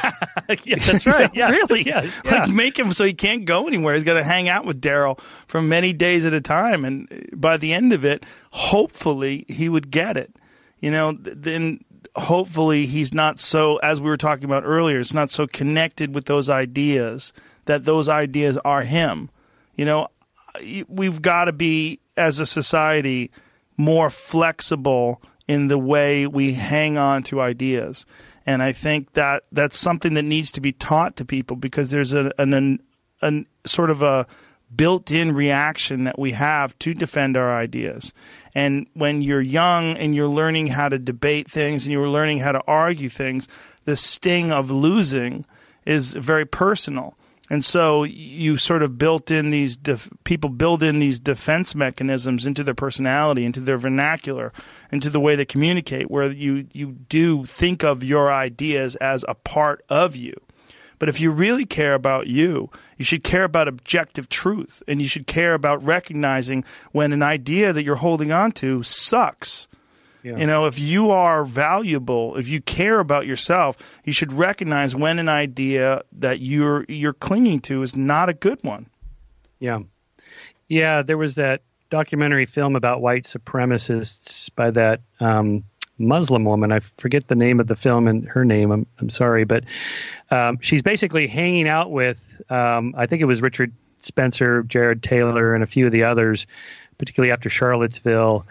Yeah, that's right. Yeah, really. Yeah, yeah. Like make him so he can't go anywhere. He's got to hang out with Daryl for many days at a time, and by the end of it, hopefully he would get it. You know, then hopefully he's not so, as we were talking about earlier, it's not so connected with those ideas that those ideas are him. You know, we've got to be, as a society, more flexible in the way we hang on to ideas. And I think that that's something that needs to be taught to people, because there's a, an, an, an sort of a built-in reaction that we have to defend our ideas. And when you're young and you're learning how to debate things and you're learning how to argue things, the sting of losing is very personal. And so you sort of built in these def- people build in these defense mechanisms into their personality, into their vernacular, into the way they communicate, where you, you do think of your ideas as a part of you. But if you really care about you, you should care about objective truth, and you should care about recognizing when an idea that you're holding on to sucks. Yeah. You know, if you are valuable, if you care about yourself, you should recognize when an idea that you're you're clinging to is not a good one. Yeah. Yeah, there was that documentary film about white supremacists by that um, Muslim woman. I forget the name of the film and her name. I'm, I'm sorry. But um, she's basically hanging out with, um, I think it was Richard Spencer, Jared Taylor, and a few of the others, particularly after Charlottesville.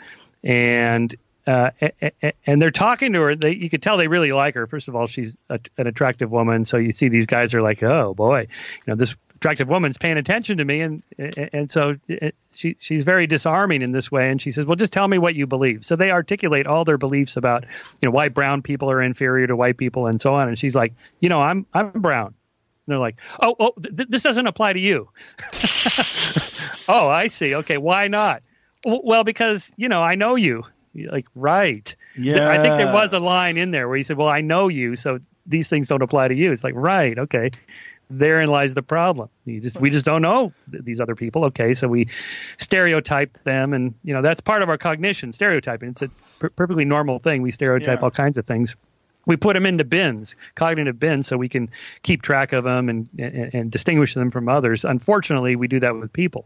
And Uh, and they're talking to her. They, you could tell they really like her. First of all, she's a, an attractive woman. So you see these guys are like, oh boy, you know, this attractive woman's paying attention to me. And, and so it, she, she's very disarming in this way. And she says, well, just tell me what you believe. So they articulate all their beliefs about, you know, why brown people are inferior to white people and so on. And she's like, you know, I'm, I'm brown. And they're like, oh, oh, th- this doesn't apply to you. Oh, I see. Okay. Why not? Well, because, you know, I know you. Like, right. Yeah. I think there was a line in there where he said, well, I know you, so these things don't apply to you. It's like, right. Okay. Therein lies the problem. You just, we just don't know these other people. Okay. So we stereotype them, and, you know, that's part of our cognition, stereotyping. It's a per- perfectly normal thing. We stereotype Yeah. all kinds of things. We put them into bins, cognitive bins, so we can keep track of them and, and, and distinguish them from others. Unfortunately, we do that with people.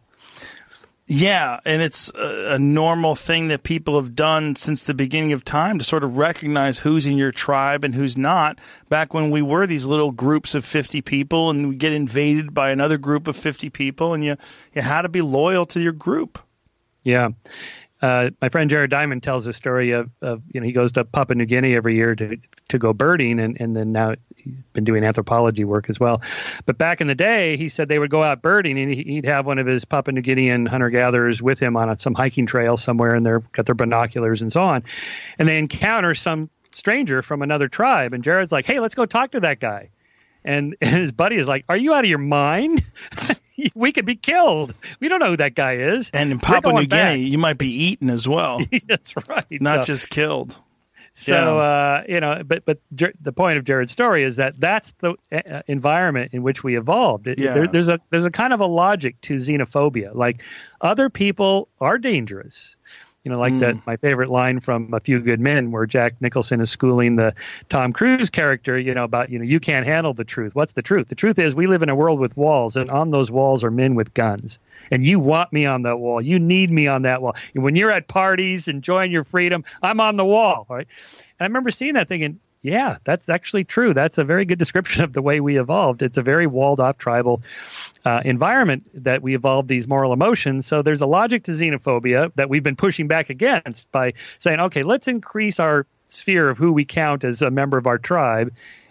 Yeah, and it's a, a normal thing that people have done since the beginning of time to sort of recognize who's in your tribe and who's not. Back when we were these little groups of fifty people and we get invaded by another group of fifty people, and you, you had to be loyal to your group. Yeah. Uh, my friend Jared Diamond tells a story of, of, you know, he goes to Papua New Guinea every year to to go birding, and, and then now he's been doing anthropology work as well. But back in the day, he said they would go out birding, and he'd have one of his Papua New Guinean hunter-gatherers with him on a, some hiking trail somewhere, and they've got their binoculars and so on. And they encounter some stranger from another tribe, and Jared's like, hey, let's go talk to that guy. And, and his buddy is like, are you out of your mind? We could be killed. We don't know who that guy is. And in Papua New back. Guinea, you might be eaten as well. That's right. Not so, just killed. So, Yeah. uh, you know, but but Jer- the point of Jared's story is that that's the uh, environment in which we evolved. It, Yes. there, there's a there's a kind of a logic to xenophobia. Like, other people are dangerous. You know, like Mm. that, my favorite line from A Few Good Men, where Jack Nicholson is schooling the Tom Cruise character, you know, about, you know, you can't handle the truth. What's the truth? The truth is we live in a world with walls, and on those walls are men with guns. And you want me on that wall. You need me on that wall. And when you're at parties enjoying your freedom, I'm on the wall, right? And I remember seeing that thinking, yeah, that's actually true. That's a very good description of the way we evolved. It's a very walled-off tribal uh, environment that we evolved these moral emotions. So there's a logic to xenophobia that we've been pushing back against by saying, okay, let's increase our sphere of who we count as a member of our tribe,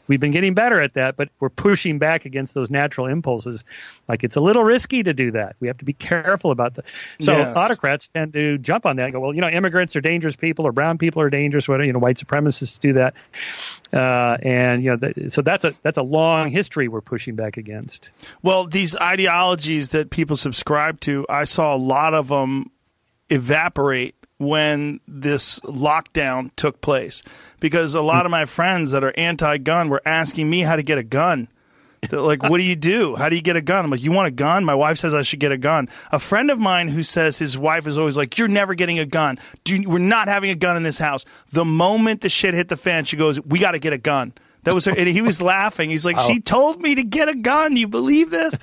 we've been getting better at that, but we're pushing back against those natural impulses. Like, it's a little risky to do that. We have to be careful about that. So Yes. autocrats tend to jump on that and go, well, you know, immigrants are dangerous people, or brown people are dangerous, whatever, you know, white supremacists do that. Uh, and, you know, th- so that's a, that's a long history we're pushing back against. Well, these ideologies that people subscribe to, I saw a lot of them evaporate when this lockdown took place, because a lot of my friends that are anti-gun were asking me how to get a gun. They're like, what do you do? How do you get a gun? I'm like, you want a gun? My wife says I should get a gun. A friend of mine who says his wife is always like, you're never getting a gun. Do you, we're not having a gun in this house. The moment the shit hit the fan, she goes, we got to get a gun. That was her, and he was laughing. He's like, she told me to get a gun. You believe this?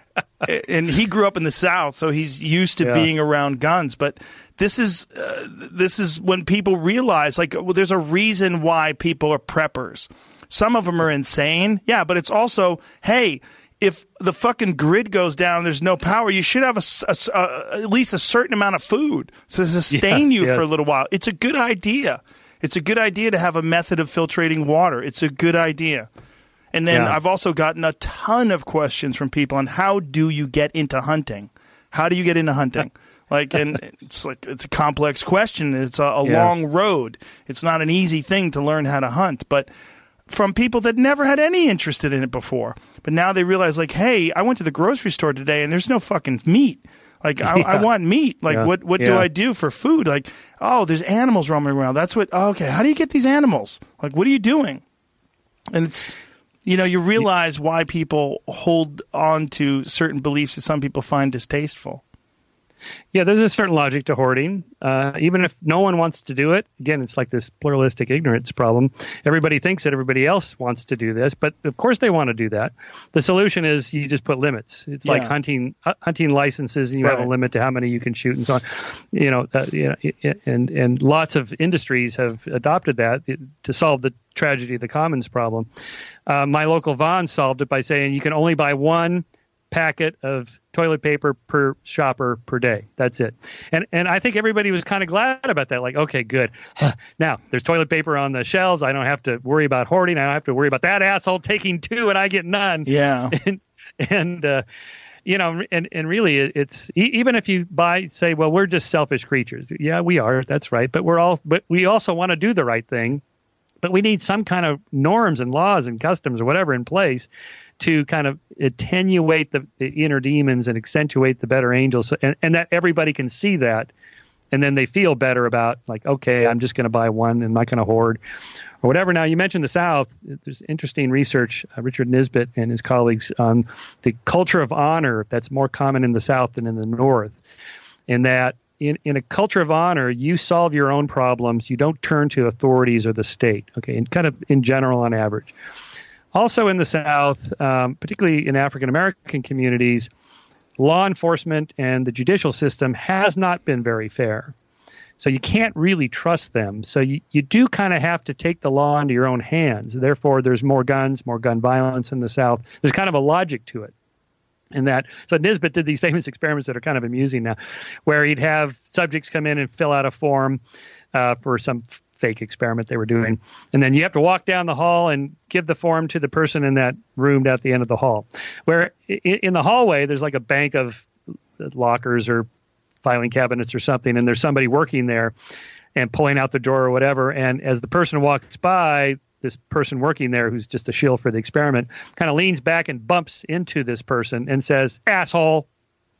And he grew up in the South, so he's used to Yeah. being around guns. But this is uh, this is when people realize, like, well, there's a reason why people are preppers. Some of them are insane, yeah, but it's also, hey, if the fucking grid goes down, there's no power, you should have a, a, a, at least a certain amount of food to sustain Yes, you yes. for a little while. It's a good idea. It's a good idea to have a method of filtrating water. It's a good idea. And then Yeah. I've also gotten a ton of questions from people on how do you get into hunting? How do you get into hunting? Like, and it's like, it's a complex question. It's a, a Yeah. long road. It's not an easy thing to learn how to hunt, but from people that never had any interest in it before. But now they realize, like, hey, I went to the grocery store today and there's no fucking meat. Like, I, I Yeah. want meat. Like, Yeah. what, what do Yeah. I do for food? Like, oh, there's animals roaming around. That's what, oh, okay, how do you get these animals? Like, what are you doing? And it's, you know, you realize why people hold on to certain beliefs that some people find distasteful. Yeah, there's a certain logic to hoarding. Uh, even if no one wants to do it, again, it's like this pluralistic ignorance problem. Everybody thinks that everybody else wants to do this, but of course they want to do that. The solution is you just put limits. It's like Yeah. hunting uh, hunting licenses, and you have Right. a limit to how many you can shoot and so on. You know, uh, you know, and and lots of industries have adopted that to solve the tragedy of the commons problem. Uh, my local Vaughn solved it by saying you can only buy one packet of toilet paper per shopper per day. That's it. And and I think everybody was kind of glad about that. Like, okay, good. Now there's toilet paper on the shelves. I don't have to worry about hoarding. I don't have to worry about that asshole taking two and I get none. Yeah. And, and uh, you know, and, and really it's, even if you buy, say, well, we're just selfish creatures. Yeah, we are. That's right. But we're all, but we also want to do the right thing. But we need some kind of norms and laws and customs or whatever in place to kind of attenuate the, the inner demons and accentuate the better angels, and, and that everybody can see that, and then they feel better about, like, okay, I'm just going to buy one and I'm not going to hoard or whatever. Now, you mentioned the South. There's interesting research, uh, Richard Nisbet and his colleagues, on the culture of honor that's more common in the South than in the North, in that in, in a culture of honor, you solve your own problems. You don't turn to authorities or the state, okay, and kind of in general on average. Also in the South, um, particularly in African-American communities, law enforcement and the judicial system has not been very fair. So you can't really trust them. So you, you do kind of have to take the law into your own hands. Therefore, there's more guns, more gun violence in the South. There's kind of a logic to it. And that, so Nisbet did these famous experiments that are kind of amusing now, where he'd have subjects come in and fill out a form uh, for some f- fake experiment they were doing. And then you have to walk down the hall and give the form to the person in that room at the end of the hall. Where in, in the hallway, there's like a bank of lockers or filing cabinets or something, and there's somebody working there and pulling out the drawer or whatever. And as the person walks by, this person working there, who's just a shill for the experiment, kind of leans back and bumps into this person and says, "Asshole."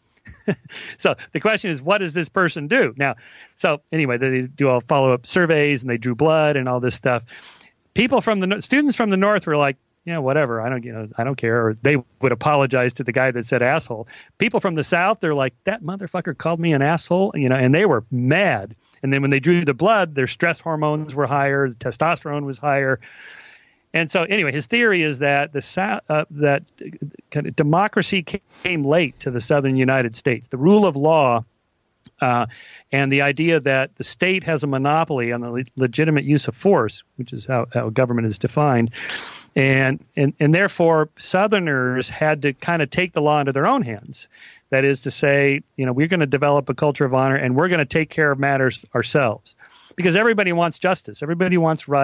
So the question is, what does this person do? Now, so anyway, they do all follow-up surveys and they drew blood and all this stuff. People from the students from the North were like, yeah, whatever. I don't, you know, I don't care. Or they would apologize to the guy that said asshole. People from the South, they're like, that motherfucker called me an asshole, you know, and they were mad. And then when they drew the blood, their stress hormones were higher, the testosterone was higher. And so, anyway, his theory is that the uh, that kind of democracy came late to the southern United States. The rule of law uh, and the idea that the state has a monopoly on the le- legitimate use of force, which is how, how government is defined, and, and and therefore Southerners had to kind of take the law into their own hands. That is to say, you know, we're going to develop a culture of honor, and we're going to take care of matters ourselves, because everybody wants justice, everybody wants right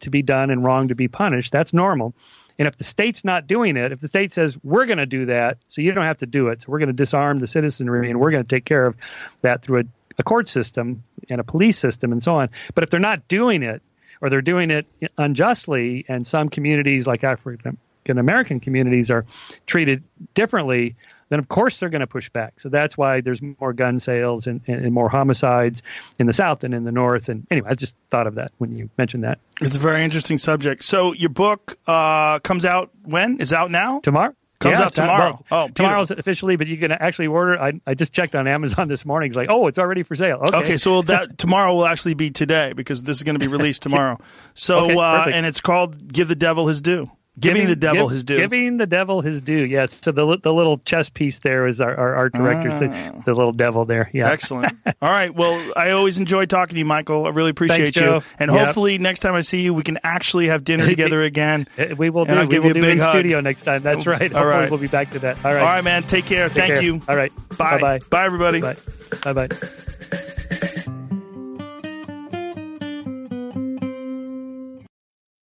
to be done and wrong to be punished. That's normal. And if the state's not doing it, if the state says, we're going to do that, so you don't have to do it, so we're going to disarm the citizenry and we're going to take care of that through a, a court system and a police system and so on. But if they're not doing it, or they're doing it unjustly, and some communities like African American communities are treated differently, then of course they're going to push back. So that's why there's more gun sales and, and more homicides in the South than in the North. And anyway, I just thought of that when you mentioned that. It's a very interesting subject. So your book uh, comes out when? Is it out now? Tomorrow. Comes yeah, out tomorrow. Well, oh, tomorrow's officially, but you can actually order. I, I just checked on Amazon this morning. It's like, oh, it's already for sale. Okay, okay so that tomorrow will actually be today because this is going to be released tomorrow. So, okay, uh, and it's called "Give the Devil His Due." Giving, giving the devil give, his due. Giving the devil his due. Yes. So the the little chess piece there is our, our art director. Ah. The, the little devil there. Yeah. Excellent. All right. Well, I always enjoy talking to you, Michael. I really appreciate Thanks, you. Joe. And yep. hopefully next time I see you, we can actually have dinner together again. We will do. And I'll we give will you a do big in hug. studio next time. That's right. All Hopefully right. we'll be back to that. All right. All right, man. Take care. Take Thank care. you. All right. Bye. Bye-bye. Bye, everybody. Bye. Bye-bye.